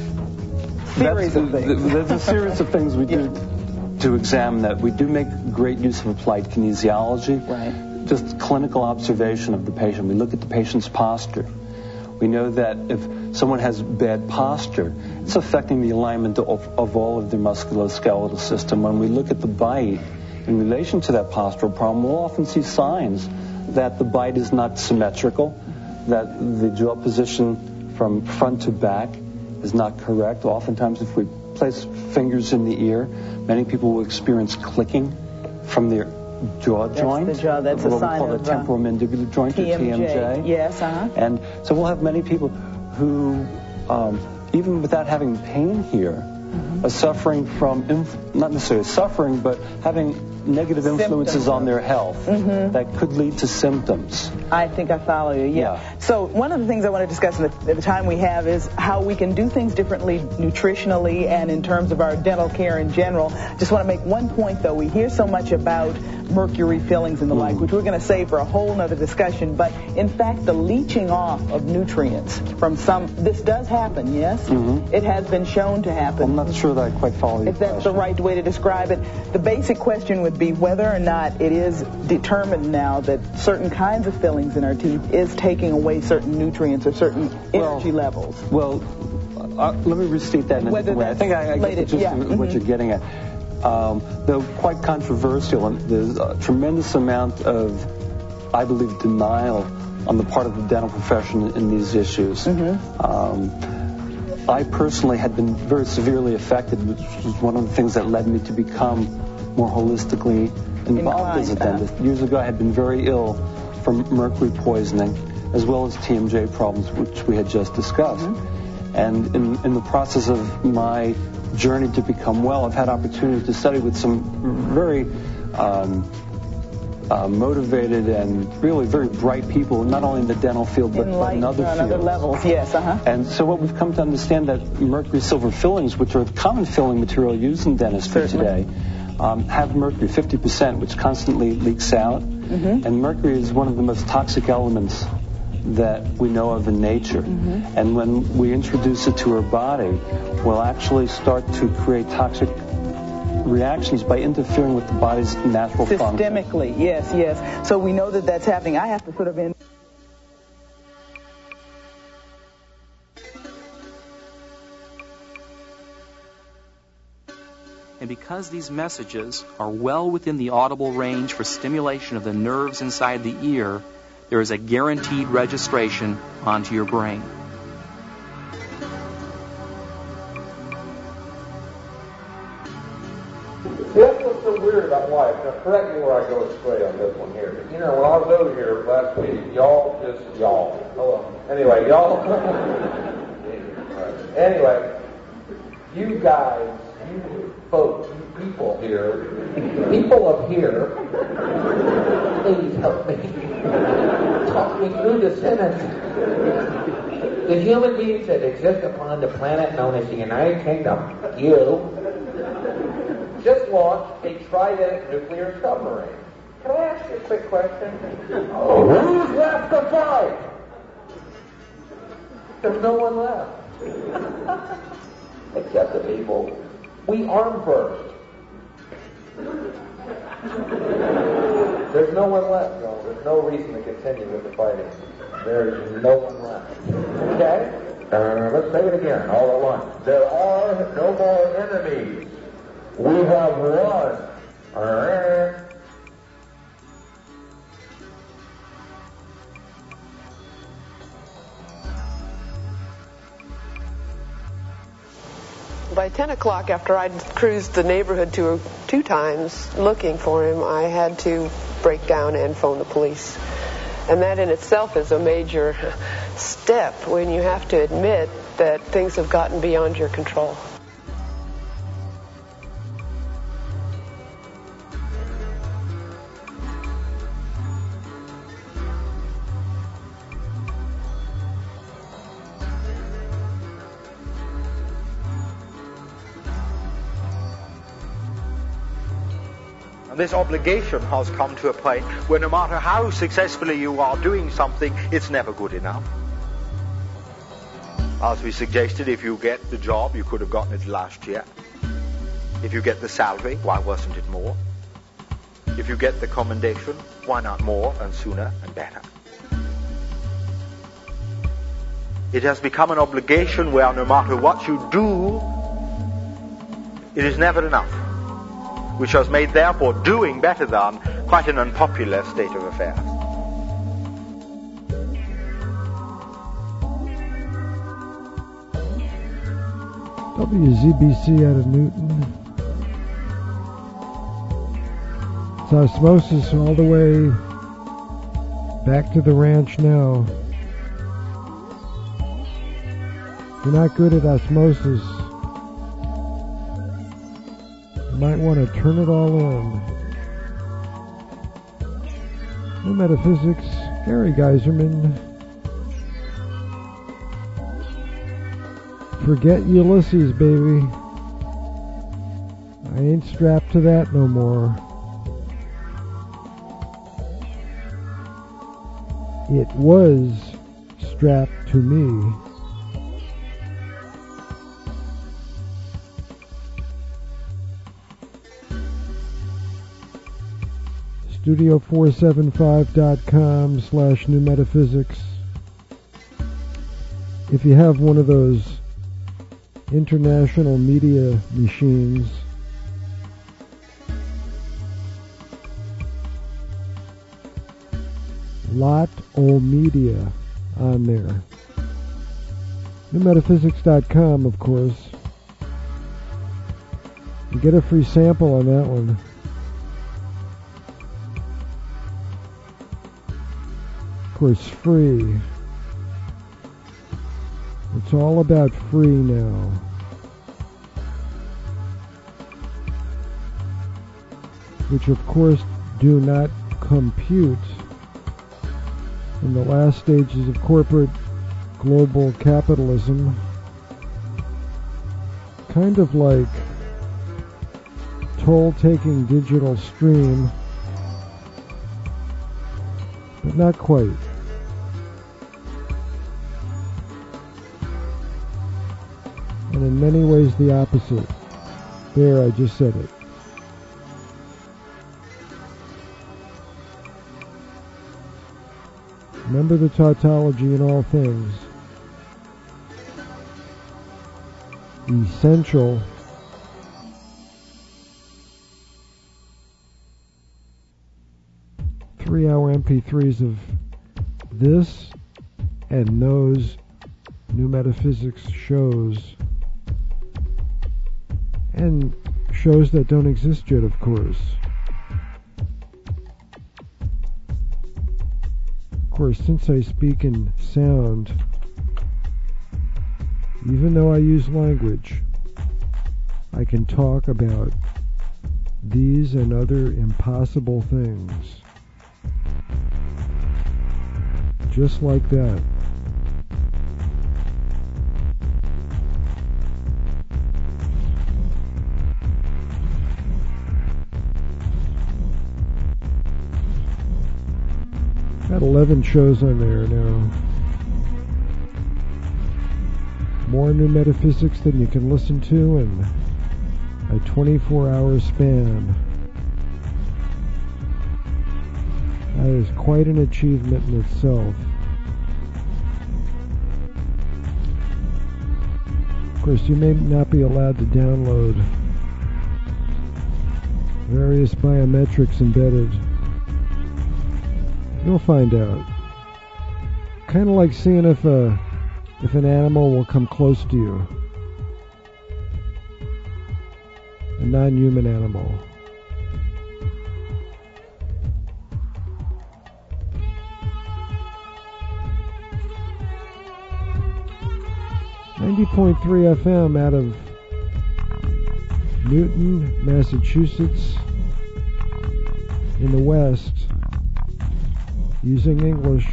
there's a series of things we do to examine that. We do make great use of applied kinesiology. Right. Just clinical observation of the patient. We look at the patient's posture. We know that if someone has bad posture, it's affecting the alignment of all of their musculoskeletal system. When we look at the bite in relation to that postural problem, we'll often see signs that the bite is not symmetrical, that the jaw position from front to back is not correct. Oftentimes, if we place fingers in the ear, many people will experience clicking from their jaw joint. That's the jaw. That's a sign of what we call the temporomandibular joint, TMJ. Yes, And so we'll have many people who, even without having pain here, are suffering from, not necessarily suffering, but having negative influences on their health that could lead to symptoms. I think I follow you, yeah. So one of the things I want to discuss in the time we have is how we can do things differently nutritionally and in terms of our dental care in general. Just want to make one point, though. We hear so much about mercury fillings and the like, which we're going to save for a whole nother discussion. But in fact, the leaching off of nutrients from this does happen, yes? It has been shown to happen. I'm not sure that I quite follow you. If that's the right way to describe it. The basic question would be whether or not it is determined now that certain kinds of fillings in our teeth is taking away certain nutrients or certain energy levels. Well, let me restate that in a different way. I think I get the gist of what you're getting at. Though quite controversial, and there's a tremendous amount of, I believe, denial on the part of the dental profession in these issues. I personally had been very severely affected, which was one of the things that led me to become more holistically involved as a dentist. Years ago, I had been very ill from mercury poisoning, as well as TMJ problems, which we had just discussed. And in the process of my journey to become well, I've had opportunity to study with some very motivated and really very bright people, not only in the dental field, but in other fields. On other levels, yes. And so what we've come to understand that mercury silver fillings, which are the common filling material used in dentistry today, have mercury 50%, which constantly leaks out. And mercury is one of the most toxic elements that we know of in nature. And when we introduce it to our body, we'll actually start to create toxic reactions by interfering with the body's natural function. Systemically, yes. So we know that that's happening. I have to sort of And because these messages are well within the audible range for stimulation of the nerves inside the ear, there is a guaranteed registration onto your brain. That's what's so weird about life. Now, correct me where I go astray on this one here. You know, when I was over here last week, y'all. Hello. Anyway, y'all. Anyway, you guys, you folks, you people here, people up here, please help me. Talk me through the sentence. The human beings that exist upon the planet known as the United Kingdom, you, just launched a Trident nuclear submarine. Can I ask you a quick question? Who's left to fight? There's no one left. Except the people we armed first. There's no one left, no. There's no reason to continue with the fighting. There's no one left. Okay? Let's say it again, all at once. There are no more enemies. We have won. By 10 o'clock, after I'd cruised the neighborhood two times looking for him, I had to break down and phone the police. And that in itself is a major step when you have to admit that things have gotten beyond your control. This obligation has come to a point where no matter how successfully you are doing something, it's never good enough. As we suggested, if you get the job, you could have gotten it last year. If you get the salary, why wasn't it more? If you get the commendation, why not more and sooner and better? It has become an obligation where no matter what you do, it is never enough, which has made, therefore, doing better than quite an unpopular state of affairs. WZBC out of Newton. It's Osmosis all the way back to the ranch now. If you're not good at osmosis, you might want to turn it all in. New Metaphysics, Gary Geiserman. Forget Ulysses, baby. I ain't strapped to that no more. It was strapped to me. Studio475.com/New Metaphysics. If you have one of those international media machines, lot o' media on there. NewMetaphysics.com, of course. You get a free sample on that one. Of course, free. It's all about free now. Which, of course, do not compute in the last stages of corporate global capitalism. Kind of like toll-taking digital stream, but not quite. And in many ways the opposite. There, I just said it. Remember the tautology in all things. Essential. Three-hour MP3s of this and those New Metaphysics shows. And shows that don't exist yet, of course. Of course, since I speak in sound, even though I use language, I can talk about these and other impossible things. Just like that. Got 11 shows on there now. More New Metaphysics than you can listen to in a 24-hour span. That is quite an achievement in itself. Of course, you may not be allowed to download various biometrics embedded. You'll find out. Kind of like seeing if an animal will come close to you. A non-human animal. .3 FM out of Newton, Massachusetts, in the West, using English.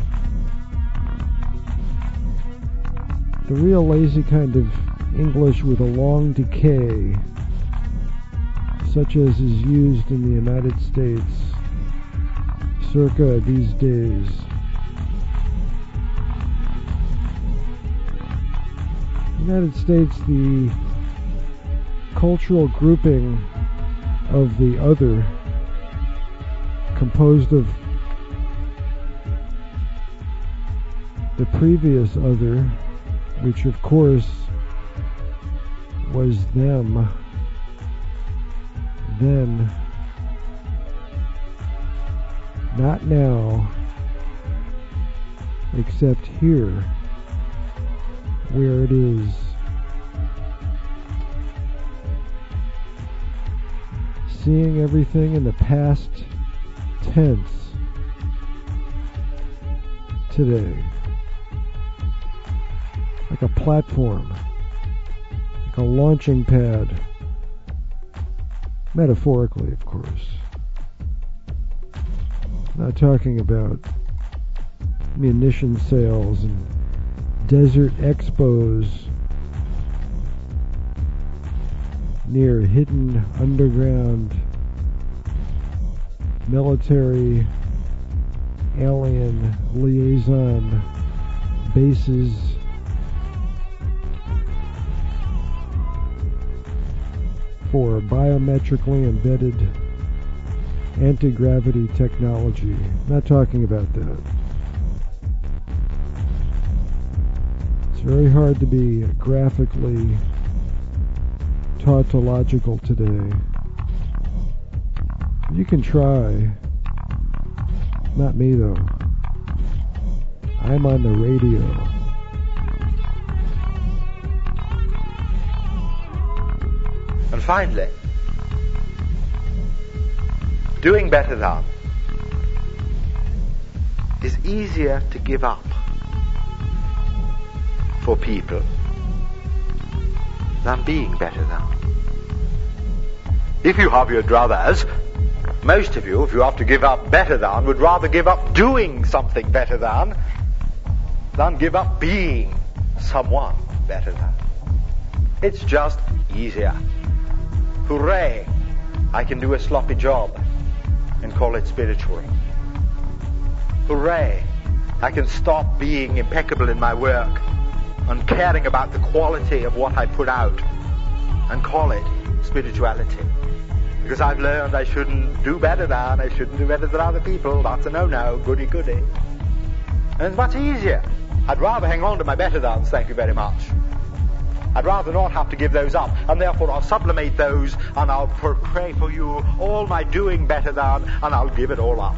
The real lazy kind of English with a long decay, such as is used in the United States circa these days. United States, the cultural grouping of the other, composed of the previous other, which of course was them, then, not now, except here, where it is. Seeing everything in the past tense today. Like a platform. Like a launching pad. Metaphorically, of course. Not talking about munition sales and desert expos near hidden underground military alien liaison bases for biometrically embedded anti-gravity technology. Not talking about that. It's very hard to be graphically tautological today. You can try. Not me, though. I'm on the radio. And finally, doing better than is easier to give up for people than being better than. If you have your druthers, most of you, if you have to give up better than, would rather give up doing something better than give up being someone better than. It's just easier. Hooray! I can do a sloppy job and call it spiritual. Hooray! I can stop being impeccable in my work and caring about the quality of what I put out and call it spirituality. Because I've learned I shouldn't do better than other people. That's a no-no, goody-goody. And it's much easier. I'd rather hang on to my better thans, thank you very much. I'd rather not have to give those up, and therefore I'll sublimate those, and I'll pray for you all my doing better than, and I'll give it all up.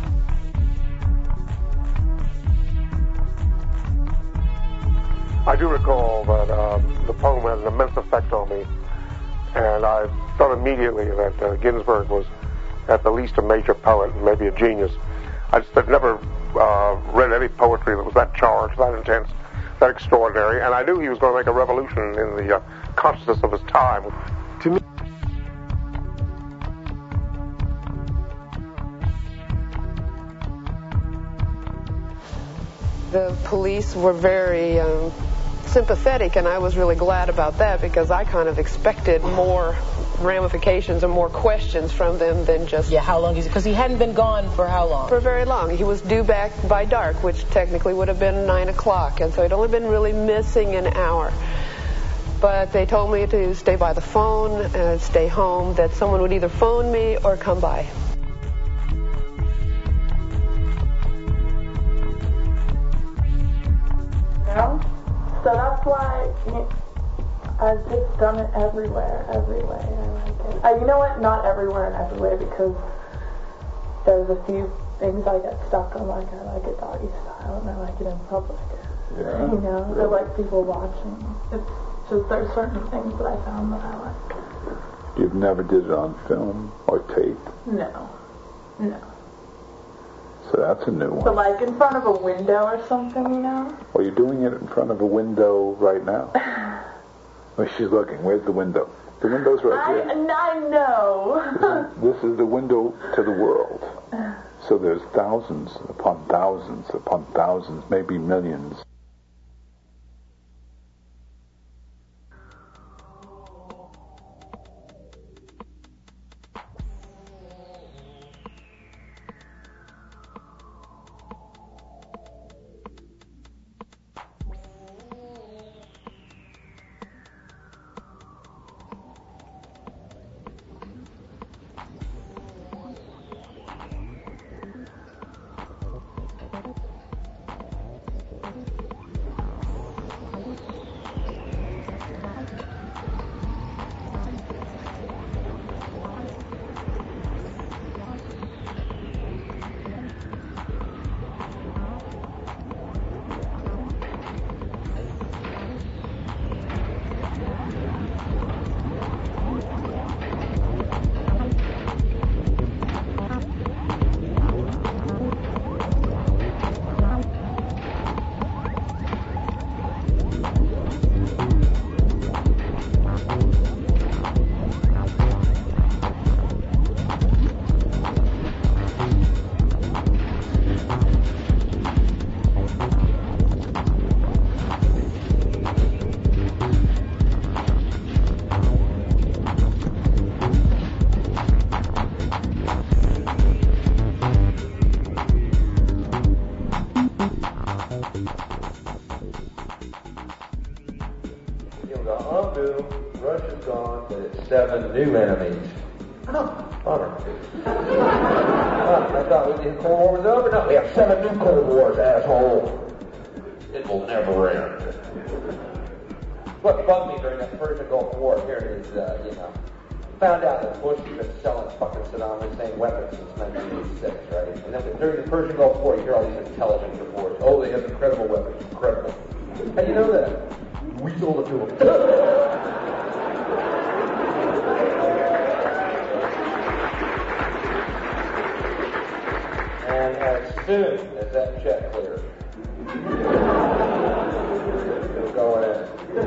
I do recall that the poem had an immense effect on me, and I thought immediately that Ginsberg was at the least a major poet, and maybe a genius. I just had never read any poetry that was that charged, that intense, that extraordinary, and I knew he was going to make a revolution in the consciousness of his time. To me, the police were very sympathetic, and I was really glad about that because I kind of expected more ramifications and more questions from them than just... Yeah, how long is it? Because he hadn't been gone for how long? For very long. He was due back by dark, which technically would have been 9 o'clock, and so he'd only been really missing an hour. But they told me to stay by the phone, stay home, that someone would either phone me or come by. So that's why I've just done it everywhere. I like it. You know what? Not everywhere and everywhere, because there's a few things I get stuck on. Like, I like it doggy style, and I like it in public. Yeah. You know, I like people watching. It's just, there's certain things that I found that I like. You've never did it on film or tape? No. So that's a new one. So like in front of a window or something, you know? Well, you're doing it in front of a window right now. Well, she's looking. Where's the window? The window's right here. I know. This is the window to the world. So there's thousands upon thousands, maybe millions. New enemies. Oh, bummer. I thought the Cold War was over. No, we have 7 new Cold Wars, asshole. It will never end. What bugged me during that Persian Gulf War here is, found out that Bush has been selling fucking Saddam Hussein weapons since 1986, right? And then during the Persian Gulf War, you hear all these intelligence reports. Oh, they have incredible weapons. Incredible. How do you know that? We sold it to them. And as soon as that check clears, we're going in.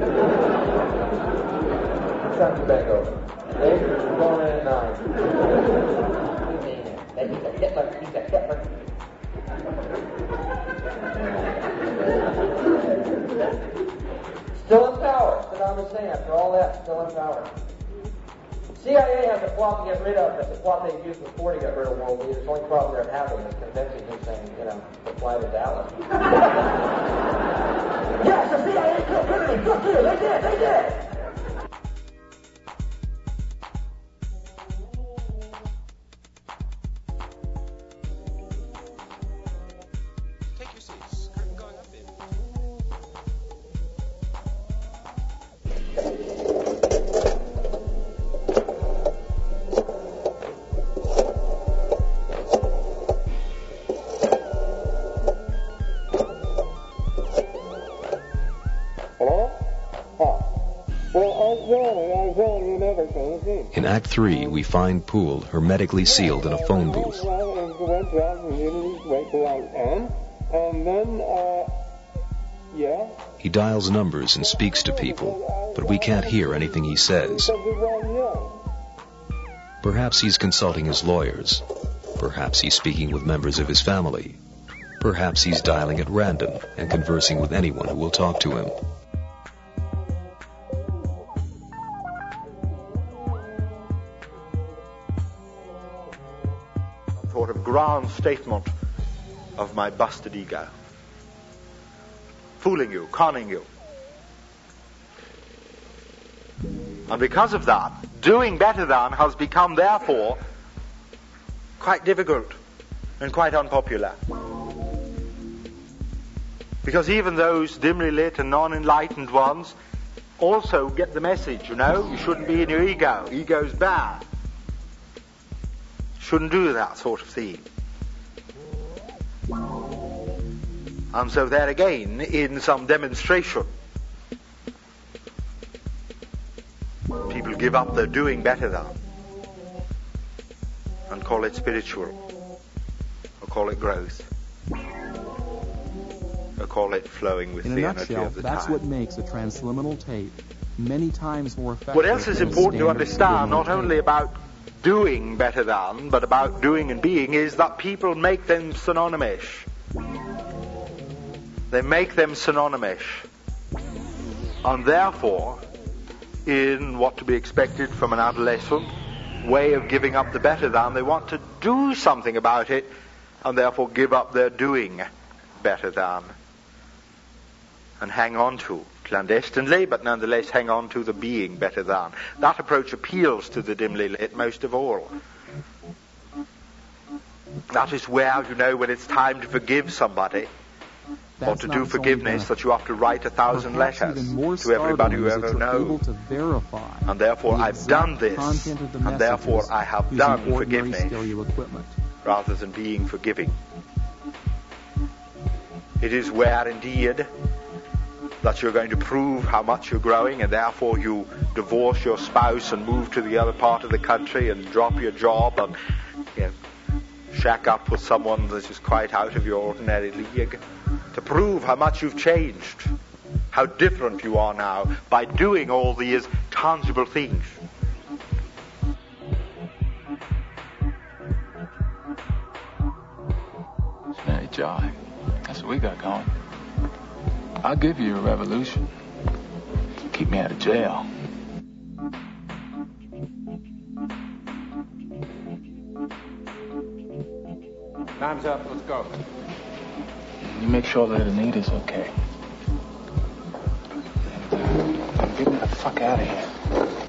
What time's the bank open? 8? We're going in at 9. He's a Hitler. He's a Hitler. Still in power. Saddam Hussein, after all that, still in power. CIA has a plot to get rid of. That's a plot they used before to get rid of world leaders. The only problem they're having is convincing Hussein, to fly to Dallas. Yes, the CIA killed Kennedy. Fuck you. They did. Take your seats. Curtain going up, baby. In Act 3, we find Poole hermetically sealed in a phone booth. He dials numbers and speaks to people, but we can't hear anything he says. Perhaps he's consulting his lawyers. Perhaps he's speaking with members of his family. Perhaps he's dialing at random and conversing with anyone who will talk to him. Sort of ground statement of my busted ego. Fooling you, conning you. And because of that, doing better than has become, therefore, quite difficult and quite unpopular. Because even those dimly lit and non-enlightened ones also get the message, You shouldn't be in your ego. Ego's bad. Shouldn't do that sort of thing. And so there again, in some demonstration, people give up their doing better than and call it spiritual, or call it growth, or call it flowing with the energy of the that's time. what makes a transliminal tape many times more effective. What else is important to understand, not only about doing better than, but about doing and being, is that people make them synonymous. They make them synonymous. And therefore, in what to be expected from an adolescent way of giving up the better than, they want to do something about it, and therefore give up their doing better than, and hang on to, clandestinely, but nonetheless hang on to the being better than. That approach appeals to the dimly lit most of all. That is where, when it's time to forgive somebody, or to do forgiveness, that you have to write 1,000 letters to everybody you ever know. And therefore I've done this, and therefore I have done forgiveness, rather than being forgiving. It is where, indeed, that you're going to prove how much you're growing, and therefore you divorce your spouse and move to the other part of the country and drop your job and shack up with someone that is quite out of your ordinary league, to prove how much you've changed, how different you are now, by doing all these tangible things. Hey, Joy, that's what we got going. I'll give you a revolution. Keep me out of jail. Time's up. Let's go. You make sure that Anita's okay. And get me the fuck out of here.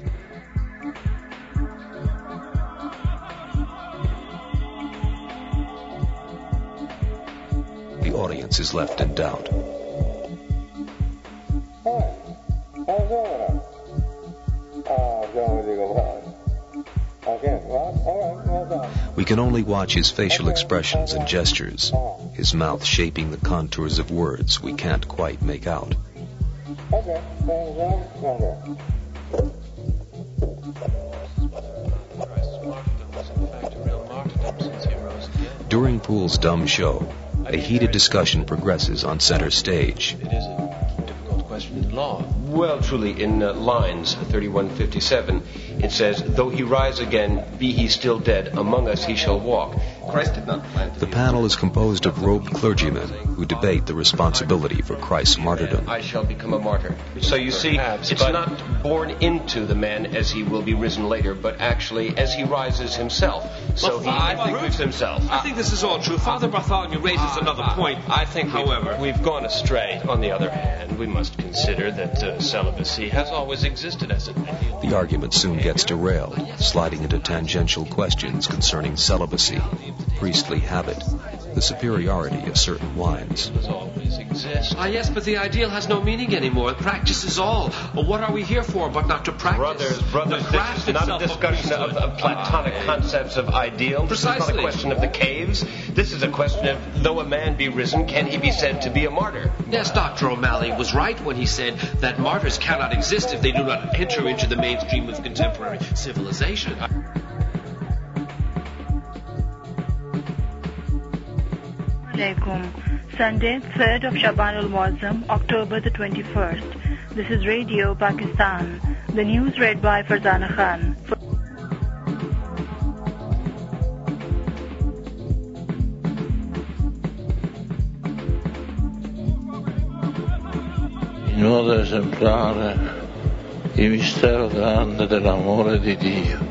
The audience is left in doubt. We can only watch his facial expressions and gestures, his mouth shaping the contours of words we can't quite make out. During Poole's dumb show, a heated discussion progresses on center stage. It is a difficult question in law. Well, truly, in lines 3157, it says, "Though he rise again, be he still dead, among us he shall walk." Christ did not plan to. The panel is composed of robed clergymen who debate the responsibility for Christ's martyrdom. I shall become a martyr. So you see, it's not born into the man as he will be risen later, but actually as he rises himself. So he proves himself. I think this is all true. Father Bartholomew raises another point. I think, however, we've gone astray. On the other hand, we must consider that celibacy has always existed as an ideal. The argument soon gets derailed, sliding into tangential questions concerning celibacy, priestly habit, the superiority of certain wines. Yes, but the ideal has no meaning anymore. Practice is all. Well, what are we here for but not to practice? Brothers, this is not a discussion of Platonic concepts of ideals. Precisely. This is not a question of the caves. This is a question of, though a man be risen, can he be said to be a martyr? Yes, Dr. O'Malley was right when he said that martyrs cannot exist if they do not enter into the mainstream of contemporary civilization. Sunday, 3rd of Shaban al-Muazzam, October the 21st. This is Radio Pakistan. The news read by Farzana Khan. In modo esemplare il mistero grande dell'amore di Dio.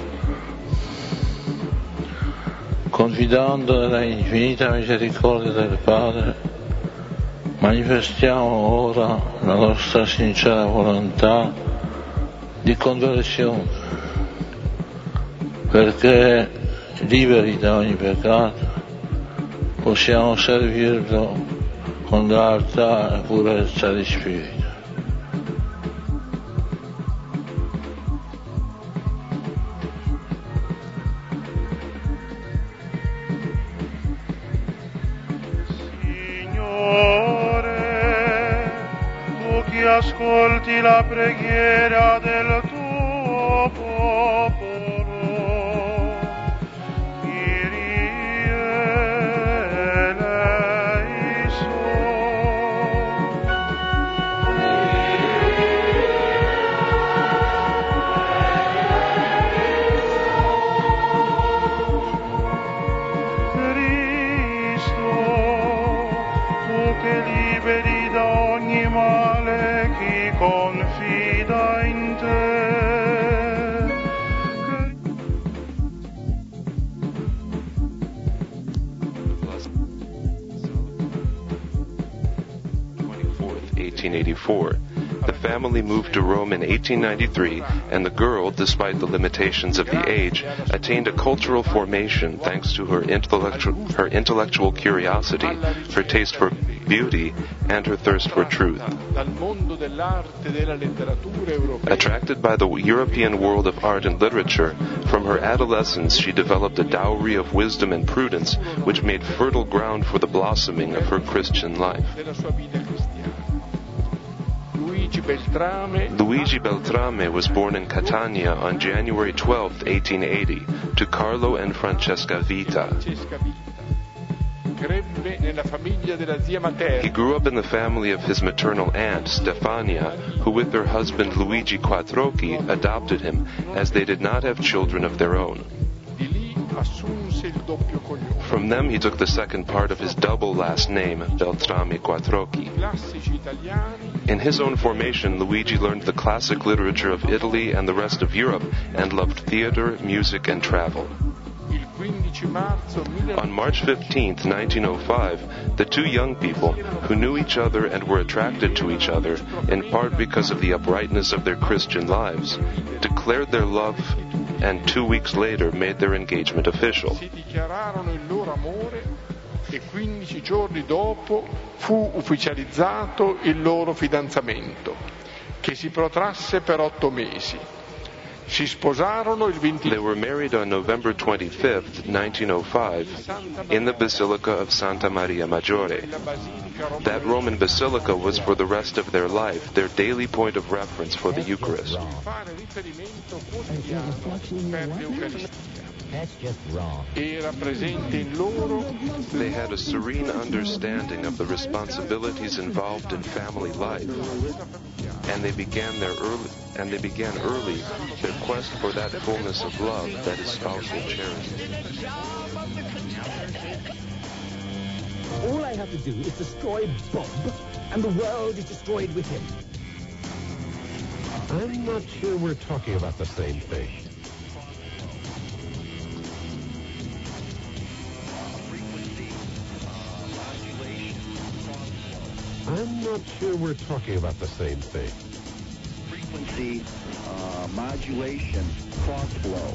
Confidando nella infinita misericordia del Padre, manifestiamo ora la nostra sincera volontà di conversione, perché, liberi da ogni peccato, possiamo servirlo con lealtà e purezza di spirito. ascolti la preghiera del tuo popolo. Confida in te. 1884. The family moved to Rome in 1893, and the girl, despite the limitations of the age, attained a cultural formation thanks to her intellectual curiosity, her taste for beauty, and her thirst for truth. Attracted by the European world of art and literature, from her adolescence she developed a dowry of wisdom and prudence, which made fertile ground for the blossoming of her Christian life. Luigi Beltrame was born in Catania on January 12, 1880, to Carlo and Francesca Vita. He grew up in the family of his maternal aunt, Stefania, who with her husband Luigi Quattrocchi adopted him, as they did not have children of their own. From them he took the second part of his double last name, Beltrame Quattrocchi. In his own formation, Luigi learned the classic literature of Italy and the rest of Europe, and loved theater, music, and travel. On March 15, 1905, the two young people, who knew each other and were attracted to each other, in part because of the uprightness of their Christian lives, declared their love and 2 weeks later made their engagement official. Si dichiararono il loro amore e 15 giorni dopo fu ufficializzato il loro fidanzamento, che si protrasse per 8 mesi. Si sposarono il 20... They were married on November 25, 1905, in the Basilica of Santa Maria Maggiore. That Roman basilica was for the rest of their life their daily point of reference for the Eucharist. That's just wrong. Era presente in loro. They had a serene understanding of the responsibilities involved in family life, and they began early their quest for that fullness of love that is spousal charity. All I have to do is destroy Bob, and the world is destroyed with him. I'm not sure we're talking about the same thing. I'm not sure we're talking about the same thing. Frequency modulation cross flow.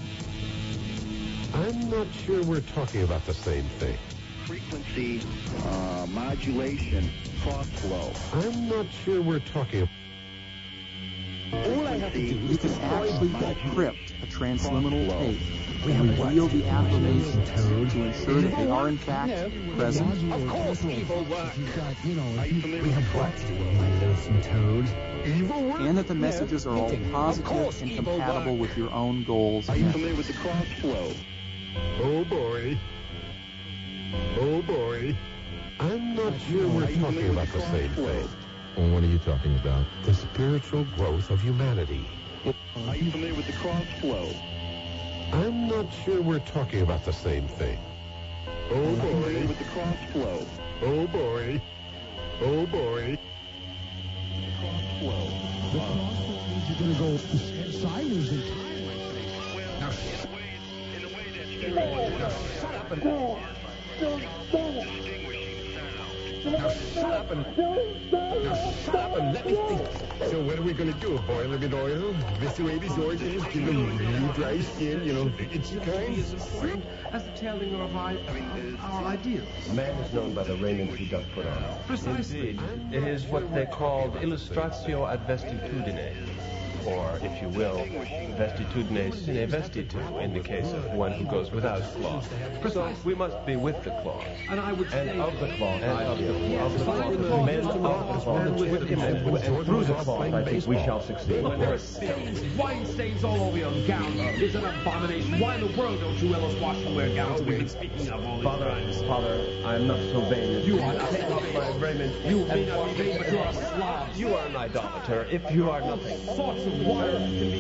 I'm not sure we're talking about the same thing. Frequency modulation cross flow. I'm not sure we're talking. All I have to do is destroy that crypt, a transliminal tape. We reveal the affirmation code to ensure that they are in fact present. Of course, evil work. We have work to do, my loathsome toad. Evil work? And that the messages are all positive and compatible with your own goals. Are you familiar with the cross flow? Oh boy. Oh boy. I'm not sure we're talking about the same thing. Well, what are you talking about? The spiritual growth of humanity. Are you familiar with the cross flow? I'm not sure we're talking about the same thing. Oh boy. With the cross flow. Oh boy. Oh boy. Cross flow. The cross flow means you're going to go sideways in time, I think. Now, shut up and... Now, shut up and let me think. So what are we going to do? Boil a bit of oil, eviscerate his organs, give him really dry skin, itchy kind? As important as the telling of our ideals. Man is known by the raiment he doth put on. Precisely. Indeed. It is what they called illustratio ad vestitudine. or, if you will, vestitudine sine vestitu, in the case of one who goes without cloth. So we must be with the cloth. And I would say of the cloth, men of the cloth, and through the cloth, I think we shall succeed. There are stains, wine stains all over your gown. It's an abomination. Why in the world don't you fellows wash and wear gowns we've been speaking of all these times? Father, I am not so vain as you are not. Take off my raiment. You may not be vain, but you are a Slav. You are an idolater, if you are nothing. Sorts of water can be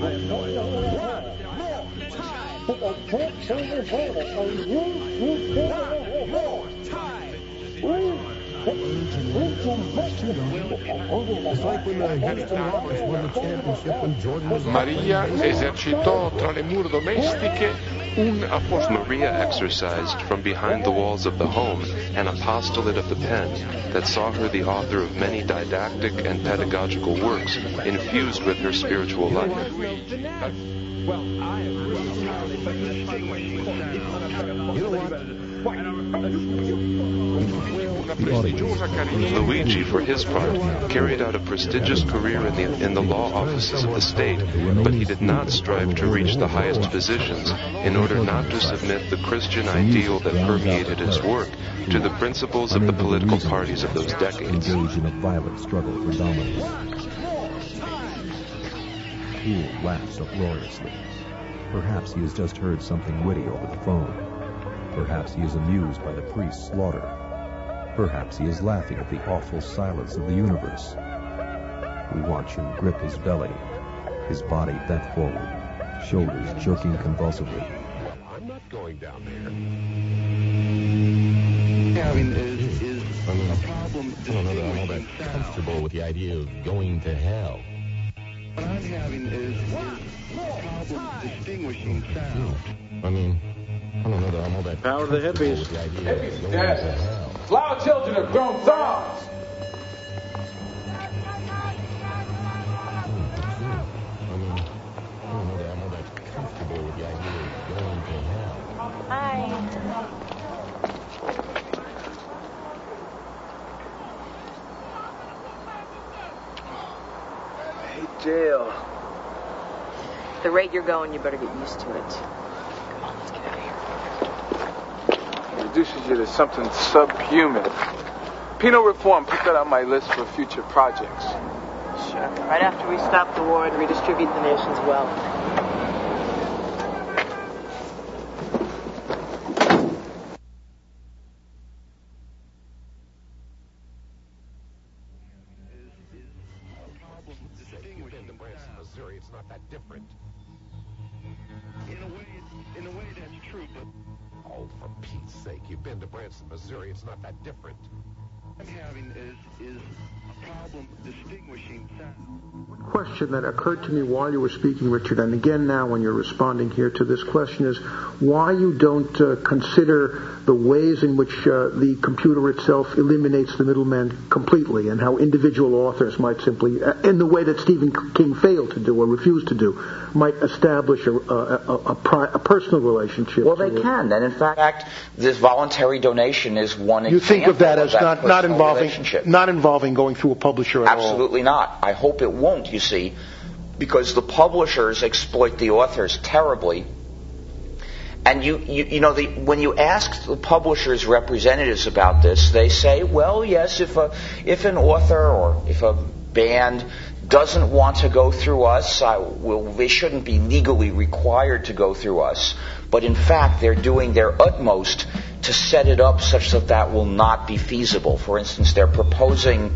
Maria esercitò tra le mura domestiche un apostolato. Maria exercised from behind the walls of the home an apostolate of the pen that saw her the author of many didactic and pedagogical works infused with her spiritual life. Luigi, for his part, carried out a prestigious career in the law offices of the state, but he did not strive to reach the highest positions in order not to submit the Christian ideal that permeated his work to the principles of the political parties of those decades. Engage in a violent struggle for dominance. Fool laughs uproariously. Perhaps he has just heard something witty over the phone. Perhaps he is amused by the priest's slaughter. Perhaps he is laughing at the awful silence of the universe. We watch him grip his belly, his body bent forward, shoulders jerking convulsively. I'm not going down there. Having is a problem. I don't know that I'm all that comfortable with the idea of going to hell. What I'm having is a problem distinguishing sound. I mean, I don't know that I'm all that Power to the hippies. Hippies, yes. Flower children have grown thumbs. Jail. At the rate you're going, you better get used to it. Come on, let's get out of here. It reduces you to something subhuman. Penal reform, put that on my list for future projects. Sure. Right after we stop the war and redistribute the nation's wealth. It's not that different. In a way that's true, but... Oh, for Pete's sake, you've been to Branson, Missouri. It's not that different. What I'm having is a problem distinguishing sound. Question that occurred to me while you were speaking, Richard, and again now when you're responding here to this question is why you don't consider the ways in which the computer itself eliminates the middleman completely, and how individual authors might simply, in the way that Stephen King failed to do or refused to do, might establish a personal relationship. Well, they can, and in fact, this voluntary donation is one example. You think of that as not involving going through a publisher at all? Absolutely not. I hope it won't, you see, because the publishers exploit the authors terribly. And you know, when you ask the publishers' representatives about this, they say, well, yes, if an author or if a band doesn't want to go through us, they shouldn't be legally required to go through us. But in fact, they're doing their utmost to set it up such that that will not be feasible. For instance, they're proposing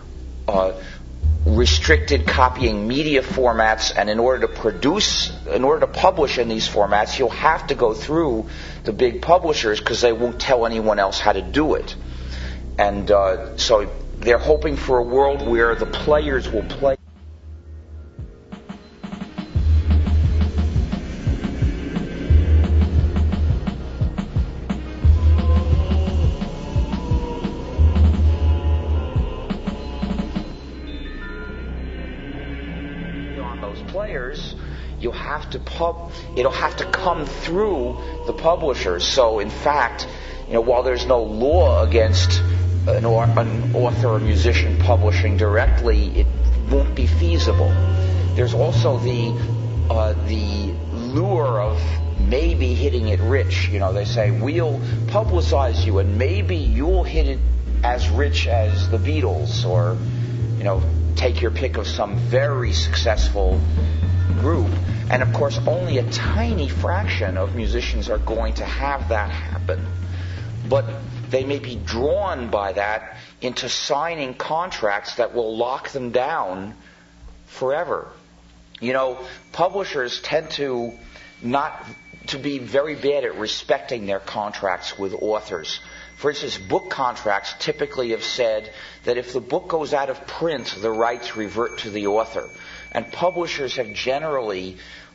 restricted copying media formats, and in order to publish in these formats, you'll have to go through the big publishers because they won't tell anyone else how to do it. And so they're hoping for a world where the players will play. You'll have to it'll have to come through the publishers. So in fact, while there's no law against an author or musician publishing directly, it won't be feasible. There's also the lure of maybe hitting it rich. They say, we'll publicize you and maybe you'll hit it as rich as the Beatles, or, take your pick of some very successful group. And of course, only a tiny fraction of musicians are going to have that happen. But they may be drawn by that into signing contracts that will lock them down forever. Publishers tend to be very bad at respecting their contracts with authors. For instance, book contracts typically have said that if the book goes out of print, the rights revert to the author. And publishers have generally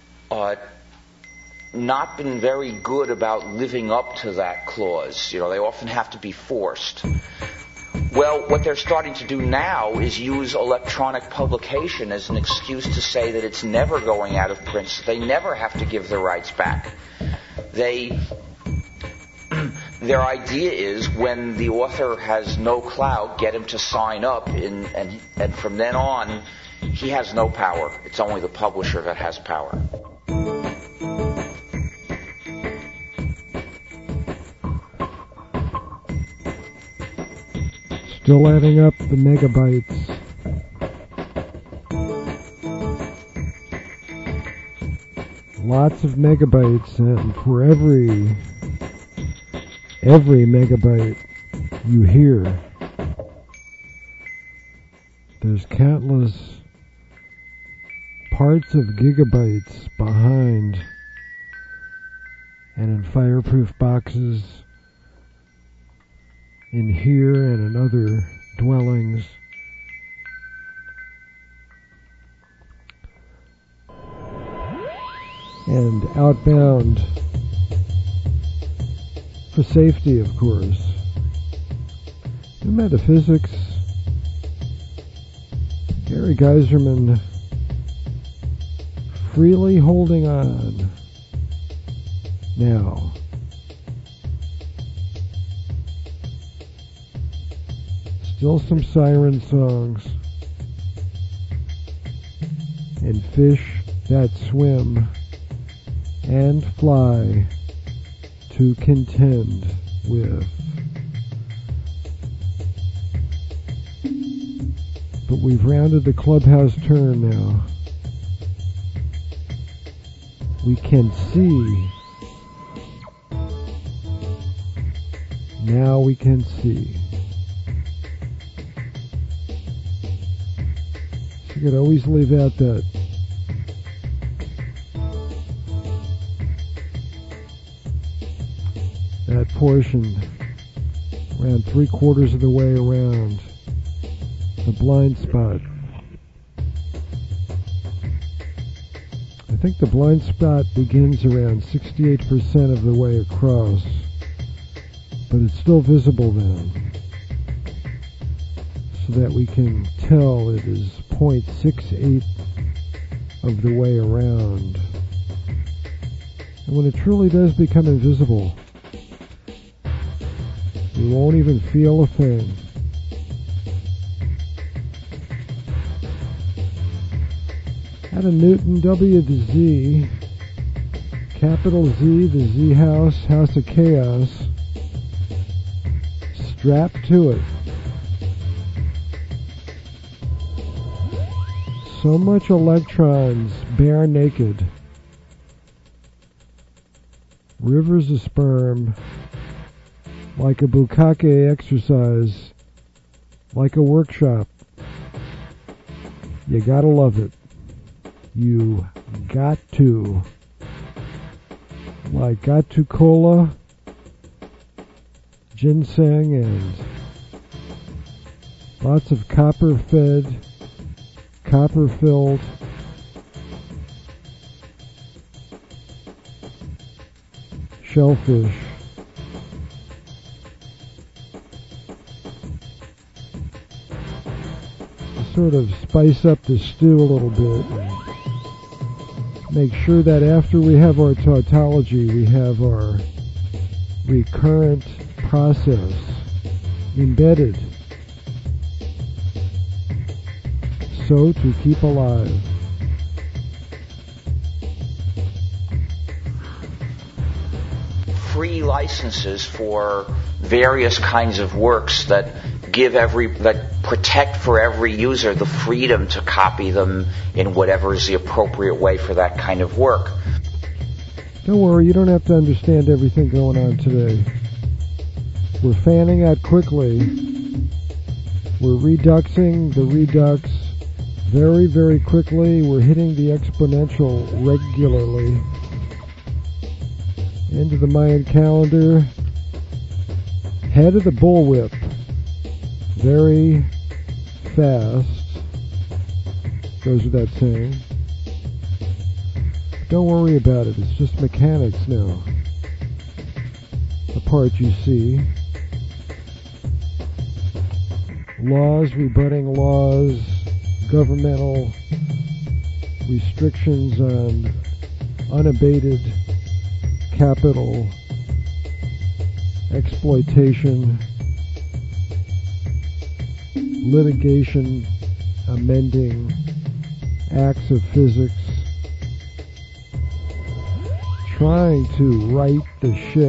not been very good about living up to that clause. They often have to be forced. Well, what they're starting to do now is use electronic publication as an excuse to say that it's never going out of print, so they never have to give the rights back. Their idea is when the author has no clout, get him to sign up, and from then on, he has no power. It's only the publisher that has power. Still adding up the megabytes. Lots of megabytes, and for every megabyte you hear, there's countless parts of gigabytes behind and in fireproof boxes in here and in other dwellings. And outbound for safety, of course. In metaphysics, Gary Geiserman freely holding on now. Still some siren songs and fish that swim and fly to contend with. But we've rounded the clubhouse turn now. We can see. Now we can see. You could always leave out that portion around 3/4 of the way around the blind spot. I think the blind spot begins around 68% of the way across, but it's still visible then, so that we can tell it is 0.68 of the way around. And when it truly does become invisible, you won't even feel a thing. At a Newton W to Z, capital Z, the Z house, house of chaos, strapped to it. So much electrons, bare naked. Rivers of sperm, like a bukkake exercise, like a workshop. You gotta love it. You got to. Like Gatu Cola, ginseng, and lots of copper-fed, copper-filled shellfish. Sort of spice up the stew a little bit and make sure that after we have our tautology, we have our recurrent process embedded, so to keep alive. free licenses for various kinds of works that protect for every user the freedom to copy them in whatever is the appropriate way for that kind of work. Don't worry, you don't have to understand everything going on today. We're fanning out quickly. We're reduxing the redux very, very quickly. We're hitting the exponential regularly. Into the Mayan calendar. Head of the bullwhip. Very fast. Goes without saying. Don't worry about it. It's just mechanics now. The part you see. Laws rebutting laws. Governmental restrictions on unabated capital exploitation, litigation, amending acts of physics, trying to right the ship.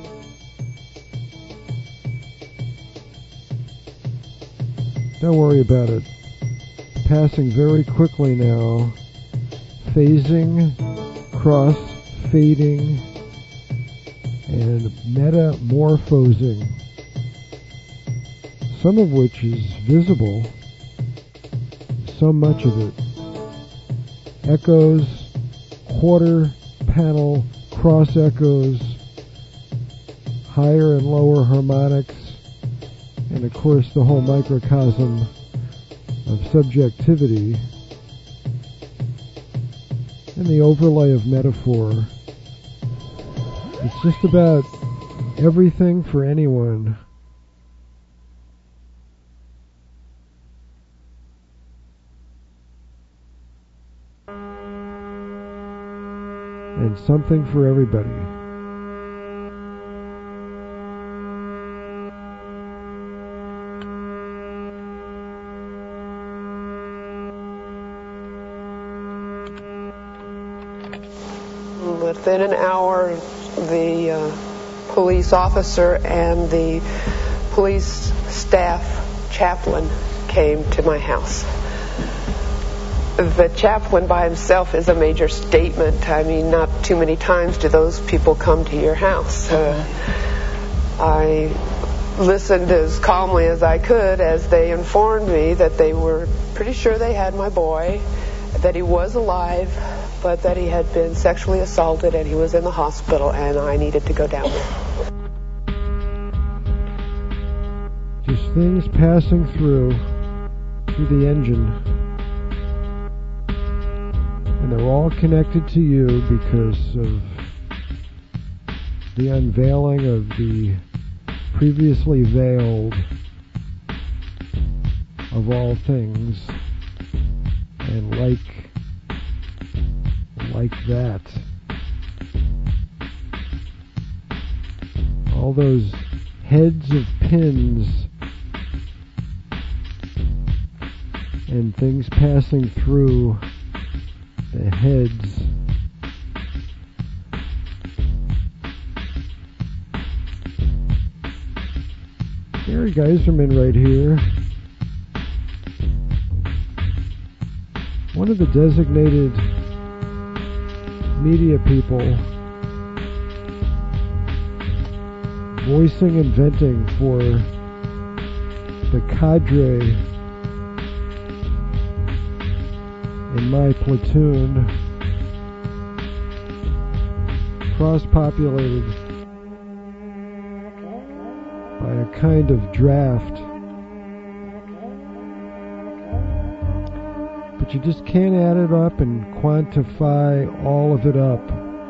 Don't worry about it. Passing very quickly now, phasing, cross-fading, and metamorphosing, some of which is visible, so much of it. Echoes, quarter panel cross echoes, higher and lower harmonics, and of course the whole microcosm of subjectivity, and the overlay of metaphor. It's just about everything for anyone. And something for everybody. Within an hour, the police officer and the police staff chaplain came to my house. The chaplain by himself is a major statement. I mean, not too many times do those people come to your house. I listened as calmly as I could as they informed me that they were pretty sure they had my boy, that he was alive, but that he had been sexually assaulted and he was in the hospital and I needed to go down there. Just things passing through the engine. And they're all connected to you because of the unveiling of the previously veiled of all things. And like that, all those heads of pins and things passing through the heads. Gary Geiserman right here. One of the designated media people voicing and venting for the cadre in my platoon, cross-populated by a kind of draft. But you just can't add it up and quantify all of it up.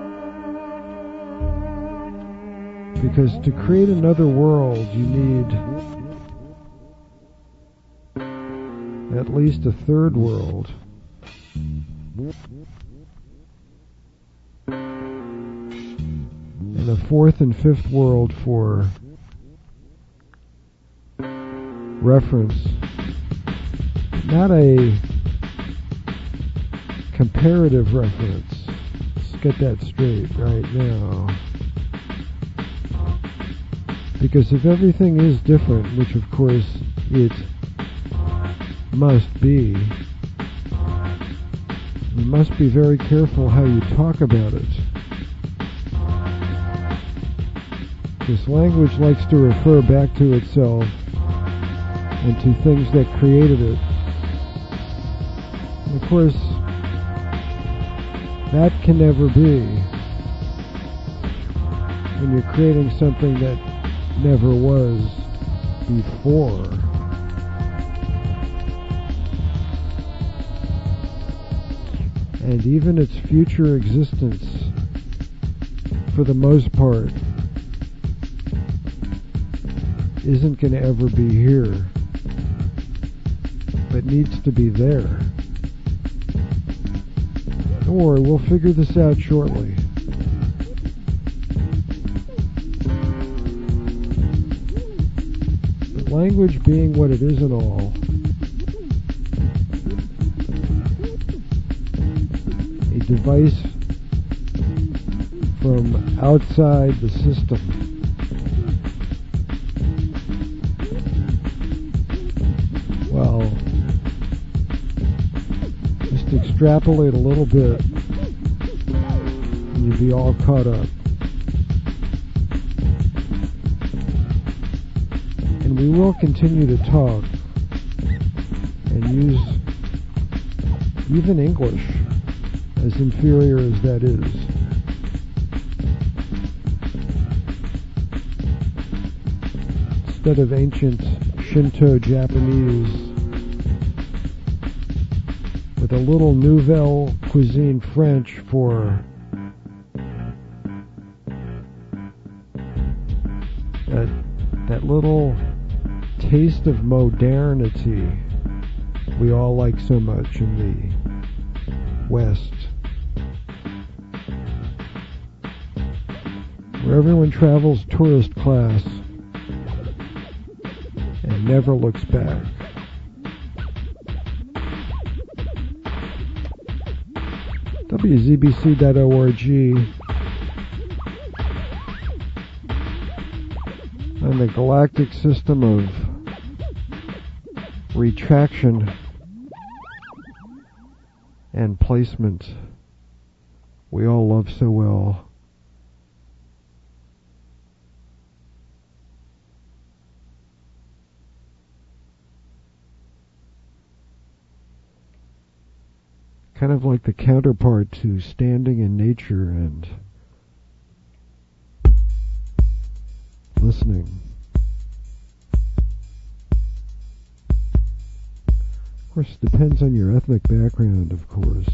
Because to create another world, you need at least a third world. And a fourth and fifth world for reference. Not a comparative reference. Let's get that straight right now. Because if everything is different, which of course it must be, you must be very careful how you talk about it. This language likes to refer back to itself and to things that created it. And of course, that can never be when you're creating something that never was before. And even its future existence, for the most part, isn't going to ever be here, but needs to be there. Don't worry, we'll figure this out shortly. But language being what it is and all, a device from outside the system, well, just extrapolate a little bit and you'd be all caught up. And we will continue to talk and use even English, as inferior as that is. Instead of ancient Shinto Japanese with a little nouvelle cuisine French for that little taste of modernity we all like so much in the West, where everyone travels tourist class and never looks back. WZBC.org and the galactic system of retraction and placement we all love so well. Kind of like the counterpart to standing in nature and listening. Of course, it depends on your ethnic background, of course.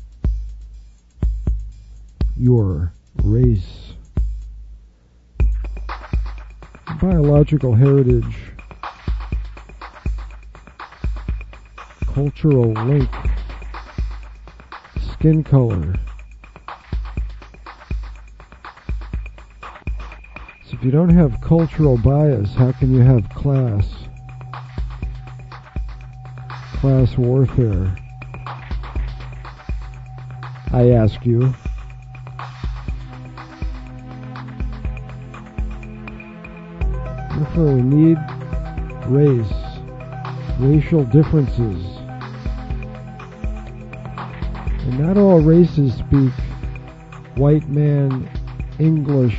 Your race, biological heritage, cultural link, skin color. So if you don't have cultural bias, how can you have class warfare? I ask you. Therefore, we need racial differences. And not all races speak white man English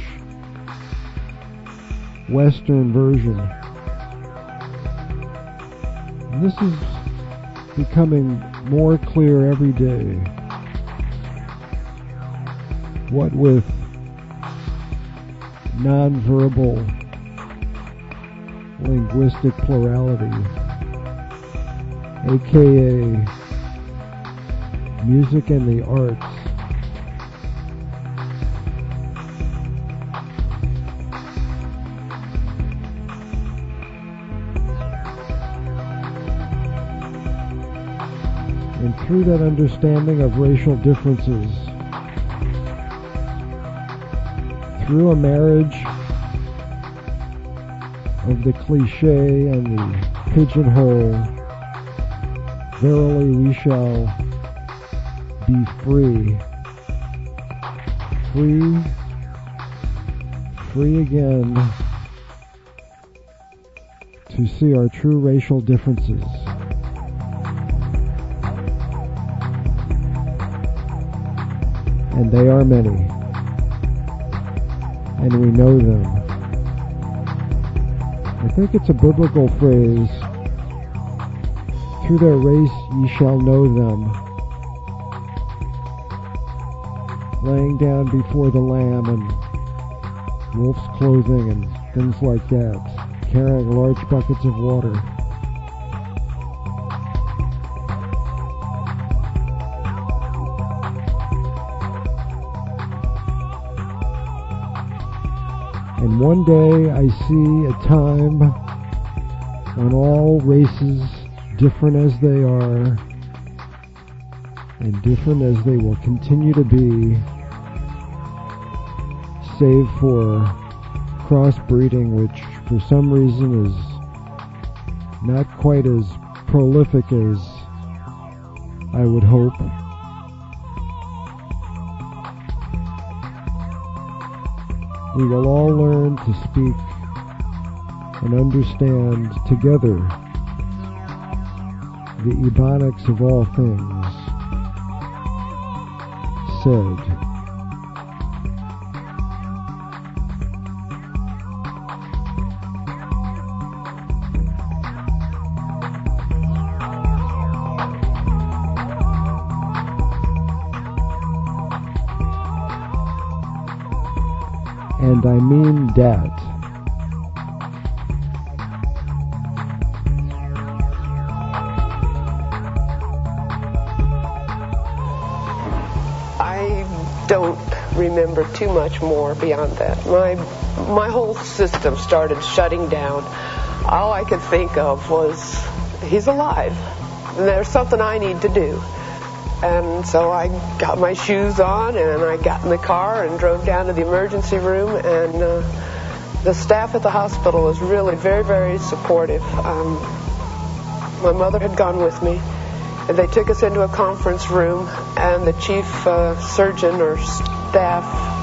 Western version. And this is becoming more clear every day. What with nonverbal linguistic plurality, aka music and the arts. And through that understanding of racial differences, through a marriage of the cliche and the pigeonhole, verily we shall be free. Free again to see our true racial differences. And they are many. And we know them. I think it's a biblical phrase. Through their race ye shall know them. Laying down before the Lamb in wolf's clothing and things like that. Carrying large buckets of water. And one day I see a time when all races, different as they are, and different as they will continue to be, save for crossbreeding, which for some reason is not quite as prolific as I would hope. We will all learn to speak and understand together the Ebonics of all things said. And I mean that. I don't remember too much more beyond that. My whole system started shutting down. All I could think of was, he's alive, and there's something I need to do. And so I got my shoes on and I got in the car and drove down to the emergency room, and the staff at the hospital was really very, very supportive. My mother had gone with me, and they took us into a conference room, and the chief surgeon or staff,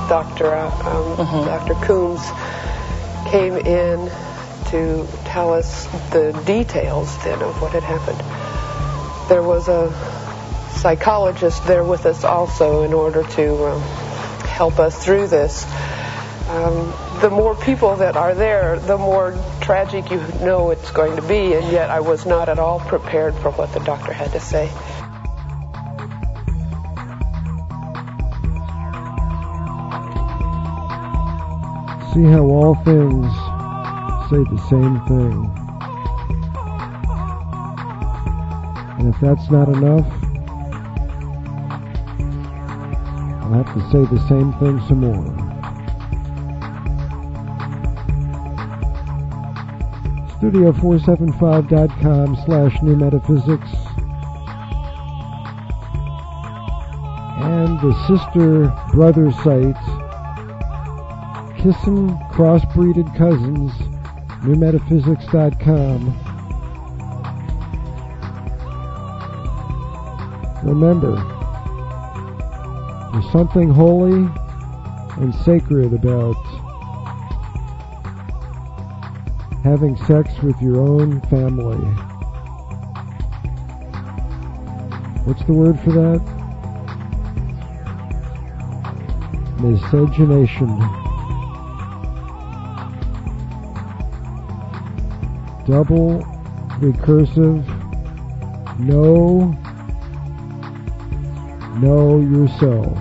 Dr. Coombs, came in to tell us the details then of what had happened. There was a psychologist there with us also in order to help us through this. The more people that are there, the more tragic you know it's going to be, and yet I was not at all prepared for what the doctor had to say. See how all things say the same thing. And if that's not enough, I'll have to say the same thing some more. Studio475.com/newmetaphysics and the sister brother site Kissin' Crossbreeded Cousins, newmetaphysics.com. Remember, there's something holy and sacred about having sex with your own family. What's the word for that? Miscegenation. Double recursive. Know yourself.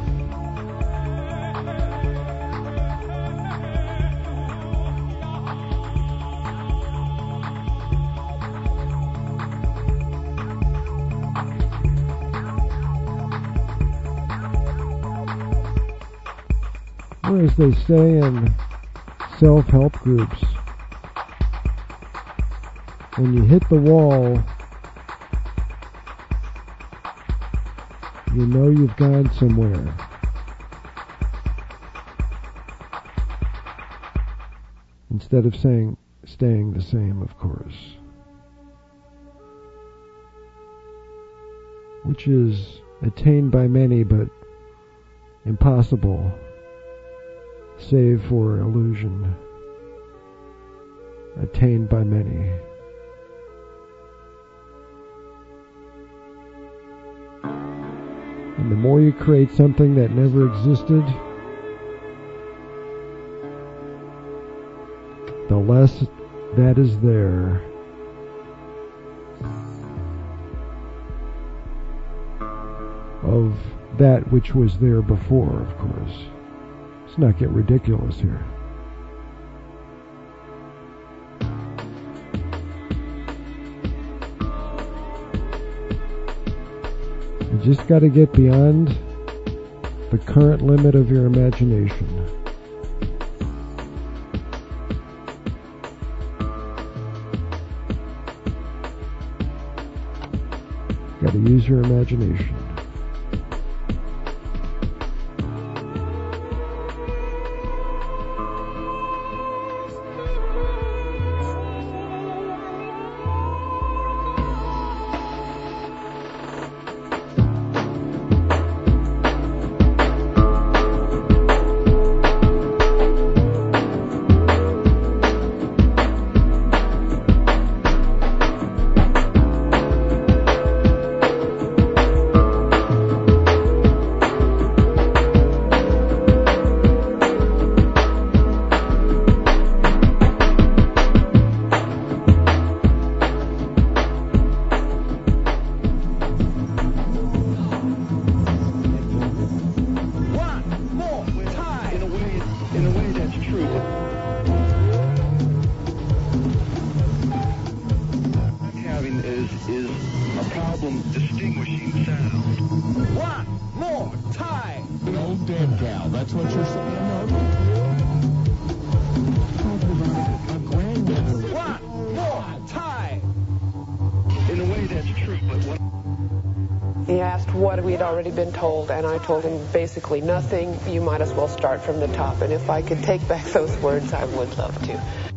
Or as they say in self-help groups, when you hit the wall, you know you've gone somewhere. Instead of saying, staying the same, of course. Which is attained by many, but impossible, save for illusion. Attained by many. And the more you create something that never existed, the less that is there. Of that which was there before, of course. Let's not get ridiculous here. You just got to get beyond the current limit of your imagination. Got to use your imagination. He asked what we had already been told, and I told him basically nothing. You might as well start from the top. And if I could take back those words, I would love to.